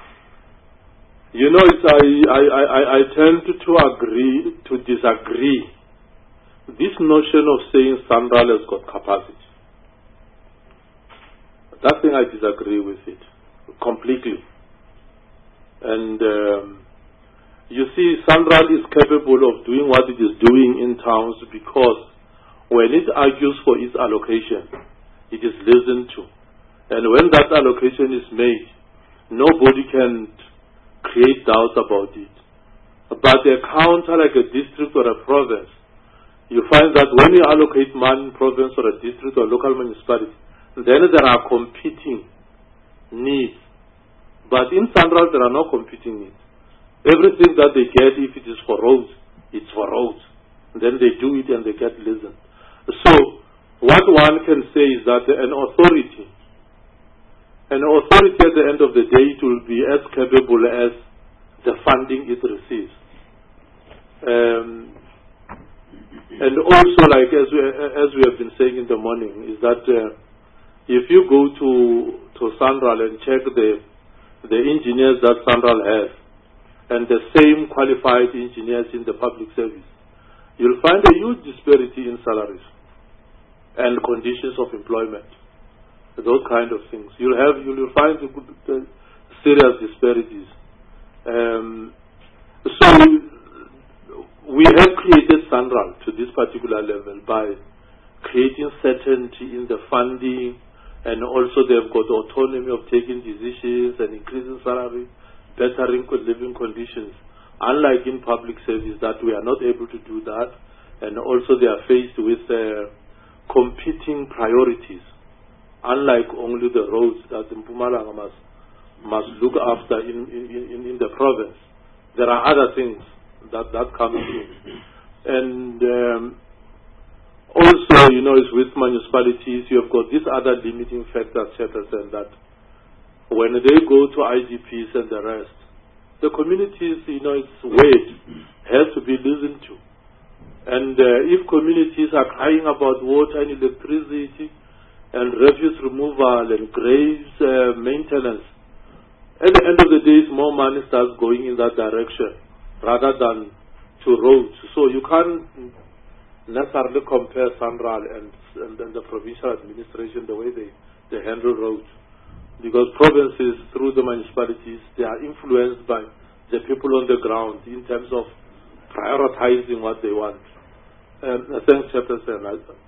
You know, it's, I, I, I, I tend to, to agree, to disagree. This notion of saying SANRAL has got capacity. That thing I disagree with it completely. And um, you see, SANRAL is capable of doing what it is doing in towns because when it argues for its allocation, it is listened to. And when that allocation is made, nobody can create doubts about it. But a counter like a district or a province, you find that when you allocate one province or a district or local municipality, then there are competing needs. But in SANRAL, there are no competing needs. Everything that they get, if it is for roads, it's for roads. Then they do it and they get listened. So, what one can say is that an authority, an authority at the end of the day, it will be as capable as the funding it receives. Um, and also, like as we, as we have been saying in the morning, is that uh, if you go to to SANRAL and check the the engineers that SANRAL has, and the same qualified engineers in the public service, you'll find a huge disparity in salaries and conditions of employment. those kind of things. You'll have, you'll find uh, serious disparities. Um, so we have created SANRAL to this particular level by creating certainty in the funding, and also they've got autonomy of taking decisions and increasing salary, bettering living conditions. Unlike in public service that we are not able to do that, and also they are faced with uh, competing priorities. Unlike only the roads that Mpumalanga must, must look after in, in, in the province, there are other things that, that come in. And um, also, you know, it's with municipalities, you have got these other limiting factors, and that when they go to I D Ps and the rest, the communities, you know, its weight has to be listened to. And uh, if communities are crying about water and electricity and refuse removal and graves uh, maintenance, at the end of the day, more money starts going in that direction rather than to roads. So you can't necessarily compare SANRAL and, and, and the provincial administration the way they, they handle roads. Because provinces, through the municipalities, they are influenced by the people on the ground in terms of prioritizing what they want. And uh, thanks, Chairperson.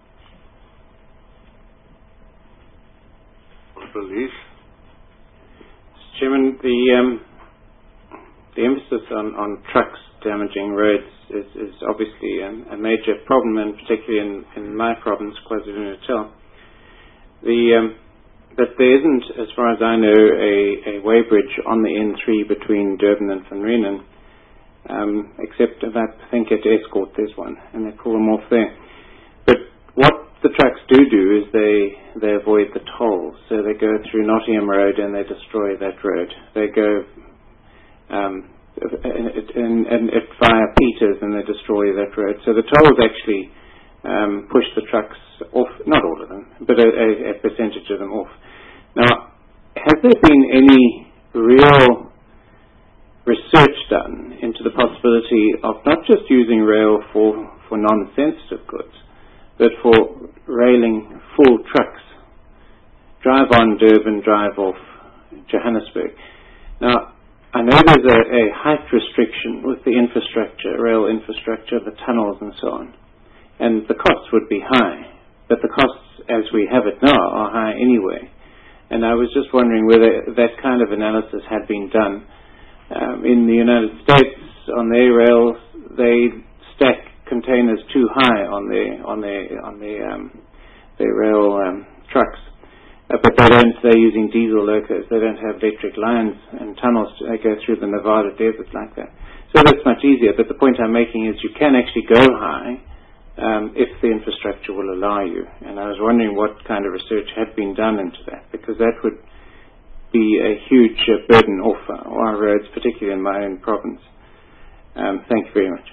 Police. Chairman, the um, the emphasis on, on trucks damaging roads is, is obviously um, a major problem, and particularly in, in my province, KwaZulu-Natal. The um, but there isn't, as far as I know, a, a weighbridge on the N three between Durban and Van Rieenen, um, except that I think at Escort there's one, and they pull them off there. But what the trucks do do is they they avoid the tolls, so they go through Nottingham Road and they destroy that road. They go um, and, and, and it via Peters and they destroy that road. So the tolls actually um, push the trucks off, not all of them, but a, a, a percentage of them off. Now, has there been any real research done into the possibility of not just using rail for, for non-sensitive goods, but for railing full trucks? Drive on Durban, drive off Johannesburg. Now, I know there's a, a height restriction with the infrastructure, rail infrastructure, the tunnels and so on, and the costs would be high, but the costs as we have it now are high anyway. And I was just wondering whether that kind of analysis had been done. Um, in the United States, on their rails, they stack containers too high on their on their on their um, their rail um, trucks, uh, but they don't. They're using diesel locos. They don't have electric lines and tunnels. They go through the Nevada desert like that. So that's much easier. But the point I'm making is you can actually go high um, if the infrastructure will allow you. And I was wondering what kind of research had been done into that, because that would be a huge uh, burden off our roads, particularly in my own province. Um, thank you very much.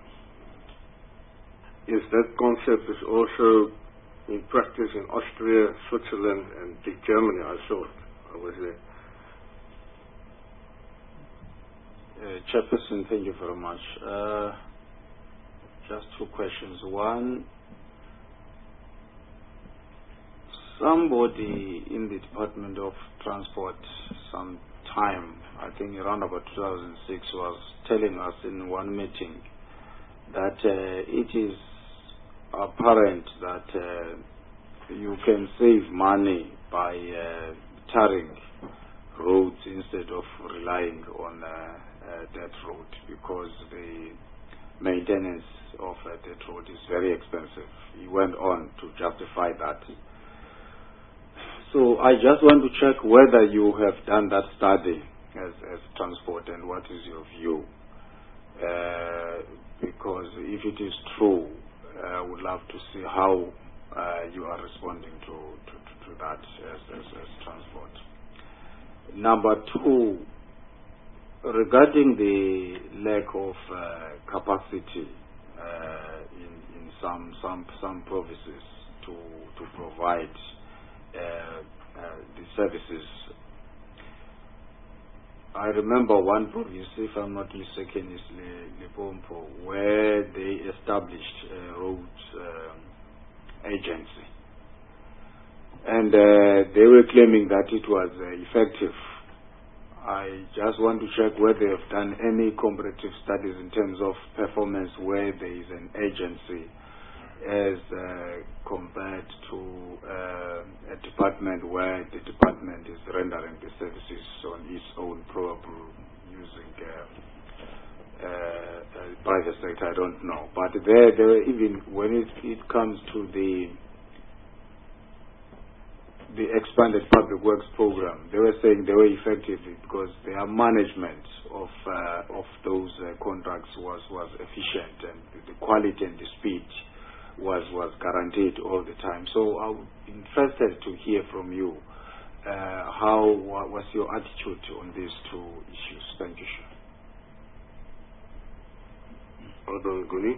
Yes, that concept is also in practice in Austria, Switzerland, and Germany. I saw it. I was there. Uh, Chairperson, thank you very much. Uh, just two questions. One, somebody in the Department of Transport some time, I think around about two thousand six, was telling us in one meeting that uh, it is apparent that uh, you can save money by uh, tarring roads instead of relying on uh, uh, that road, because the maintenance of uh, that road is very expensive. He went on to justify that. So I just want to check whether you have done that study as, as transport, and what is your view. Uh, because if it is true, I would love to see how uh, you are responding to, to, to that as, as, as transport. Number two, regarding the lack of uh, capacity uh, in, in some, some, some provinces to, to provide uh, uh, the services. I remember one province, if I'm not mistaken, is Limpopo, where they established a road um, agency. and uh, they were claiming that it was uh, effective. I just want to check whether they have done any comparative studies in terms of performance where there is an agency as uh, compared to uh, a department where the department is rendering the services on its own, probably using uh, uh, uh, private sector, I don't know. But there, there were even, when it, it comes to the the expanded public works program, they were saying they were effective because their management of uh, of those uh, contracts was was efficient, and the quality and the speed was was guaranteed all the time. So I'm interested to hear from you uh, how what was your attitude on these two issues. Thank you, sir.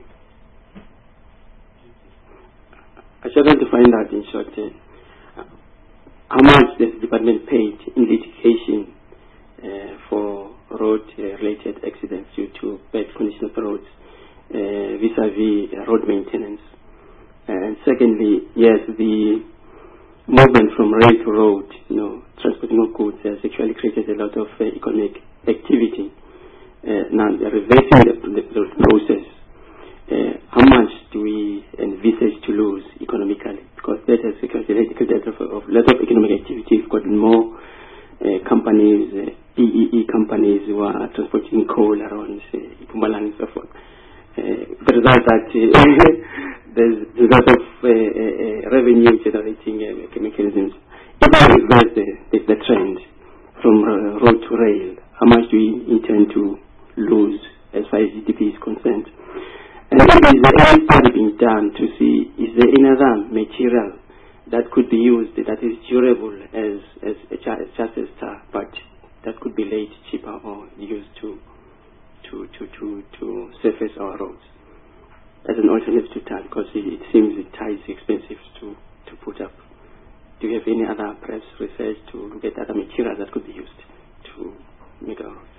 I just want to find out in short uh, how much the department paid in litigation uh, for road-related uh, accidents due to bad condition of the roads uh, vis-a-vis uh, road maintenance. And secondly, yes, the movement from rail to road, you know, transporting of goods has actually created a lot of uh, economic activity. Uh, now, reversing the, the, the process, uh, how much do we envisage to lose economically? Because that has created a lot of economic activity. We've got more uh, companies, uh, P E E companies who are transporting coal around uh, Mpumalanga and so forth. Uh, the result that uh, there's a lot of uh, uh, revenue generating uh, mechanisms. If we reverse the, the, the trend from uh, road to rail, how much do we intend to lose as far as G D P is concerned? And is there any study being done to see is there any other material that could be used that is durable as as, as just as tar, but that could be laid cheaper or used to to to to, to surface our roads as an alternative to tar, because it, it seems that tar is expensive to to put up. Do you have any other perhaps research to look at other materials that could be used to make our roads?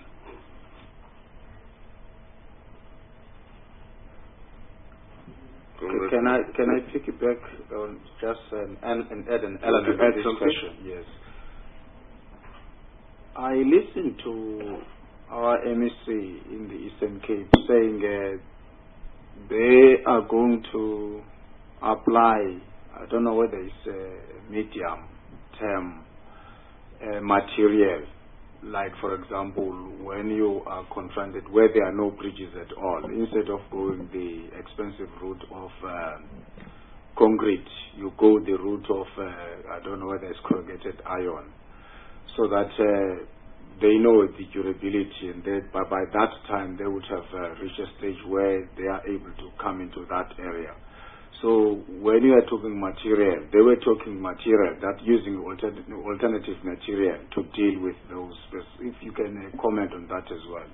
Can I can I piggyback on just an, and, and add an element to this question? Yes. I listened to our M E C in the Eastern Cape saying uh, they are going to apply, I don't know whether it's a medium term uh, material, like for example when you are confronted where there are no bridges at all, instead of going the expensive route of uh, concrete, you go the route of uh, I don't know whether it's corrugated iron, so that uh, they know the durability, and that by, by that time they would have uh, reached a stage where they are able to come into that area. So when you are talking material, they were talking material, that using alternative, alternative material to deal with those. If you can uh, comment on that as well.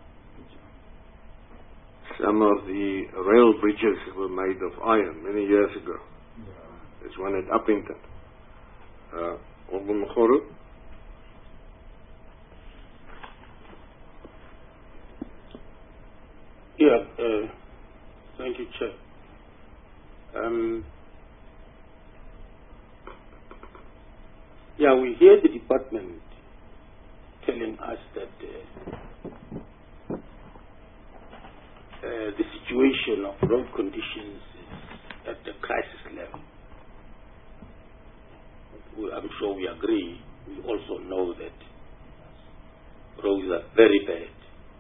Some of the rail bridges were made of iron many years ago. Yeah. There's one at Uppington. Uh, Ogunmkhoro? Yeah, uh, thank you, Chair. Um, yeah, we hear the department telling us that uh, uh, the situation of road conditions is at the crisis level. We, I'm sure we agree. We also know that roads are very bad.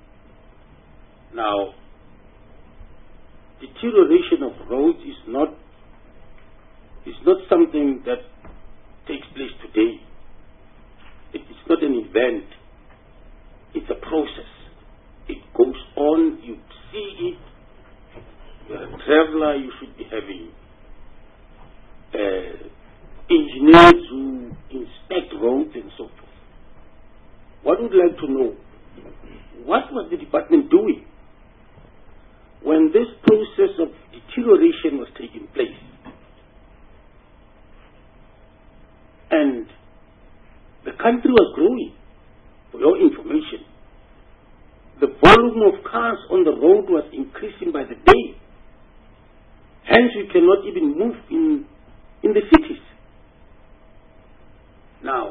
Now, deterioration of roads is not is not something that takes place today. It is not an event. It's a process. It goes on. You see it. You're a traveler. You should be having uh, engineers who inspect roads and so forth. What would like to know? What was the department doing when this process of deterioration was taking place? And the country was growing, for your information. The volume of cars on the road was increasing by the day. Hence, you cannot even move in, in the cities. Now,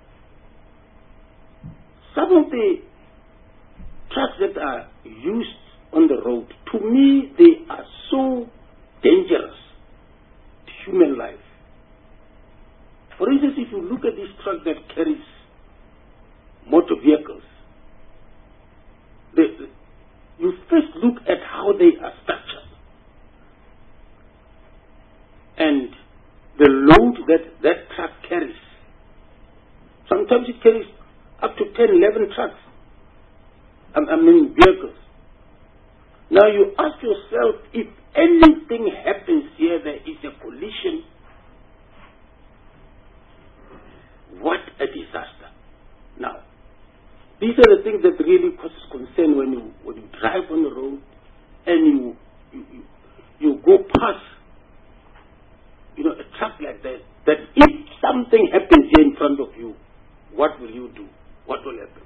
some of the trucks that are used on the road, to me, they are so dangerous to human life. For instance, if you look at this truck that carries motor vehicles, the, you first look at how they are structured. And the load that that truck carries. Sometimes it carries up to ten, eleven trucks. I, I mean vehicles. Now you ask yourself, if anything happens here, there is a collision, what a disaster. Now, these are the things that really causes concern when you when you drive on the road and you you, you, you go past, you know, a truck like that. That if something happens here in front of you, what will you do? What will happen?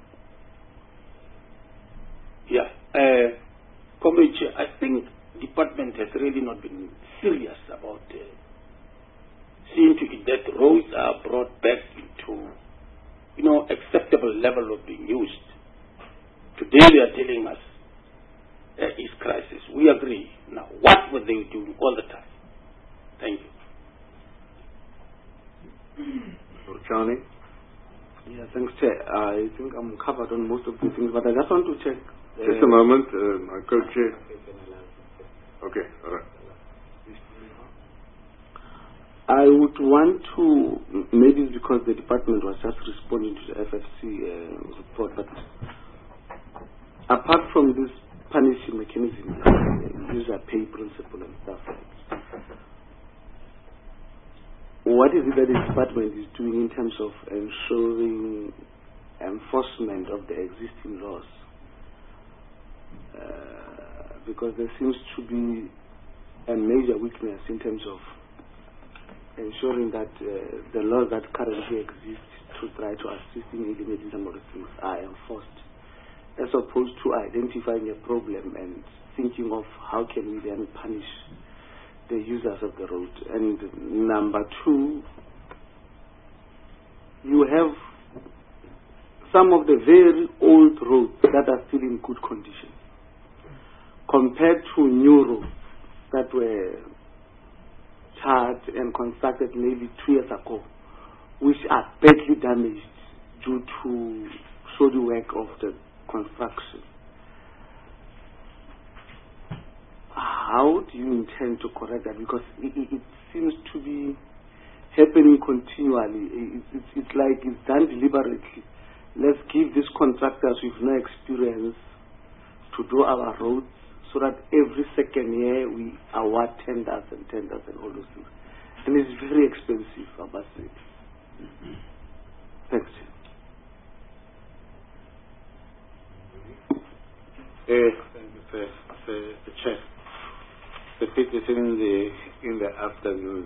Yeah, uh, Comrade Chair, I think department has really not been serious about uh, seeing to it that roads are brought back into, you know, acceptable level of being used. Today they are telling us there is crisis. We agree. Now, what were they doing all the time? Thank you. Johnny? Yeah, thanks, Chair. I think I'm covered on most of the things, but I just want to check. Uh, Just a moment, uh, my co-chair. Okay, all right. I would want to, maybe it's because the department was just responding to the F F C uh, report, but apart from this punishing mechanism, uh, user pay principle and stuff like that, what is it that the department is doing in terms of ensuring enforcement of the existing laws? Uh, because there seems to be a major weakness in terms of ensuring that uh, the laws that currently exist to try to assist in eliminating some of the things are enforced, as opposed to identifying a problem and thinking of how can we then punish the users of the road. And number two, you have some of the very old roads that are still in good condition compared to new roads that were charred and constructed maybe two years ago, which are badly damaged due to shoddy work of the construction. How do you intend to correct that? Because it, it, it seems to be happening continually. It, it, it's like it's done deliberately. Let's give these contractors with no experience to do our roads, so that every second year we award tenders and tenders and all those things. And it's very expensive, I must say. Thanks. Uh, thank you, sir. The, the chair. The pit is in the in the afternoon.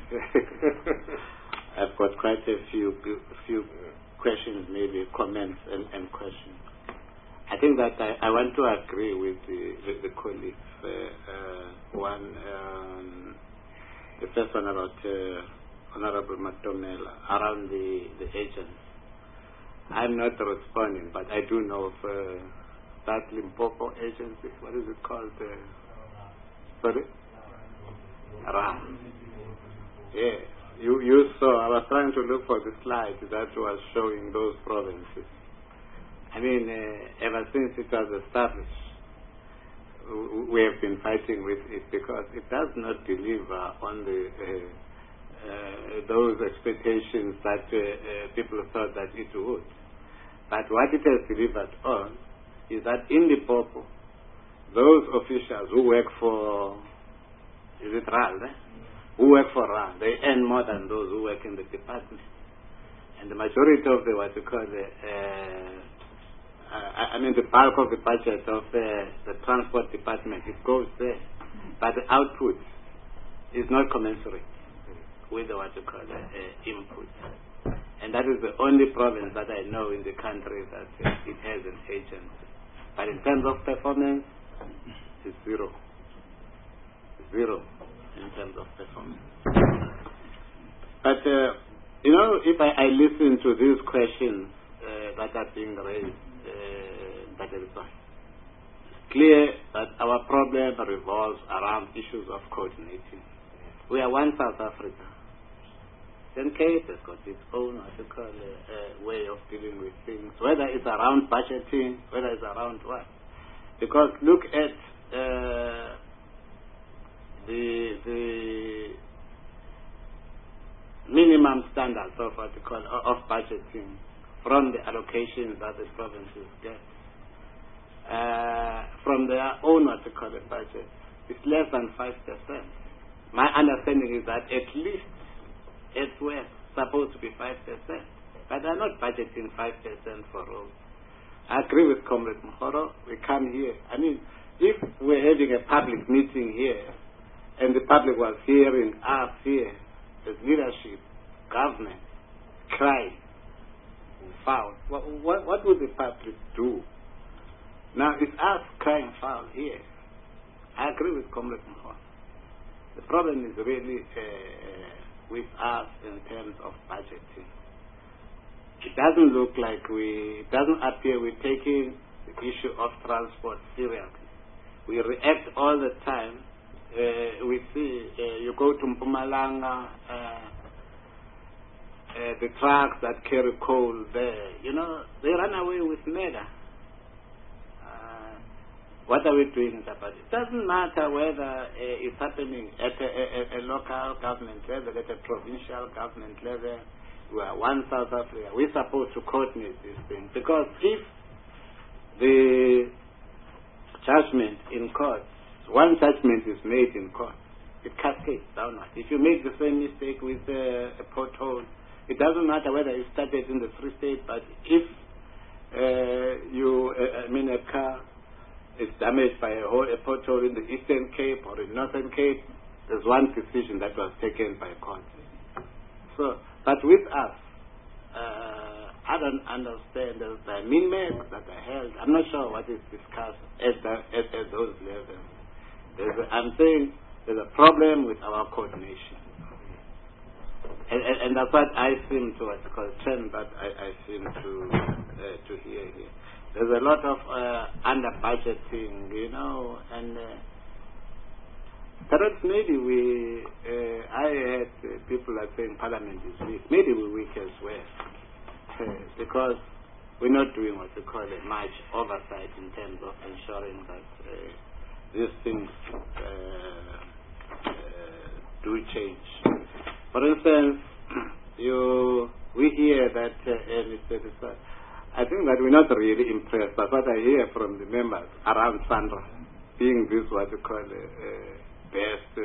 I've got quite a few few questions, maybe comments and, and questions. I think that I, I want to agree with the, with the colleagues. Uh, uh, one, um, the first one about uh, Honorable Matomela around the, the agents. I'm not responding, but I do know of uh, that Limpopo agency. What is it called? Uh, sorry? Ra. Yeah. You, you saw, I was trying to look for the slide that was showing those provinces. I mean, uh, ever since it was established, we have been fighting with it because it does not deliver on the uh, uh, those expectations that uh, uh, people thought that it would. But what it has delivered on is that in Limpopo, those officials who work for, is it R A L, eh? who work for R A L, they earn more than those who work in the department. And the majority of the, what you call the, uh, Uh, I mean, the bulk of the budget of uh, the transport department, it goes there. But the output is not commensurate with the, what you call the uh, input. And that is the only province that I know in the country that uh, it has an agency. But in terms of performance, it's zero. Zero in terms of performance. But uh, you know, if I, I listen to these questions uh, that are being raised, uh, that is why. It's clear that our problem revolves around issues of coordinating. We are one South Africa. Eastern Cape has got its own, what you call, uh, way of dealing with things, whether it's around budgeting, whether it's around what. Because look at uh, the the minimum standards of what you call of budgeting from the allocations that the provinces get. Uh, from their own what you call a budget, it's less than five percent. My understanding is that at least elsewhere supposed to be five percent, but they're not budgeting five percent for roads. I agree with Comrade Mokgoro. We come here. I mean, if we're having a public meeting here, and the public was hearing us here, as leadership, government, crying, foul, what, what, what would the public do? Now, it's us crying foul here. I agree with Comrade Mokgoro. The problem is really uh, with us in terms of budgeting. It doesn't look like we, it doesn't appear we're taking the issue of transport seriously. We react all the time. Uh, we see, uh, you go to Mpumalanga, uh, uh, the trucks that carry coal there, you know, they run away with murder. Uh, what are we doing about it? It doesn't matter whether uh, it's happening at a, a, a local government level, at a provincial government level. We are one South Africa. We're supposed to coordinate these things. Because if the judgment in court, one judgment is made in court, it cascades downward. If you make the same mistake with uh, a pothole, it doesn't matter whether it started in the Free State, but if uh, you, uh, I mean, a car is damaged by a, whole, a pothole in the Eastern Cape or in Northern Cape, there's one decision that was taken by court. So, but with us, uh, I don't understand the, the amendments that are held. I'm not sure what is discussed at, the, at, at those levels. There's a, I'm saying there's a problem with our coordination. And, and, and that's what I seem to, what's called trend that I, I seem to uh, to hear here. There's a lot of uh, under-budgeting, you know, and uh, perhaps maybe we, uh, I had uh, people are saying Parliament is weak. Maybe we're weak as well. Uh, because we're not doing what we call a much oversight in terms of ensuring that uh, these things uh, uh, do change. For instance, you, we hear that, uh, I think that we're not really impressed, but what I hear from the members around Sandra, being this what we call a, a best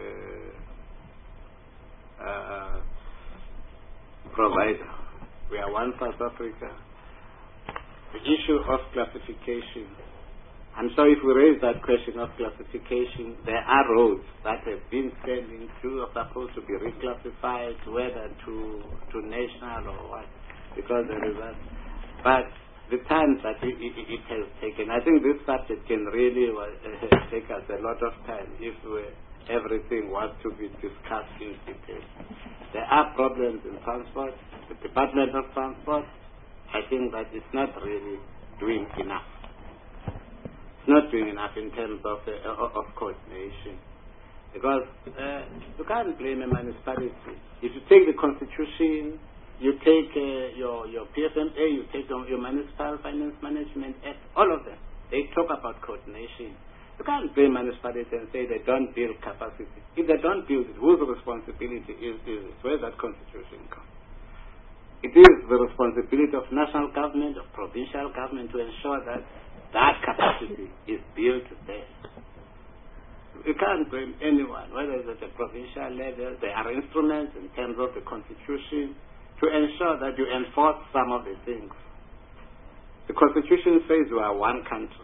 uh, uh, provider. We are one South Africa. The issue of classification. I'm sure if we raise that question of classification, there are roads that have been standing to are supposed to be reclassified, whether to to national or what, because there is that. But the time that it, it, it has taken, I think this subject can really uh, take us a lot of time if we, everything was to be discussed in detail. There are problems in transport. The Department of Transport, I think that it's not really doing enough. It's not doing enough in terms of uh, of coordination, because uh, you can't blame a municipality. If you take the Constitution, you take uh, your your P F M A, you take your, your Municipal Finance Management Act, all of them, they talk about coordination. You can't blame municipalities and say they don't build capacity. If they don't build it, whose responsibility is this? Where that Constitution comes? It is the responsibility of national government, of provincial government, to ensure that that capacity is built there. You can't blame anyone, whether it's at the provincial level. There are instruments in terms of the Constitution to ensure that you enforce some of the things. The Constitution says we are one country.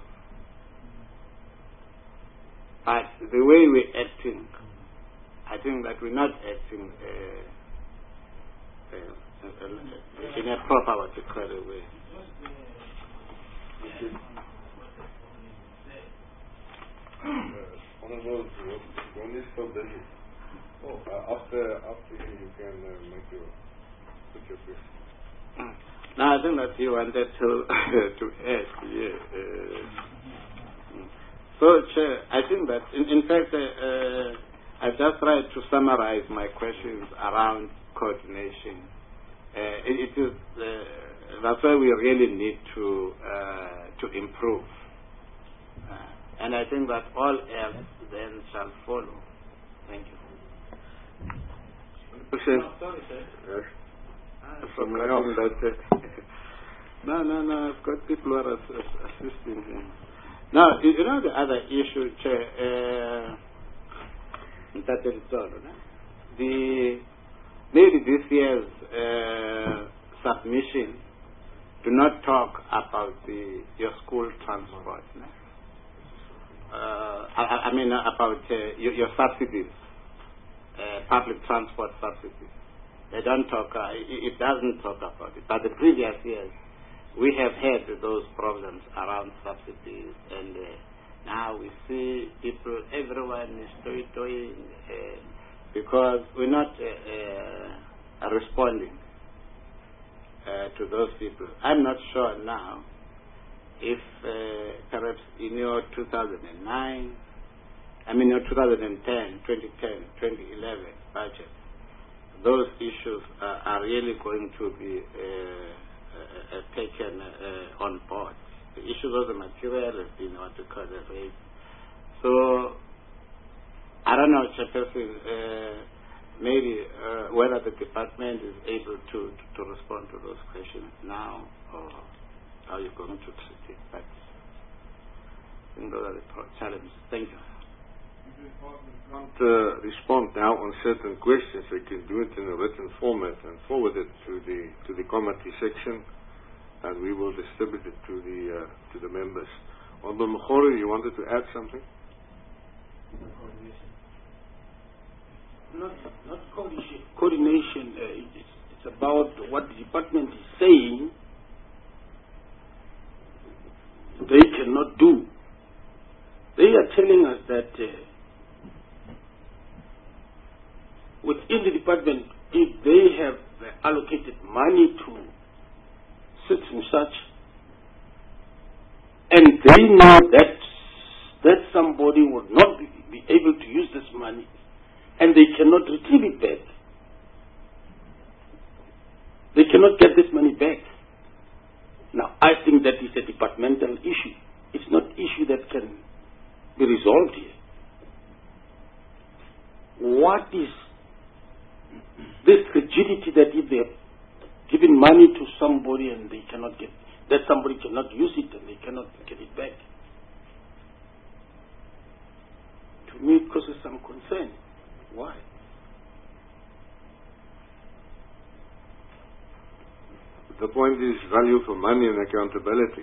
But the way we're acting, I think that we're not acting uh, uh, in a proper, what you call it, way. Honorable, when is for business? Oh, uh, after after you can uh, make your put your question. No, I think that you wanted to to ask. Yeah. Uh, so, Chair, I think that in, in fact, uh, uh, I just tried to summarize my questions around coordination. Uh, it, it is uh, that's why we really need to uh, to improve, uh, and I think that all else then shall follow. Thank you. No, sorry, sir. Yes. Ah, From I now. think that, uh, no, no, no. I've got people who are ass- ass- assisting him. Now, you know the other issue, Chair. Uh, the maybe this year's uh, submission do not talk about the your school transport. No? Uh, I, I mean uh, about uh, your, your subsidies, uh, public transport subsidies. They don't talk. Uh, it, it doesn't talk about it. But the previous years, we have had those problems around subsidies, and uh, now we see people, everyone is doing uh, because we're not uh, uh, responding uh, to those people. I'm not sure now if uh, perhaps in your two thousand nine, I mean your twenty ten, twenty ten, twenty eleven budget, those issues uh, are really going to be uh, uh, uh, taken uh, on board. The issues of the material has been what we call the rate. So, I don't know, Chairperson, uh, maybe uh, whether the department is able to, to, to respond to those questions now, or how you're going to treat it. But I think those are the challenges. Thank you. If the department can't uh, respond now on certain questions, they can do it in a written format and forward it to the to the committee section, and we will distribute it to the uh, to the members. Honorable Mokgoro, you wanted to add something? Not, not coordination. Coordination. Uh, it's, it's about what the department is saying they cannot do. They are telling us that uh, within the department, if they have uh, allocated money to such and such, and they know that that somebody would not be, be able to use this money, and they cannot retrieve it back. They cannot get this money back. Now, I think that is a departmental issue. It's not an issue that can be resolved here. What is this rigidity that if they have given money to somebody and they cannot get, that somebody cannot use it and they cannot get it back? To me, it causes some concern. Why? The point is value for money and accountability.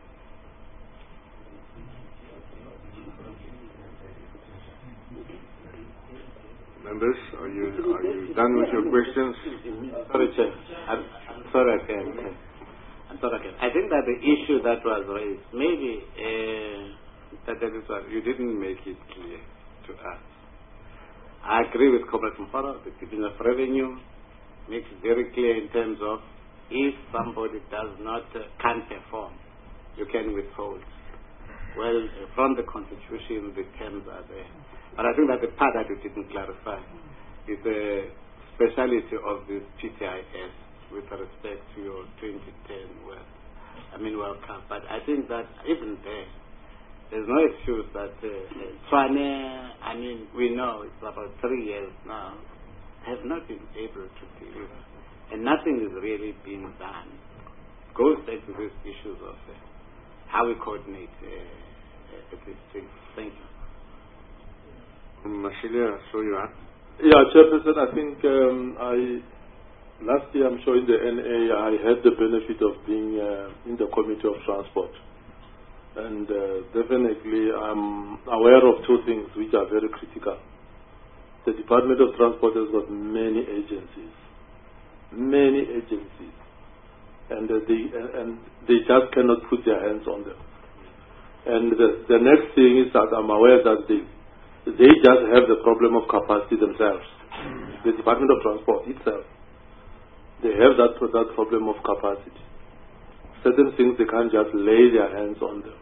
Members, are you are you done with your questions? Sorry, Chair. I'm, I'm sorry again. I'm sorry again. I think that the issue that was raised, maybe uh, that that is what you didn't make it clear to us. I agree with Comrade Mokgoro. The Division of Revenue makes it very clear in terms of if somebody does not uh, can perform, you can withhold. Well, uh, from the Constitution, the terms are there. But I think that the part that you didn't clarify is the speciality of this P T I S with respect to your twenty ten World, I mean World Cup. But I think that even there, there's no excuse that uh, Tswane, I mean, we know it's about three years now, have not been able to deliver. And nothing is really being done. It goes back to these issues of uh, how we coordinate uh, uh, these things. Thank you. Mashilia, so you are. Yeah, Chairperson, I think um, I last year I'm sure in the N A I had the benefit of being uh, in the Committee of Transport. And uh, definitely I'm aware of two things which are very critical. The Department of Transport has got many agencies. Many agencies, and uh, they uh, and they just cannot put their hands on them. And the, the next thing is that I'm aware that they they just have the problem of capacity themselves, the Department of Transport itself. they have that, that problem of capacity. Certain things they can't just lay their hands on them.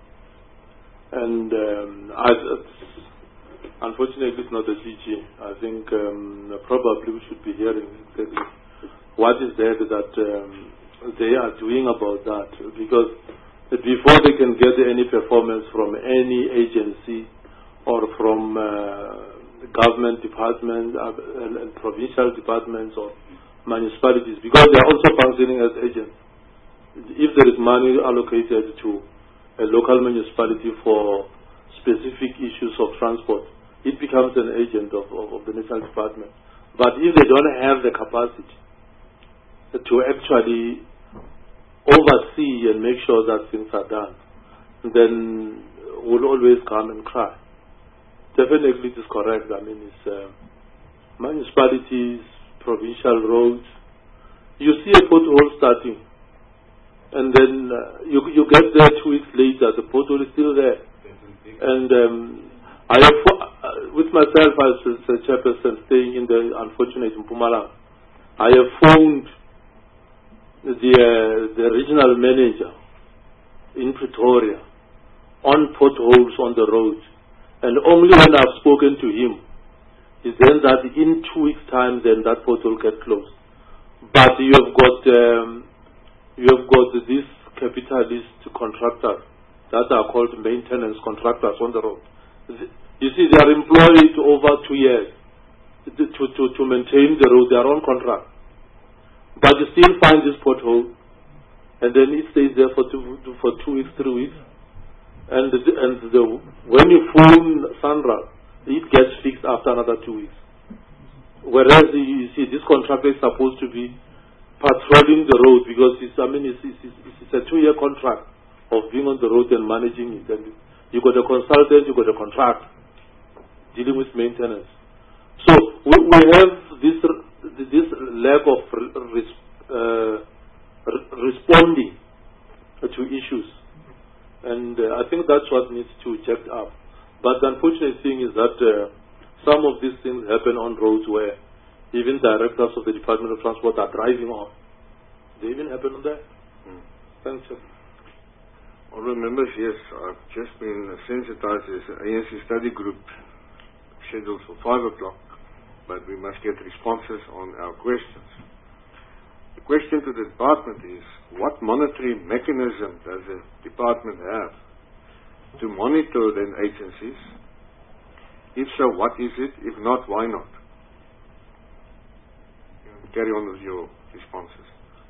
And um, I, unfortunately, it's not the D G. I think um, probably we should be hearing exactly what is there that um, they are doing about that. Because before they can get any performance from any agency or from uh, government departments uh, and, and provincial departments or municipalities, because they are also functioning as agents. If there is money allocated to a local municipality for specific issues of transport, it becomes an agent of, of, of the national department. But if they don't have the capacity to actually oversee and make sure that things are done, then we'll always come and cry. Definitely it is correct. I mean, it's uh, municipalities, provincial roads. You see a pothole starting, and then uh, you you get there two weeks later, the pothole is still there. And um, I have, uh, with myself as a chairperson staying in the unfortunate Mpumalanga, I have phoned the uh, the regional manager in Pretoria on potholes on the road. And only when I've spoken to him is then that in two weeks' time, then that pothole gets closed. But you have got um, you have got these capitalist contractors that are called maintenance contractors on the road. You see, they are employed over two years to to to maintain the road, their own contract. But you still find this pothole, and then it stays there for two for two weeks, three weeks. And the, and the, when you phone Sandra, it gets fixed after another two weeks. Whereas you see, this contractor is supposed to be patrolling the road, because it's, I mean, it's, it's, it's a two-year contract of being on the road and managing it. And you got a consultant, you got a contract dealing with maintenance. So we, we have this this lack of res, uh, responding to issues. And uh, I think that's what needs to check up. But the unfortunate thing is that uh, some of these things happen on roads where even directors of the Department of Transport are driving on. They even happen on there. Mm. Thanks, sir. Honourable members, yes, I've just been sensitized as an A N C study group scheduled for five o'clock, but we must get responses on our questions. The question to the department is, what monitoring mechanism does the department have to monitor then agencies? If so, what is it? If not, why not? Carry on with your responses.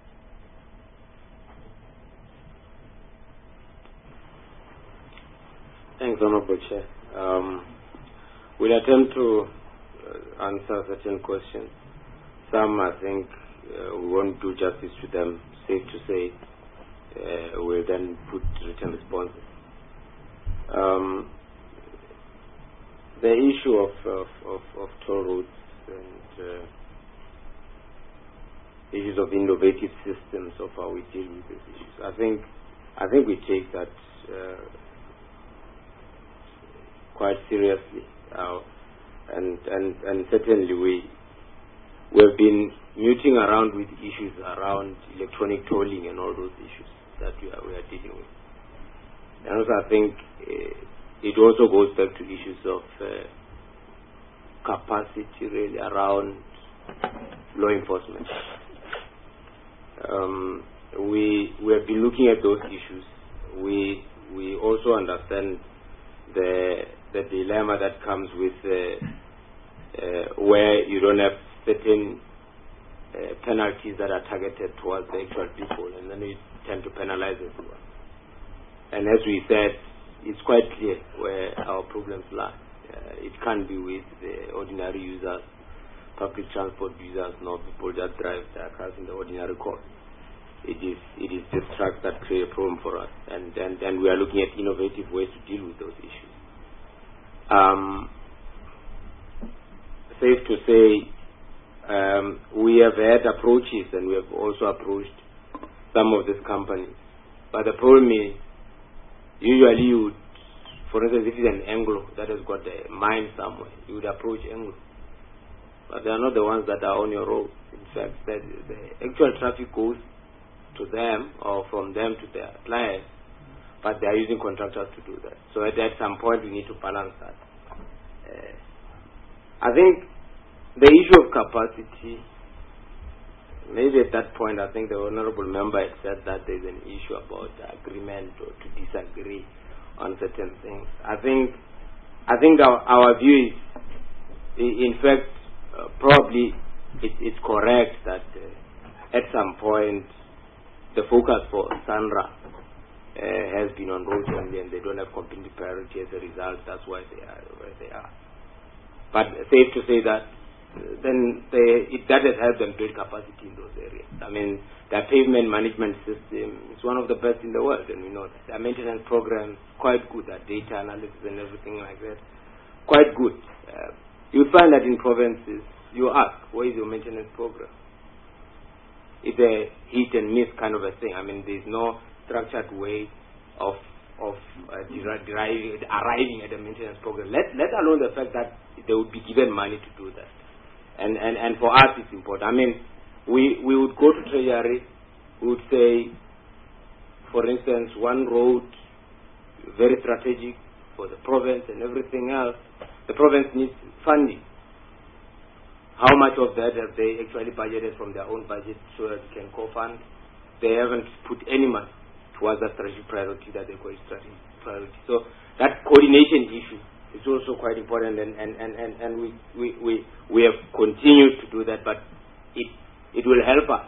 Thanks, Honorable Chair. Um, we'll attempt to uh, answer certain questions. Some, I think, uh, we won't do justice to them. Safe to say, uh, we'll then put written responses. Um, the issue of, of, of, of toll roads and uh, issues of innovative systems of how we deal with these issues. I think, I think we take that uh, quite seriously, uh, and and and certainly we we've been muting around with issues around electronic tolling and all those issues that we are we are dealing with. And also, I think uh, it also goes back to issues of uh, capacity really around law enforcement. Um, we we have been looking at those issues. We we also understand the the dilemma that comes with uh, uh, where you don't have certain uh, penalties that are targeted towards the actual people, and then we tend to penalize everyone. And as we said, it's quite clear where our problems lie. Uh, it can't be with the ordinary users, public transport users, not people that drive their cars in the ordinary course. It is it is the trucks that create a problem for us, and, and, and we are looking at innovative ways to deal with those issues. Um, safe to say, um, we have had approaches, and we have also approached some of these companies. But the problem is, usually you would, for instance, if it's an Anglo that has got a mine somewhere, you would approach Anglo. but they are not the ones that are on your road. In fact, the, the actual traffic goes to them or from them to their clients, but they are using contractors to do that. So at, at some point we need to balance that. Uh, I think the issue of capacity, maybe at that point I think the honorable member had said that there's an issue about agreement or to disagree on certain things. I think I think our, our view is, in fact, uh, probably it, it's correct that uh, at some point the focus for Sanra uh, has been on roads only, and they don't have competing priority. As a result, that's why they are where they are. But safe to say that uh, then they, it doesn't help them build capacity in those areas. I mean, their pavement management system is one of the best in the world, and we know that. Their maintenance program quite good, their data analysis and everything like that, quite good. Uh, you find that in provinces, you ask, what is your maintenance program? It's a hit and miss kind of a thing. I mean, there's no structured way of of uh, deriving, arriving at a maintenance program. Let let alone the fact that they would be given money to do that. And and, and for us, it's important. I mean, we we would go to Treasury, we would say, for instance, one road, very strategic for the province and everything else. The province needs funding. How much of that have they actually budgeted from their own budget so that they can co-fund? They haven't put any money towards that strategic priority that they call strategic priority. So that coordination issue is also quite important, and, and, and, and, and we, we, we, we have continued to do that, but it, it will help us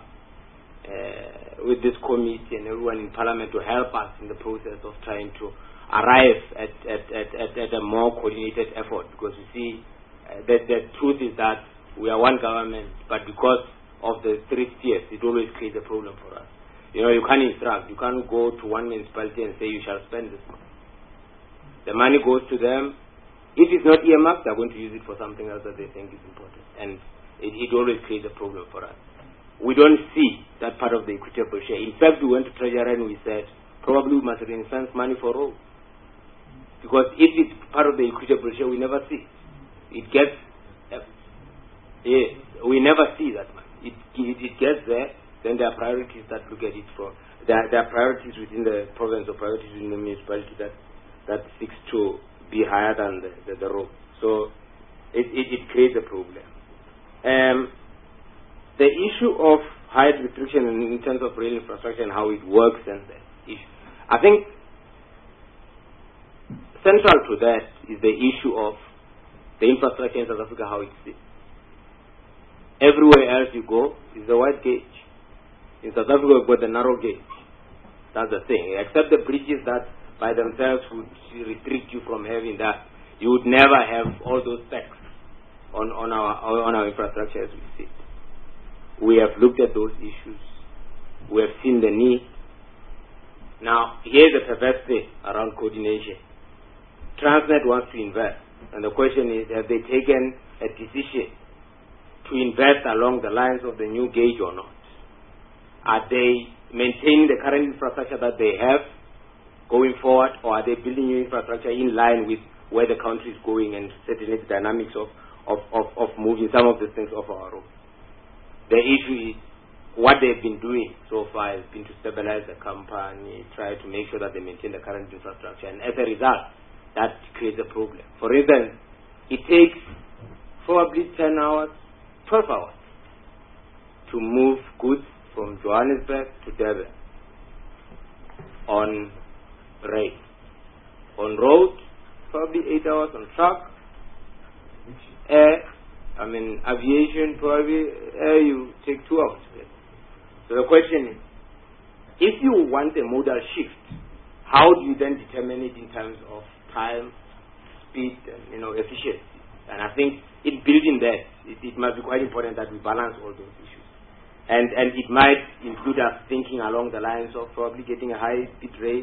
uh, with this committee and everyone in Parliament to help us in the process of trying to arrive at, at, at, at, at a more coordinated effort, because you see, uh, the, the truth is that we are one government, but because of the three tiers, it always creates a problem for us. You know, you can't instruct. You can't go to one municipality and say you shall spend this money. The money goes to them. If it's not earmarked, they're going to use it for something else that they think is important. And it, it always creates a problem for us. We don't see that part of the equitable share. In fact, we went to Treasury and we said, probably we must ring-fence money for roads. Because if it's part of the equitable share, we never see it. It gets... Uh, Yes, we never see that man. It, it, it gets there, then there are priorities that look at it from. There, there are priorities within the province or priorities within the municipality that, that seeks to be higher than the, the, the road. So it, it, it creates a problem. Um, the issue of height restriction in terms of rail infrastructure and how it works, and the issue, I think central to that is the issue of the infrastructure in South Africa, how it sits. Everywhere else you go is the wide gauge. In South Africa, we've got the narrow gauge. That's the thing. Except the bridges that by themselves would restrict you from having that. You would never have all those specs on, on our on our infrastructure as we see it. We have looked at those issues. We have seen the need. Now, here's the perverse thing around coordination. Transnet wants to invest. And the question is, have they taken a decision to invest along the lines of the new gauge or not? Are they maintaining the current infrastructure that they have going forward, or are they building new infrastructure in line with where the country is going and certainly the dynamics of, of, of, of moving some of these things off our road? The issue is what they've been doing so far has been to stabilize the company, try to make sure that they maintain the current infrastructure, and as a result, that creates a problem. For instance, it takes probably ten hours, twelve hours to move goods from Johannesburg to Durban on rail. On road, probably eight hours. On truck, air, I mean aviation, probably air you take two hours. So the question is, if you want a modal shift, how do you then determine it in terms of time, speed, and you know efficiency? And I think in building that, it, it must be quite important that we balance all those issues. And and it might include us thinking along the lines of probably getting a high speed rail,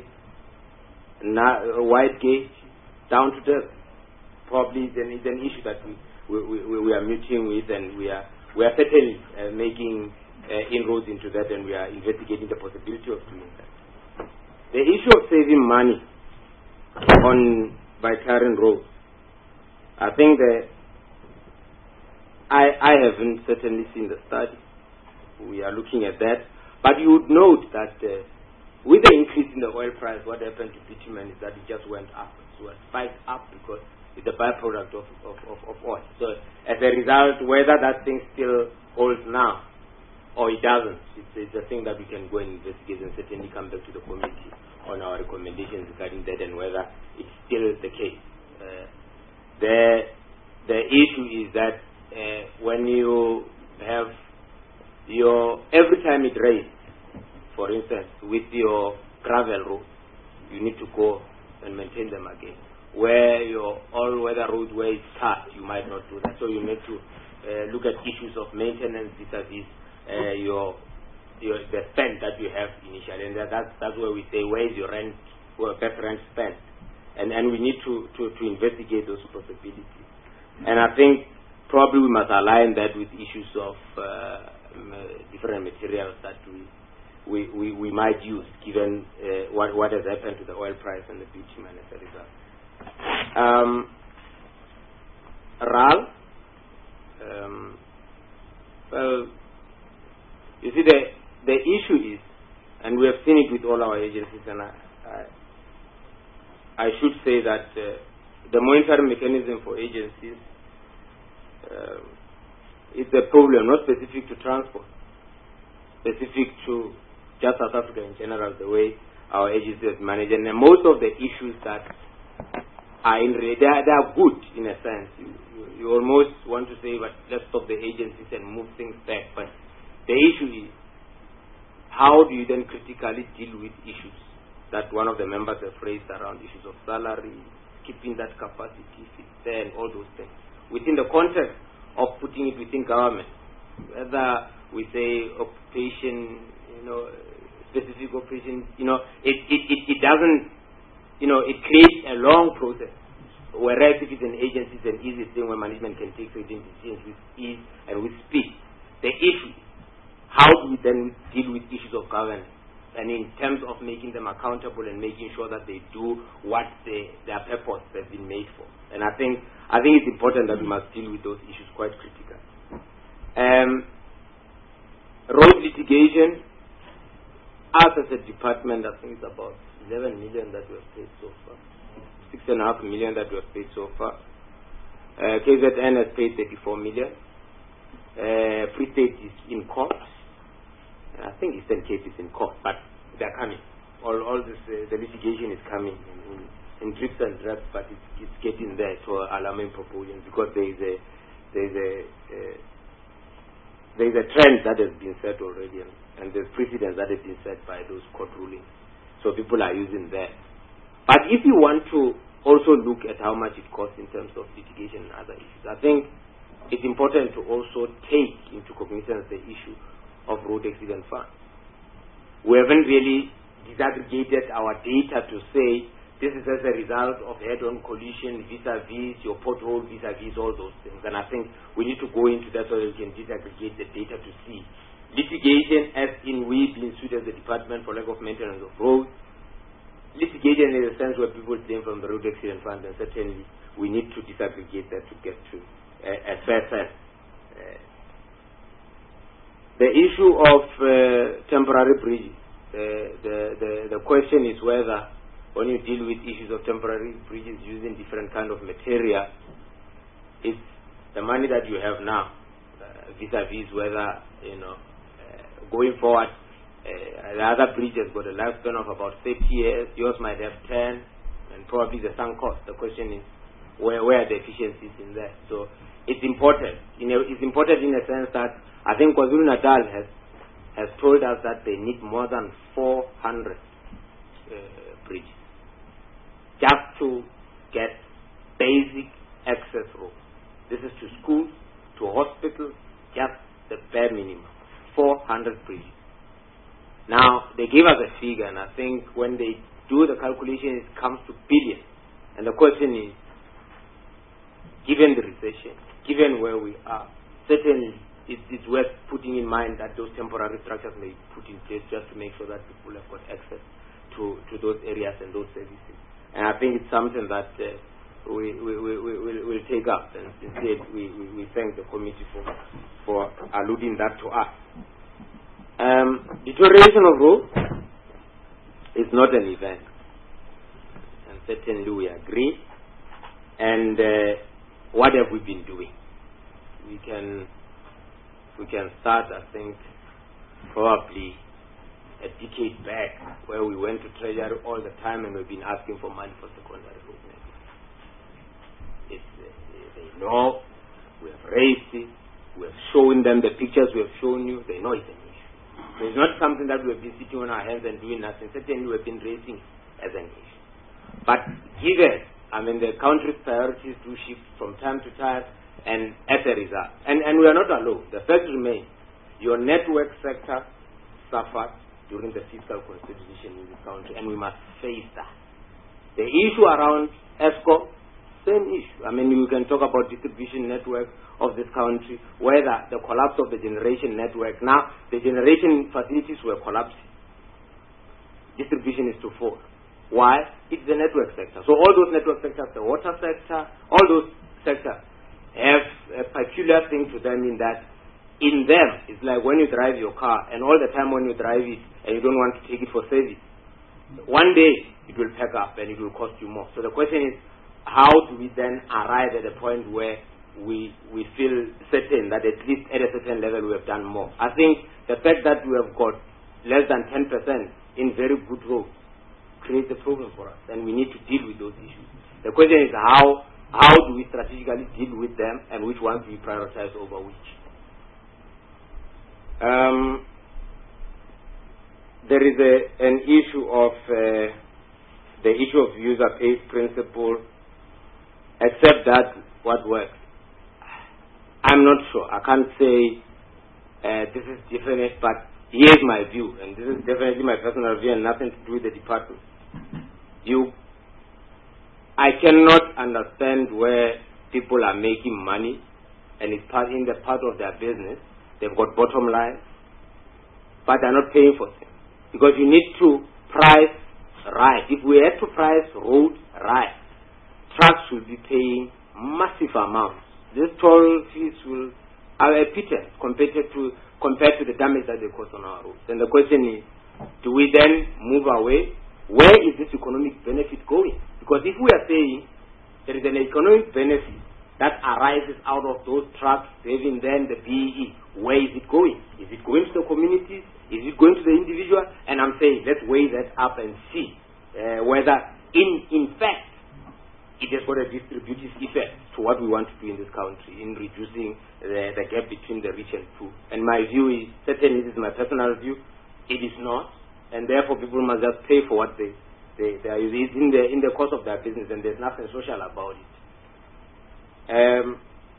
a wide gauge, down to the probably then it's an issue that we we, we, we are meeting with, and we are we are certainly uh, making uh, inroads into that, and we are investigating the possibility of doing that. The issue of saving money on by carrying roads, I think the I, I haven't certainly seen the study. We are looking at that. But you would note that uh, with the increase in the oil price, what happened to bitumen is that it just went up. So it spiked up because it's a byproduct of, of, of, of oil. So as a result, whether that thing still holds now or it doesn't, it's, it's a thing that we can go and investigate and certainly come back to the committee on our recommendations regarding that and whether it's still the case. Uh, the, the issue is that uh, when you have your, every time it rains, for instance, with your gravel roads, you need to go and maintain them again. Where your all-weather road where it's cut, you might not do that. So you need to uh, look at issues of maintenance vis-a-vis uh, your, your the spend that you have initially, and that, that's that's where we say where is your rent, where best rent spent, and and we need to, to, to investigate those possibilities. And I think probably we must align that with issues of uh, different materials that we. We, we, we might use given uh, what, what has happened to the oil price and the bitumen as a result. Um, R A L, um, well, you see the, the issue is, and we have seen it with all our agencies, and I, I, I should say that uh, the monitoring mechanism for agencies uh, is a problem, not specific to transport, specific to just South Africa in general, the way our agencies manage. And most of the issues that are in, they are, they are good in a sense. You, you, you almost want to say, but let's stop the agencies and move things back. But the issue is, how do you then critically deal with issues that one of the members have raised around issues of salary, keeping that capacity, if it's there, and all those things, within the context of putting it within government, whether we say occupation, you know, specific operation, you know, it, it, it, it doesn't, you know, it creates a long process. Whereas if it's an agency, it's an easy thing where management can take certain decisions with ease and with speed. The issue, how do we then deal with issues of governance? And in terms of making them accountable and making sure that they do what they, their purpose has been made for. And I think, I think it's important that we must deal with those issues quite critically. Um, road litigation, us as a department, I think it's about eleven million that we have paid so far. Six and a half million that we have paid so far. Uh, K Z N has paid thirty-four million. Uh, Free State is in court. I think Eastern Cape is in court, but they're coming. All, all this, uh, the litigation is coming in, in, in drips and drabs, but it's, it's getting there to alarming proportions because there is a, there is a, uh, there is a trend that has been set already. And, and there's precedents that have been set by those court rulings. So people are using that. But if you want to also look at how much it costs in terms of litigation and other issues, I think it's important to also take into cognizance the issue of road accident funds. We haven't really disaggregated our data to say this is as a result of head-on collision vis-a-vis your pothole, vis-a-vis all those things. And I think we need to go into that so that we can disaggregate the data to see litigation, as in we being sued as the department for lack of maintenance of roads. Litigation in a sense where people claim from the road accident fund, and certainly we need to disaggregate that to get to a, a fair sense. Uh, the issue of uh, temporary bridges, uh, the, the, the question is whether when you deal with issues of temporary bridges using different kind of material, it's the money that you have now, uh, vis-a-vis whether, you know, going forward, uh, the other bridge has got a lifespan of about thirty years. Yours might have ten, and probably the sunk cost. The question is, where, where are the efficiencies in there? So it's important. You know, it's important in a sense that I think KwaZulu-Natal has has told us that they need more than four hundred uh, bridges just to get basic access roads. This is to schools, to hospitals, just the bare minimum. four hundred bridges. Now, they gave us a figure, and I think when they do the calculation, it comes to billions. And the question is, given the recession, given where we are, certainly it, it's worth putting in mind that those temporary structures may be put in place just to make sure that people have got access to, to those areas and those services. And I think it's something that uh, we we we we will we'll take up. And instead, we, we we thank the committee for for alluding that to us. Um, deterioration of roads is not an event, and certainly we agree. And uh, what have we been doing? We can we can start, I think, probably a decade back, where we went to Treasury all the time and we've been asking for money for secondary road network. It's, uh, they know, we have raised it, we have shown them the pictures we have shown you, they know it's an issue. So it's not something that we have been sitting on our hands and doing nothing. Certainly we have been raising it as an issue. But given, I mean, the country's priorities do shift from time to time, and as a result, and, and we are not alone, the fact remains, your network sector suffered during the fiscal consolidation in this country, and we must face that. The issue around ESCOM, same issue. I mean, you can talk about distribution network of this country, whether the collapse of the generation network. Now, the generation facilities were collapsing. Distribution is to fall. Why? It's the network sector. So all those network sectors, the water sector, all those sectors have a peculiar thing to them in that in them, it's like when you drive your car, and all the time when you drive it, and you don't want to take it for service, one day it will pack up and it will cost you more. So the question is, how do we then arrive at a point where we we feel certain that at least at a certain level we have done more? I think the fact that we have got less than ten percent in very good roads creates a problem for us, and we need to deal with those issues. The question is, how how do we strategically deal with them, and which ones do we prioritize over which? Um, there is a, an issue of uh, the issue of user pays principle, except that what works. I'm not sure. I can't say uh, this is definite, but here's my view, and this is definitely my personal view and nothing to do with the department. You, I cannot understand where people are making money, and it's part in the part of their business. They've got bottom line, but they're not paying for things. Because you need to price right. If we had to price road right, trucks will be paying massive amounts. These toll fees will are a pittance compared to compared to the damage that they cause on our roads. And the question is, do we then move away? Where is this economic benefit going? Because if we are saying there is an economic benefit that arises out of those trucks saving then the B E E, where is it going? Is it going to the communities? Is it going to the individual? And I'm saying, let's weigh that up and see uh, whether, in in fact, it has got a distributive effect to what we want to do in this country in reducing the, the gap between the rich and poor. And my view is, certainly this is my personal view, it is not, and therefore people must just pay for what they, they, they are using. It's in the, in the course of their business, and there's nothing social about it. Um,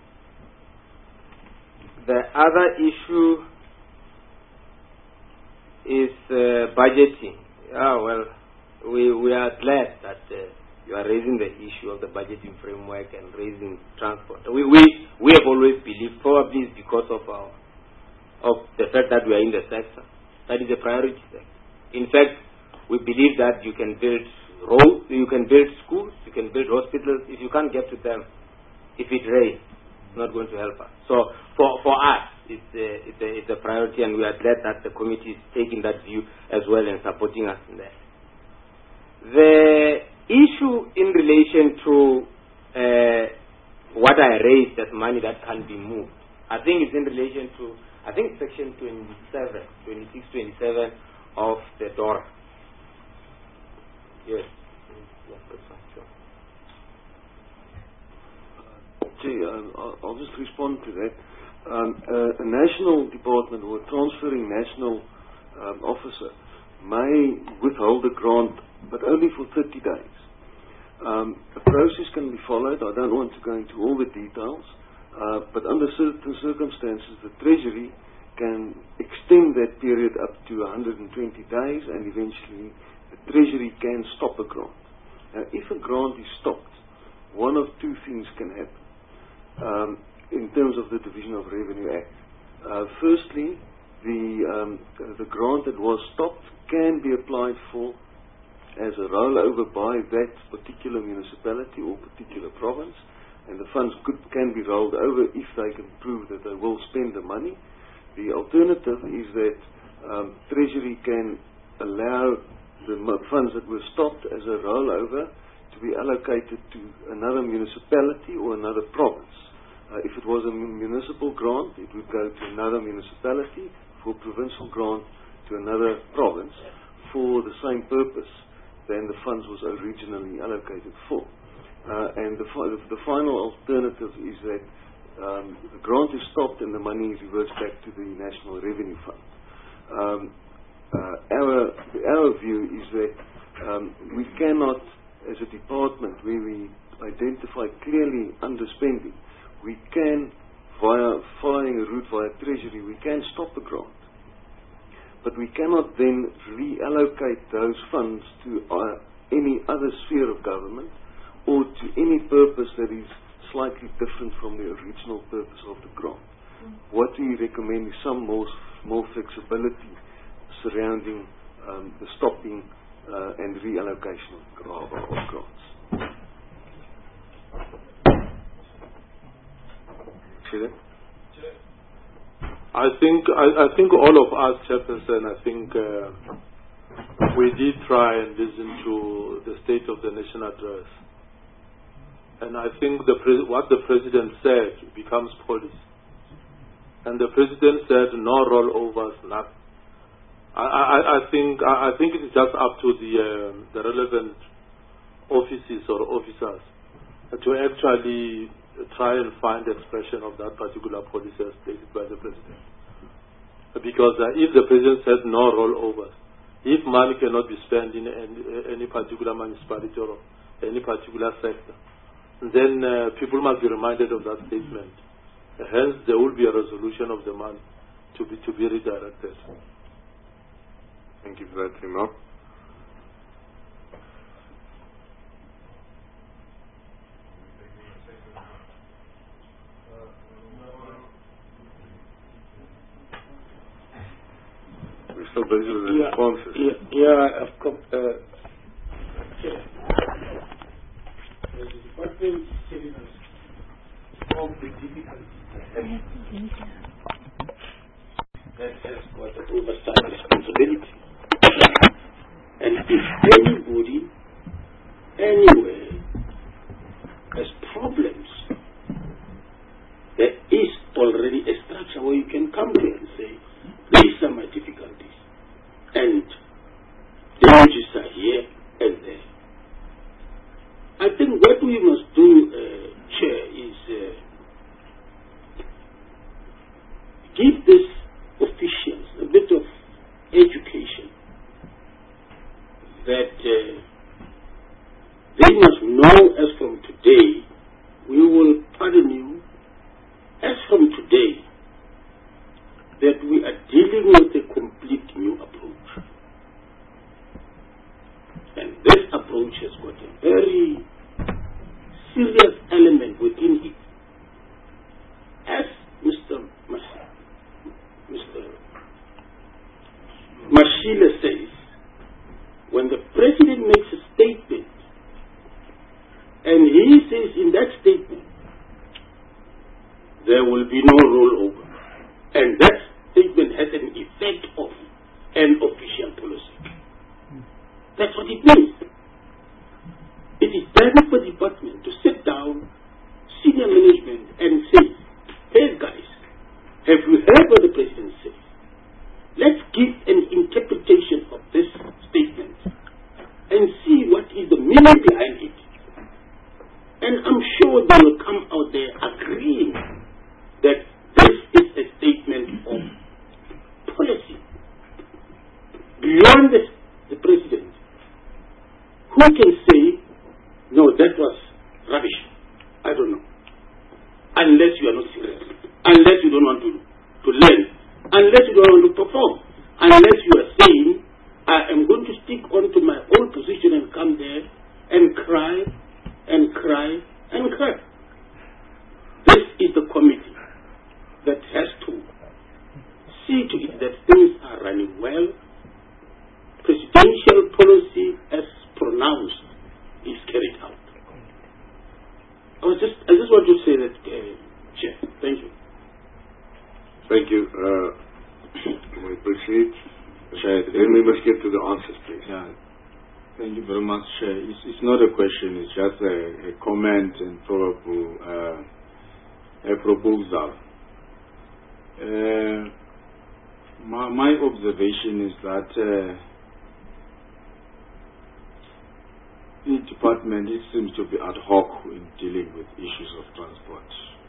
the other issue is uh, budgeting. Oh, well, we, we are glad that uh, you are raising the issue of the budgeting framework and raising transport. We, we, we have always believed, probably it's because of our, of the fact that we are in the sector, that is a priority sector. In fact, we believe that you can build roads, you can build schools, you can build hospitals. If you can't get to them, if it rains, it's not going to help us. So for, for us, it's a, it's, a, it's a priority, and we are glad that the committee is taking that view as well and supporting us in that. The issue in relation to uh, what I raised as money that can be moved, I think it's in relation to, I think section twenty-seven, twenty-six, twenty-seven of the D O R A. Yes. Yes, that's fine. Sure. Gee, um, I'll, I'll just respond to that. Um, uh, a national department or a transferring national um, officer may withhold a grant, but only for thirty days. Um, the process can be followed. I don't want to go into all the details, uh, but under certain circumstances, the Treasury can extend that period up to one hundred twenty days, and eventually the Treasury can stop a grant. Now, if a grant is stopped, one of two things can happen. Um, in terms of the Division of Revenue Act. Uh, firstly, the, um, the grant that was stopped can be applied for as a rollover by that particular municipality or particular province, and the funds could, can be rolled over if they can prove that they will spend the money. The alternative is that um, Treasury can allow the funds that were stopped as a rollover to be allocated to another municipality or another province. Uh, if it was a municipal grant, it would go to another municipality, for provincial grant to another province for the same purpose than the funds was originally allocated for. Uh, and the, fi the final alternative is that um, the grant is stopped and the money reverts back to the National Revenue Fund. Um, uh, our, our view is that um, we cannot, as a department where we identify clearly underspending, we can, via following a route via Treasury, we can stop the grant. But we cannot then reallocate those funds to uh, any other sphere of government or to any purpose that is slightly different from the original purpose of the grant. Mm. What we recommend is some more, more flexibility surrounding um, the stopping uh, and reallocation of, gra of grants. I think I, I think all of us, Chairperson, I think uh, we did try and listen to the State of the Nation address, and I think the pre what the President said becomes policy. And the President said no rollovers, nothing. I, I, I think I, I think it is just up to the um, the relevant offices or officers to actually try and find expression of that particular policy as stated by the President. Because uh, if the President says no rollovers, if money cannot be spent in any, any particular municipality or any particular sector, then uh, people must be reminded of that statement. Uh, hence, there will be a resolution of the money to be to be redirected. Thank you for that remark. We're still busy with the yeah, responses. Yeah, yeah, of course. Uh, okay. The department is telling us all the difficulties that has got an oversight responsibility. And if anybody, anywhere, has problems, there is already a structure where you can come to and say, these are my difficulties. And the images are here and there. I think what we must do, uh, Chair, is uh, give these officials a bit of education that uh, they must know as from today, we will pardon you, as from today, that we are dealing with a complete new approach. And this approach has got a very serious element within it. As Mister Mister Mashile says, when the President makes a statement, and he says in that statement, there will be no rollover. And that statement has an effect of an official policy. That's what it means. It is time for the department to sit down, senior management, and say, hey guys, have you heard what the President says? Let's give an interpretation of this statement and see what is the meaning behind it. And I'm sure they will come out there agreeing that this is a statement of policy. Beyond this, the President, who can say, no, that was rubbish. I don't know. Unless you are not serious. Unless you don't want to, to learn. Unless you don't want to perform. Unless you are saying, I am going to stick on to my old position and come there and cry and cry and cry. This is the committee that has to see to it that things are running well. Presidential policy as Thank you. Uh, we proceed. Then we must get to the answers, please. Yeah. Thank you very much, Chair. It's, it's not a question, it's just a, a comment and probable uh, a proposal. Uh, my, my observation is that uh, the department it seems to be ad hoc in dealing with issues of transport.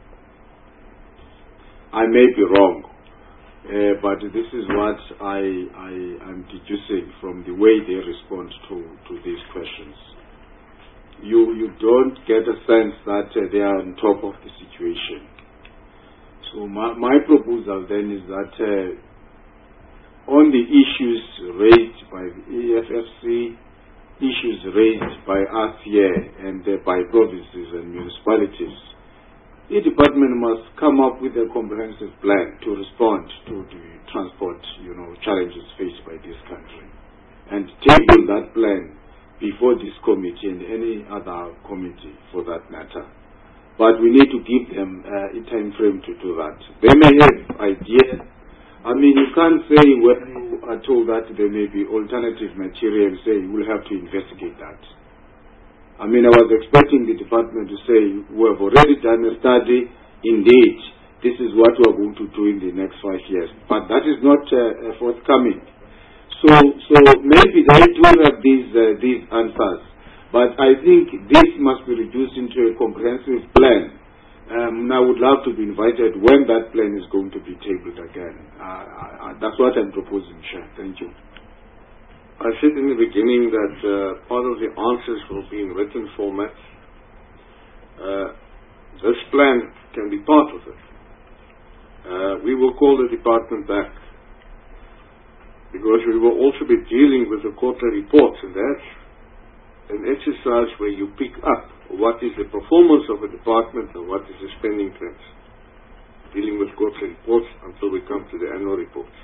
I may be wrong, uh, but this is what I, I am deducing from the way they respond to, to these questions. You, you don't get a sense that uh, they are on top of the situation. So my, my proposal then is that uh, on the issues raised by the E F F C, issues raised by us here and uh, by provinces and municipalities, the department must come up with a comprehensive plan to respond to the transport, you know, challenges faced by this country, and table that plan before this committee and any other committee for that matter. But we need to give them uh, a time frame to do that. They may have ideas. I mean, you can't say when you are told that there may be alternative material, say you will have to investigate that. I mean, I was expecting the department to say, we have already done a study, indeed, this is what we are going to do in the next five years. But that is not uh, forthcoming. So, so maybe they do have these, uh, these answers. But I think this must be reduced into a comprehensive plan. Um, I would love to be invited when that plan is going to be tabled again. Uh, uh, that's what I'm proposing, Chair. Thank you. I said in the beginning that uh, part of the answers will be in written format. Uh, this plan can be part of it. Uh, we will call the department back because we will also be dealing with the quarterly reports, and that's an exercise where you pick up what is the performance of a department and what is the spending trends. Dealing with quarterly reports until we come to the annual reports.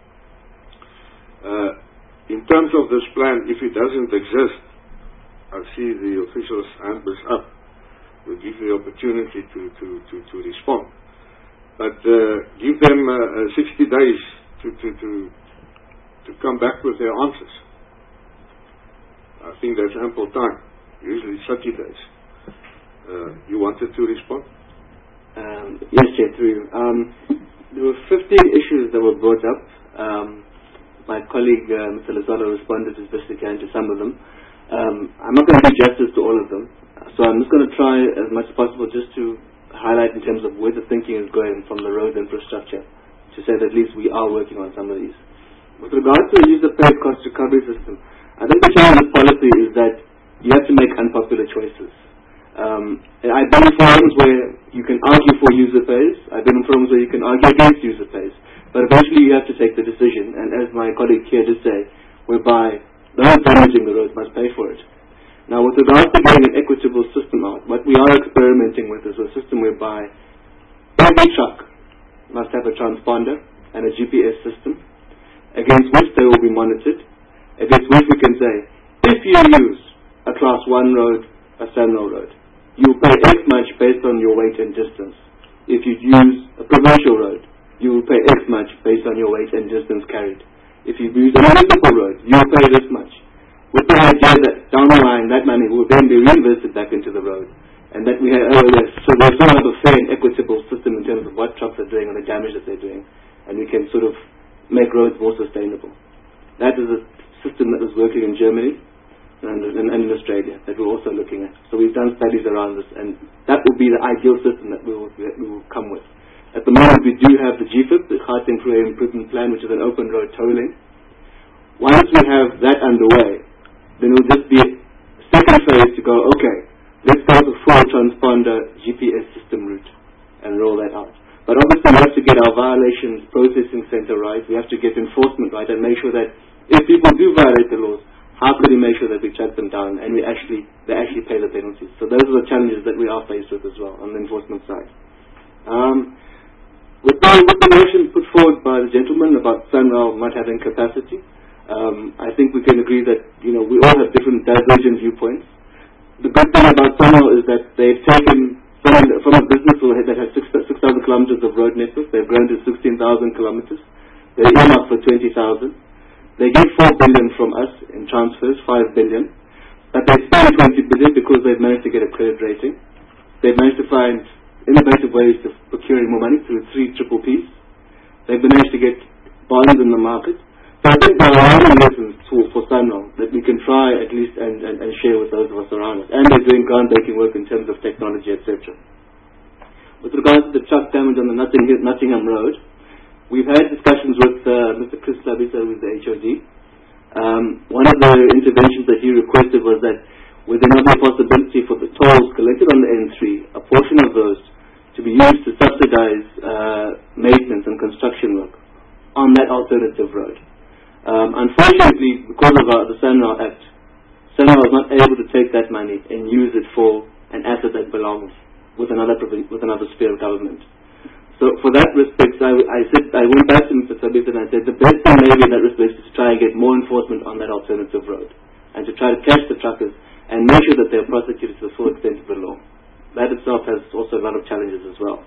Uh, In terms of this plan, if it doesn't exist, I see the officials' hand is up. We'll give you the opportunity to, to, to, to respond. But uh, give them uh, sixty days to, to, to, to come back with their answers. I think that's ample time. Usually thirty days. Uh, you wanted to respond? Um, yes, Chair, through you. Um, there were fifteen issues that were brought up. Um, My colleague, uh, Mister Lazaro, responded as best he can to some of them. Um, I'm not going to do justice to all of them, so I'm just going to try as much as possible just to highlight in terms of where the thinking is going from the road infrastructure, to say that at least we are working on some of these. With regard to the user paid cost recovery system, I think the challenge with policy is that you have to make unpopular choices. Um, I've been in forums where you can argue for user pays, I've been in forums where you can argue against user pays. But eventually you have to take the decision, and as my colleague here did say, whereby those damaging the road must pay for it. Now, with regards to getting an equitable system out, what we are experimenting with is a system whereby every truck must have a transponder and a G P S system, against which they will be monitored, against which we can say, if you use a class one road, a Sanral road, you pay X much based on your weight and distance. If you use a provincial road, you will pay X much based on your weight and distance carried. If you use a municipal road, you will pay this much. With the idea that down the line, that money will then be reinvested back into the road. And that we have, uh, so there's sort of a fair and equitable system in terms of what trucks are doing and the damage that they're doing. And we can sort of make roads more sustainable. That is a system that was working in Germany and, and, and in Australia that we're also looking at. So we've done studies around this, and that will be the ideal system that we will, that we will come with. At the moment, we do have the G F I P, the Gauteng Freeway Improvement Plan, which is an open road tolling. Once we have that underway, then it will just be a second phase to go, okay, let's start a full transponder G P S system route and roll that out. But obviously, we have to get our violations processing center right. We have to get enforcement right and make sure that if people do violate the laws, how can we make sure that we track them down and we actually they actually pay the penalties? So those are the challenges that we are faced with as well on the enforcement side. Um, With the, with the motion put forward by the gentleman about Sanral not having capacity, um, I think we can agree that, you know, we all have different divergent viewpoints. The good thing about Sanral is that they've taken from, from a business that has six thousand kilometers of road network, they've grown to sixteen thousand kilometers. They're earmarked for twenty thousand. They get four billion from us in transfers, five billion. But they spend twenty billion because they've managed to get a credit rating. They've managed to find innovative ways of procuring more money through three triple Ps. They've managed to get bonds in the market. So I think there are many lessons for, for Sanral that we can try at least and, and, and share with those of us around us. And they're doing groundbreaking work in terms of technology, et cetera. With regards to the truck damage on the Nottingham, Nottingham Road, we've had discussions with uh, Mister Chris Labisa, who's the H O D. Um, one of the interventions that he requested was that with another possibility for the tolls collected on the N three, a portion of those to be used to subsidize uh, maintenance and construction work on that alternative road. Um, unfortunately, because of uh, the Sanral Act, Sanral was not able to take that money and use it for an asset that belongs with another with another sphere of government. So for that respect, I, I said I went back to Mister Sabit and I said the best thing maybe in that respect is to try and get more enforcement on that alternative road and to try to catch the truckers and make sure that they are prosecuted to the full extent of the law. That itself has also a lot of challenges as well.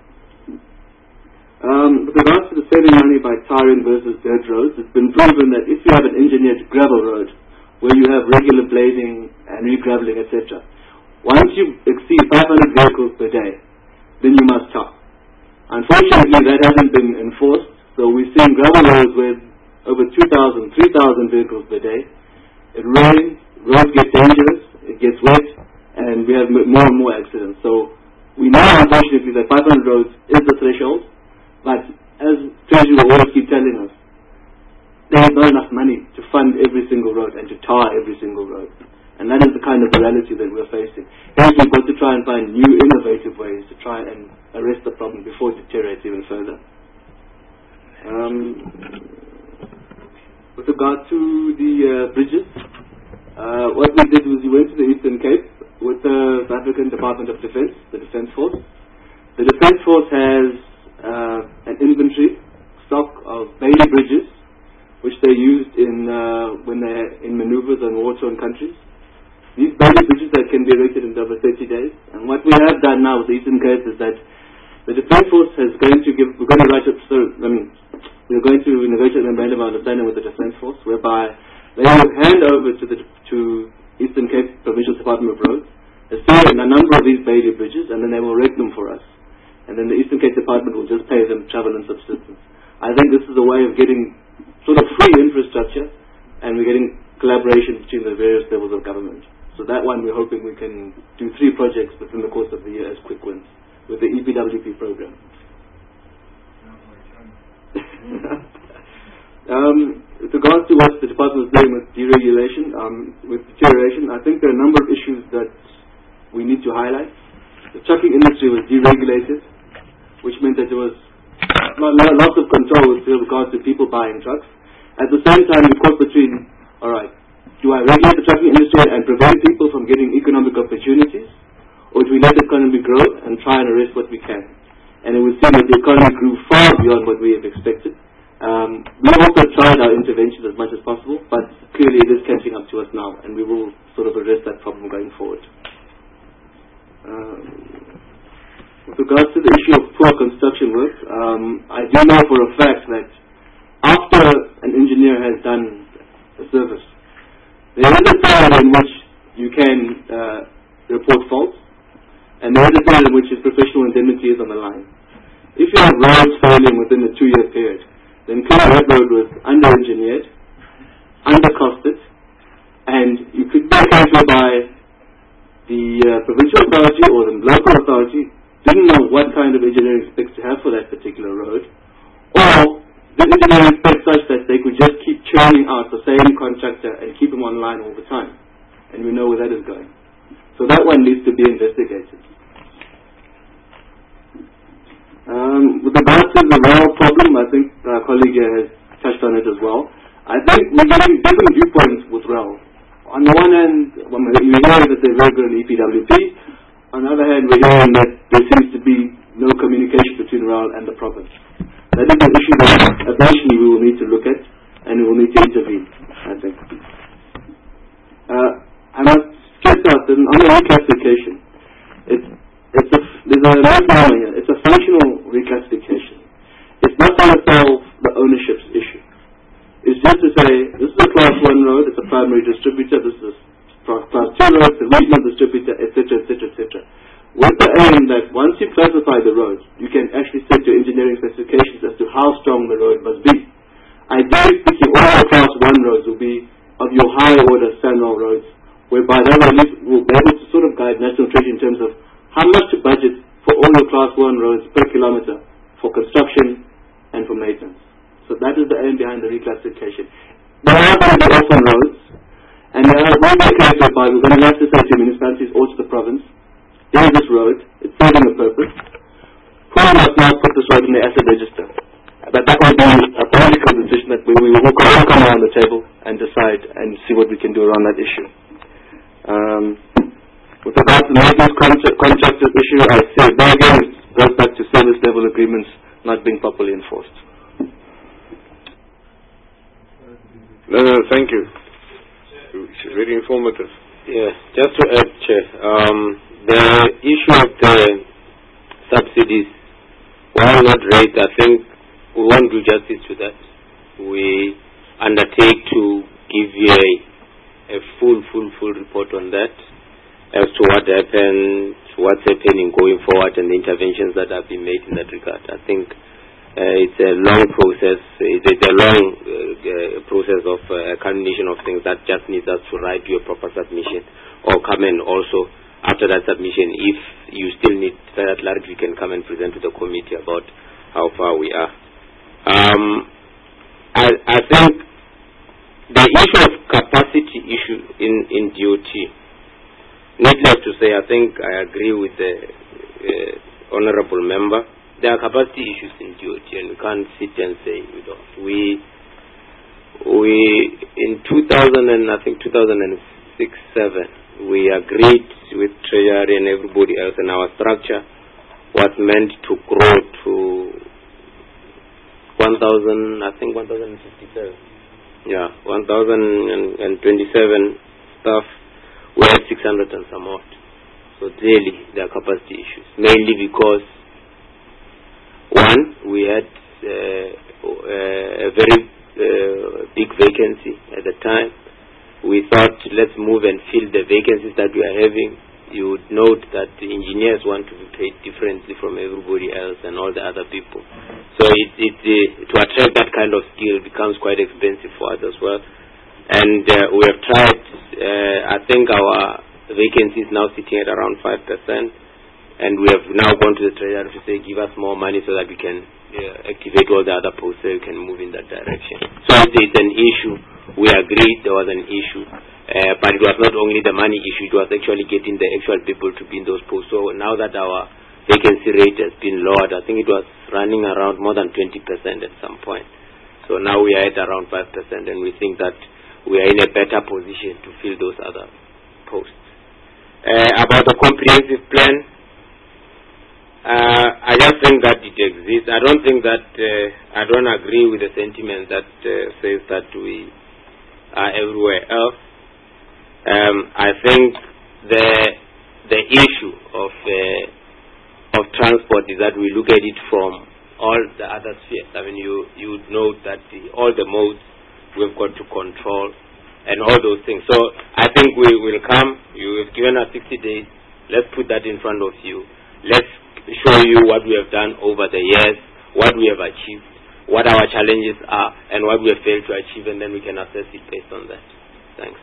Um, with regards to the saving money by tarring versus dirt roads, it's been proven that if you have an engineered gravel road where you have regular blading and re-graveling, et cetera, once you exceed five hundred vehicles per day, then you must tar. Unfortunately, that hasn't been enforced, so we're seeing gravel roads with over two thousand, three thousand vehicles per day. It rains, roads get dangerous, it gets wet, and we have more and more accidents. So we know, unfortunately, that five hundred roads is the threshold. But as Treasury will always keep telling us, there is not enough money to fund every single road and to tar every single road. And that is the kind of reality that we're facing. Hence we've got to try and find new innovative ways to try and arrest the problem before it deteriorates even further. Um, with regard to the uh, bridges, uh, what we did was we went to the Eastern Cape with the South African Department of Defense, the Defense Force. The Defense Force has Uh, an inventory stock of Bailey bridges, which they used in uh, when they're in maneuvers on war-torn countries. These Bailey bridges that can be erected in over thirty days. And what we have done now with the Eastern Cape is that the Defense Force is going to give. We're going to write up. So, I mean, we're going to negotiate a memorandum of understanding with the Defense Force, whereby they will hand over to the to Eastern Cape Provincial Department of Roads a certain a number of these Bailey bridges, and then they will erect them for us. And then the Eastern Cape Department will just pay them travel and subsistence. I think this is a way of getting sort of free infrastructure, and we're getting collaboration between the various levels of government. So that one we're hoping we can do three projects within the course of the year as quick wins with the E P W P program. um, with regards to what the department is doing with deregulation, um, with deterioration, I think there are a number of issues that we need to highlight. The trucking industry was deregulated, which meant that there was lots of control with regards to people buying trucks. At the same time, we caught between, all right, do I regulate the trucking industry and prevent people from getting economic opportunities, or do we let the economy grow and try and arrest what we can? And it would seem that the economy grew far beyond what we have expected. Um, we also tried our interventions as much as possible, but clearly it is catching up to us now, and we will sort of address that problem going forward. Um, With regards to the issue of poor construction work, um, I do know for a fact that after an engineer has done a service, there is a period in which you can uh, report faults, and there is a period in which his professional indemnity is on the line. If you have roads failing within a two-year period, then clearly that road was under-engineered, under-costed, and you could be account whereby the uh, provincial authority or the local authority didn't know what kind of engineering specs to have for that particular road, or the engineering specs such that they could just keep churning out the same contractor and keep him online all the time. And we know where that is going. So that one needs to be investigated. Um, with regard to the rail problem, I think our colleague here has touched on it as well. I think we're getting different viewpoints with rail. On the one hand, we hear that there's very good in E P W P. On the other hand, we're hearing that there seems to be no communication between R A L and the province. That is an issue that eventually we will need to look at, and we will need to intervene, I think. Uh, I must stress out that on the reclassification, it's, it's a, there's a ownership issue. It's just to say, this is a class one road, it's a primary distributor, this is a class two road, it's a regional distributor, et cetera, et cetera, et cetera. With the aim that once you classify the road, you can actually set your engineering specifications as to how strong the road must be. Ideally speaking, all your class one roads will be of your high order SANRAL roads, whereby that will be able to sort of guide National Treasury in terms of how much to budget for all your class one roads per kilometer for construction and for maintenance. So that is the aim behind the reclassification. There are going to be orphan roads, and there are one case whereby we're going to have to say to municipalities or to the province, here's this road, it's serving a purpose, who must now put this road in the asset register? But that will be a political decision that we, we will all come around the table and decide and see what we can do around that issue. Um, with regard to the maintenance contract, contractor issue, I say there again it goes back to service level agreements not being properly enforced. No, no, thank you. It's very informative. Yeah, just to add, Chair, um, the issue of the subsidies, while not raised, I think we won't do justice to that. We undertake to give you a, a full, full, full report on that as to what happened, what's happening going forward, and the interventions that have been made in that regard. I think uh, it's a long process. It's a long uh, process of uh, a culmination of things that just needs us to write you a proper submission or come in also after that submission. If you still need further clarity, you can come and present to the committee about how far we are. Um, I, I think the issue of capacity issue in, in D O T, needless to say, I think I agree with the uh, honorable member. There are capacity issues in D O T, and we can't sit and say we don't. We, we in two thousand and I think two thousand six seven, we agreed with Treasury and everybody else, and our structure was meant to grow to one thousand, I think one thousand fifty-seven. Yeah, one thousand twenty-seven staff. We had six hundred and some odd. So clearly there are capacity issues. Mainly because, one, we had uh, uh, a very uh, big vacancy at the time. We thought, let's move and fill the vacancies that we are having. You would note that the engineers want to be paid differently from everybody else and all the other people. So it, it, uh, to attract that kind of skill becomes quite expensive for us as well. And uh, we have tried, uh, I think our vacancy is now sitting at around five percent. And we have now gone to the Treasury to say, give us more money so that we can uh, activate all the other posts so we can move in that direction. So it's, it's an issue. We agreed there was an issue. Uh, but it was not only the money issue, it was actually getting the actual people to be in those posts. So now that our vacancy rate has been lowered, I think it was running around more than twenty percent at some point. So now we are at around five percent, and we think that we are in a better position to fill those other posts. Uh, about the comprehensive plan, uh, I just think that it exists. I don't think that, uh, I don't agree with the sentiment that uh, says that we are everywhere else. Um, I think the the issue of uh, of transport is that we look at it from all the other spheres. I mean, you you would note that the, all the modes we've got to control and all those things. So I think we will come. You have given us sixty days. Let's put that in front of you. Let's show you what we have done over the years, what we have achieved, what our challenges are, and what we have failed to achieve, and then we can assess it based on that. Thanks.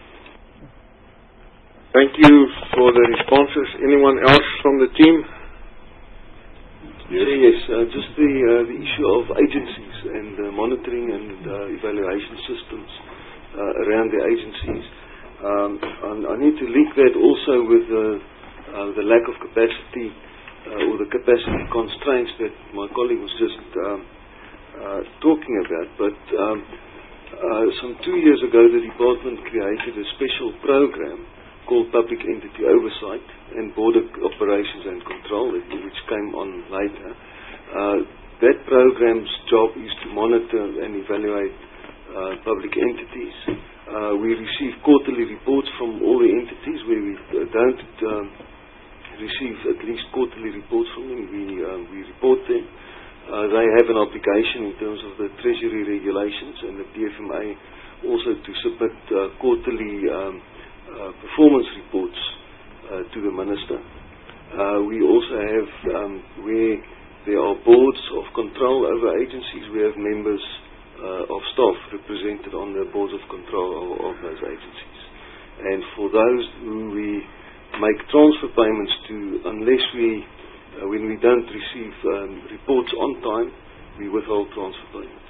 Thank you for the responses. Anyone else from the team? Yes, yes uh, just the, uh, the issue of agencies and uh, monitoring and uh, evaluation systems uh, around the agencies. Um, I, I need to link that also with uh, uh, the lack of capacity uh, or the capacity constraints that my colleague was just um, uh, talking about. But um, uh, some two years ago, the department created a special program called Public Entity Oversight and Border Operations and Control, which came on later. Uh, that program's job is to monitor and evaluate uh, public entities. Uh, we receive quarterly reports from all the entities. Where we don't um, receive at least quarterly reports from them, we, uh, we report them. Uh, they have an obligation in terms of the Treasury treasury regulations and the D F M A also to submit uh, quarterly um, uh, performance reports uh, to the Minister. Uh, we also have, um, where there are boards of control over agencies, we have members uh, of staff represented on the boards of control of, of those agencies. And for those who we make transfer payments to, unless we, uh, when we don't receive um, reports on time, we withhold transfer payments.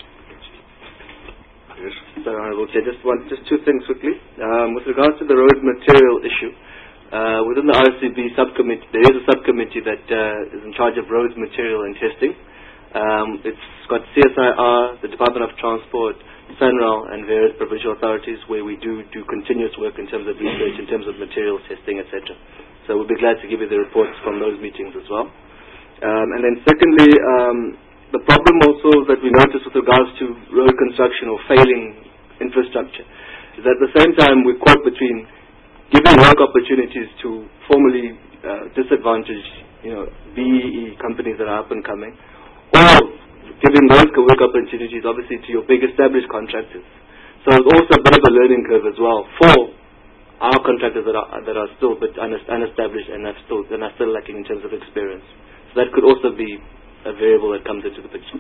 Yes. Sir, Honourable Chair, just one, just two things quickly. Um, with regards to the road material issue, uh, within the R C B subcommittee, there is a subcommittee that uh, is in charge of roads material and testing. Um, it's got C S I R, the Department of Transport, SANRAL, and various provincial authorities where we do do continuous work in terms of research, in terms of material testing, et cetera. So we'll be glad to give you the reports from those meetings as well. Um, and then secondly, um, the problem also that we notice with regards to road construction or failing infrastructure is that at the same time we're caught between giving work opportunities to formerly uh, disadvantaged, you know, B E E companies that are up and coming, or giving those work opportunities obviously to your big established contractors. So it's also a bit of a learning curve as well for our contractors that are that are still but unestablished and are still and are still lacking in terms of experience. So that could also be a variable that comes into the picture.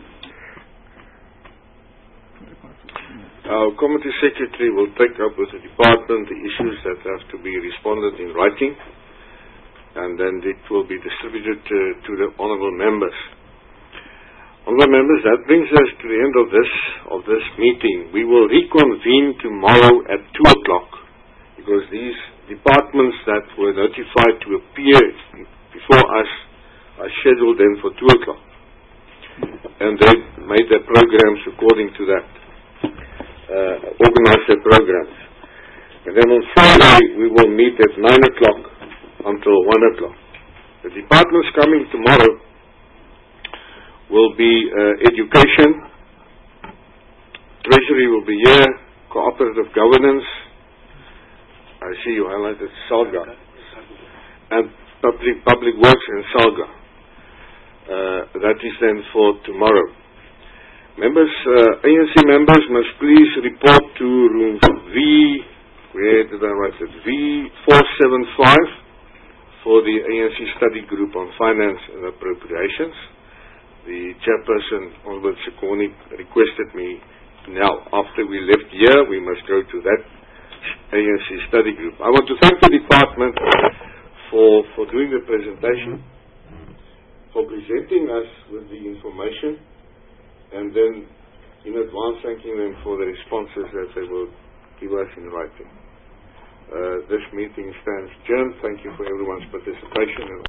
Our committee secretary will take up with the department the issues that have to be responded in writing, and then it will be distributed uh, to the honourable members. Honourable members, that brings us to the end of this of this meeting. We will reconvene tomorrow at two o'clock because these departments that were notified to appear before us are scheduled then for two o'clock. And they made their programs according to that, uh, organized their programs. And then on Friday we will meet at nine o'clock until one o'clock. The departments coming tomorrow will be uh, education, treasury will be here, cooperative governance, I see you highlighted SALGA, and public, public works and SALGA. Uh, that is then for tomorrow. Members, uh, A N C members must please report to room V, where did I write it? V four seven five for the A N C study group on finance and appropriations. The chairperson, Honorable Sekoni, requested me now, after we left here, we must go to that A N C study group. I want to thank the department for, for doing the presentation, for presenting us with the information, and then in advance thanking them for the responses that they will give us in writing. Uh, this meeting stands adjourned. Thank you for everyone's participation.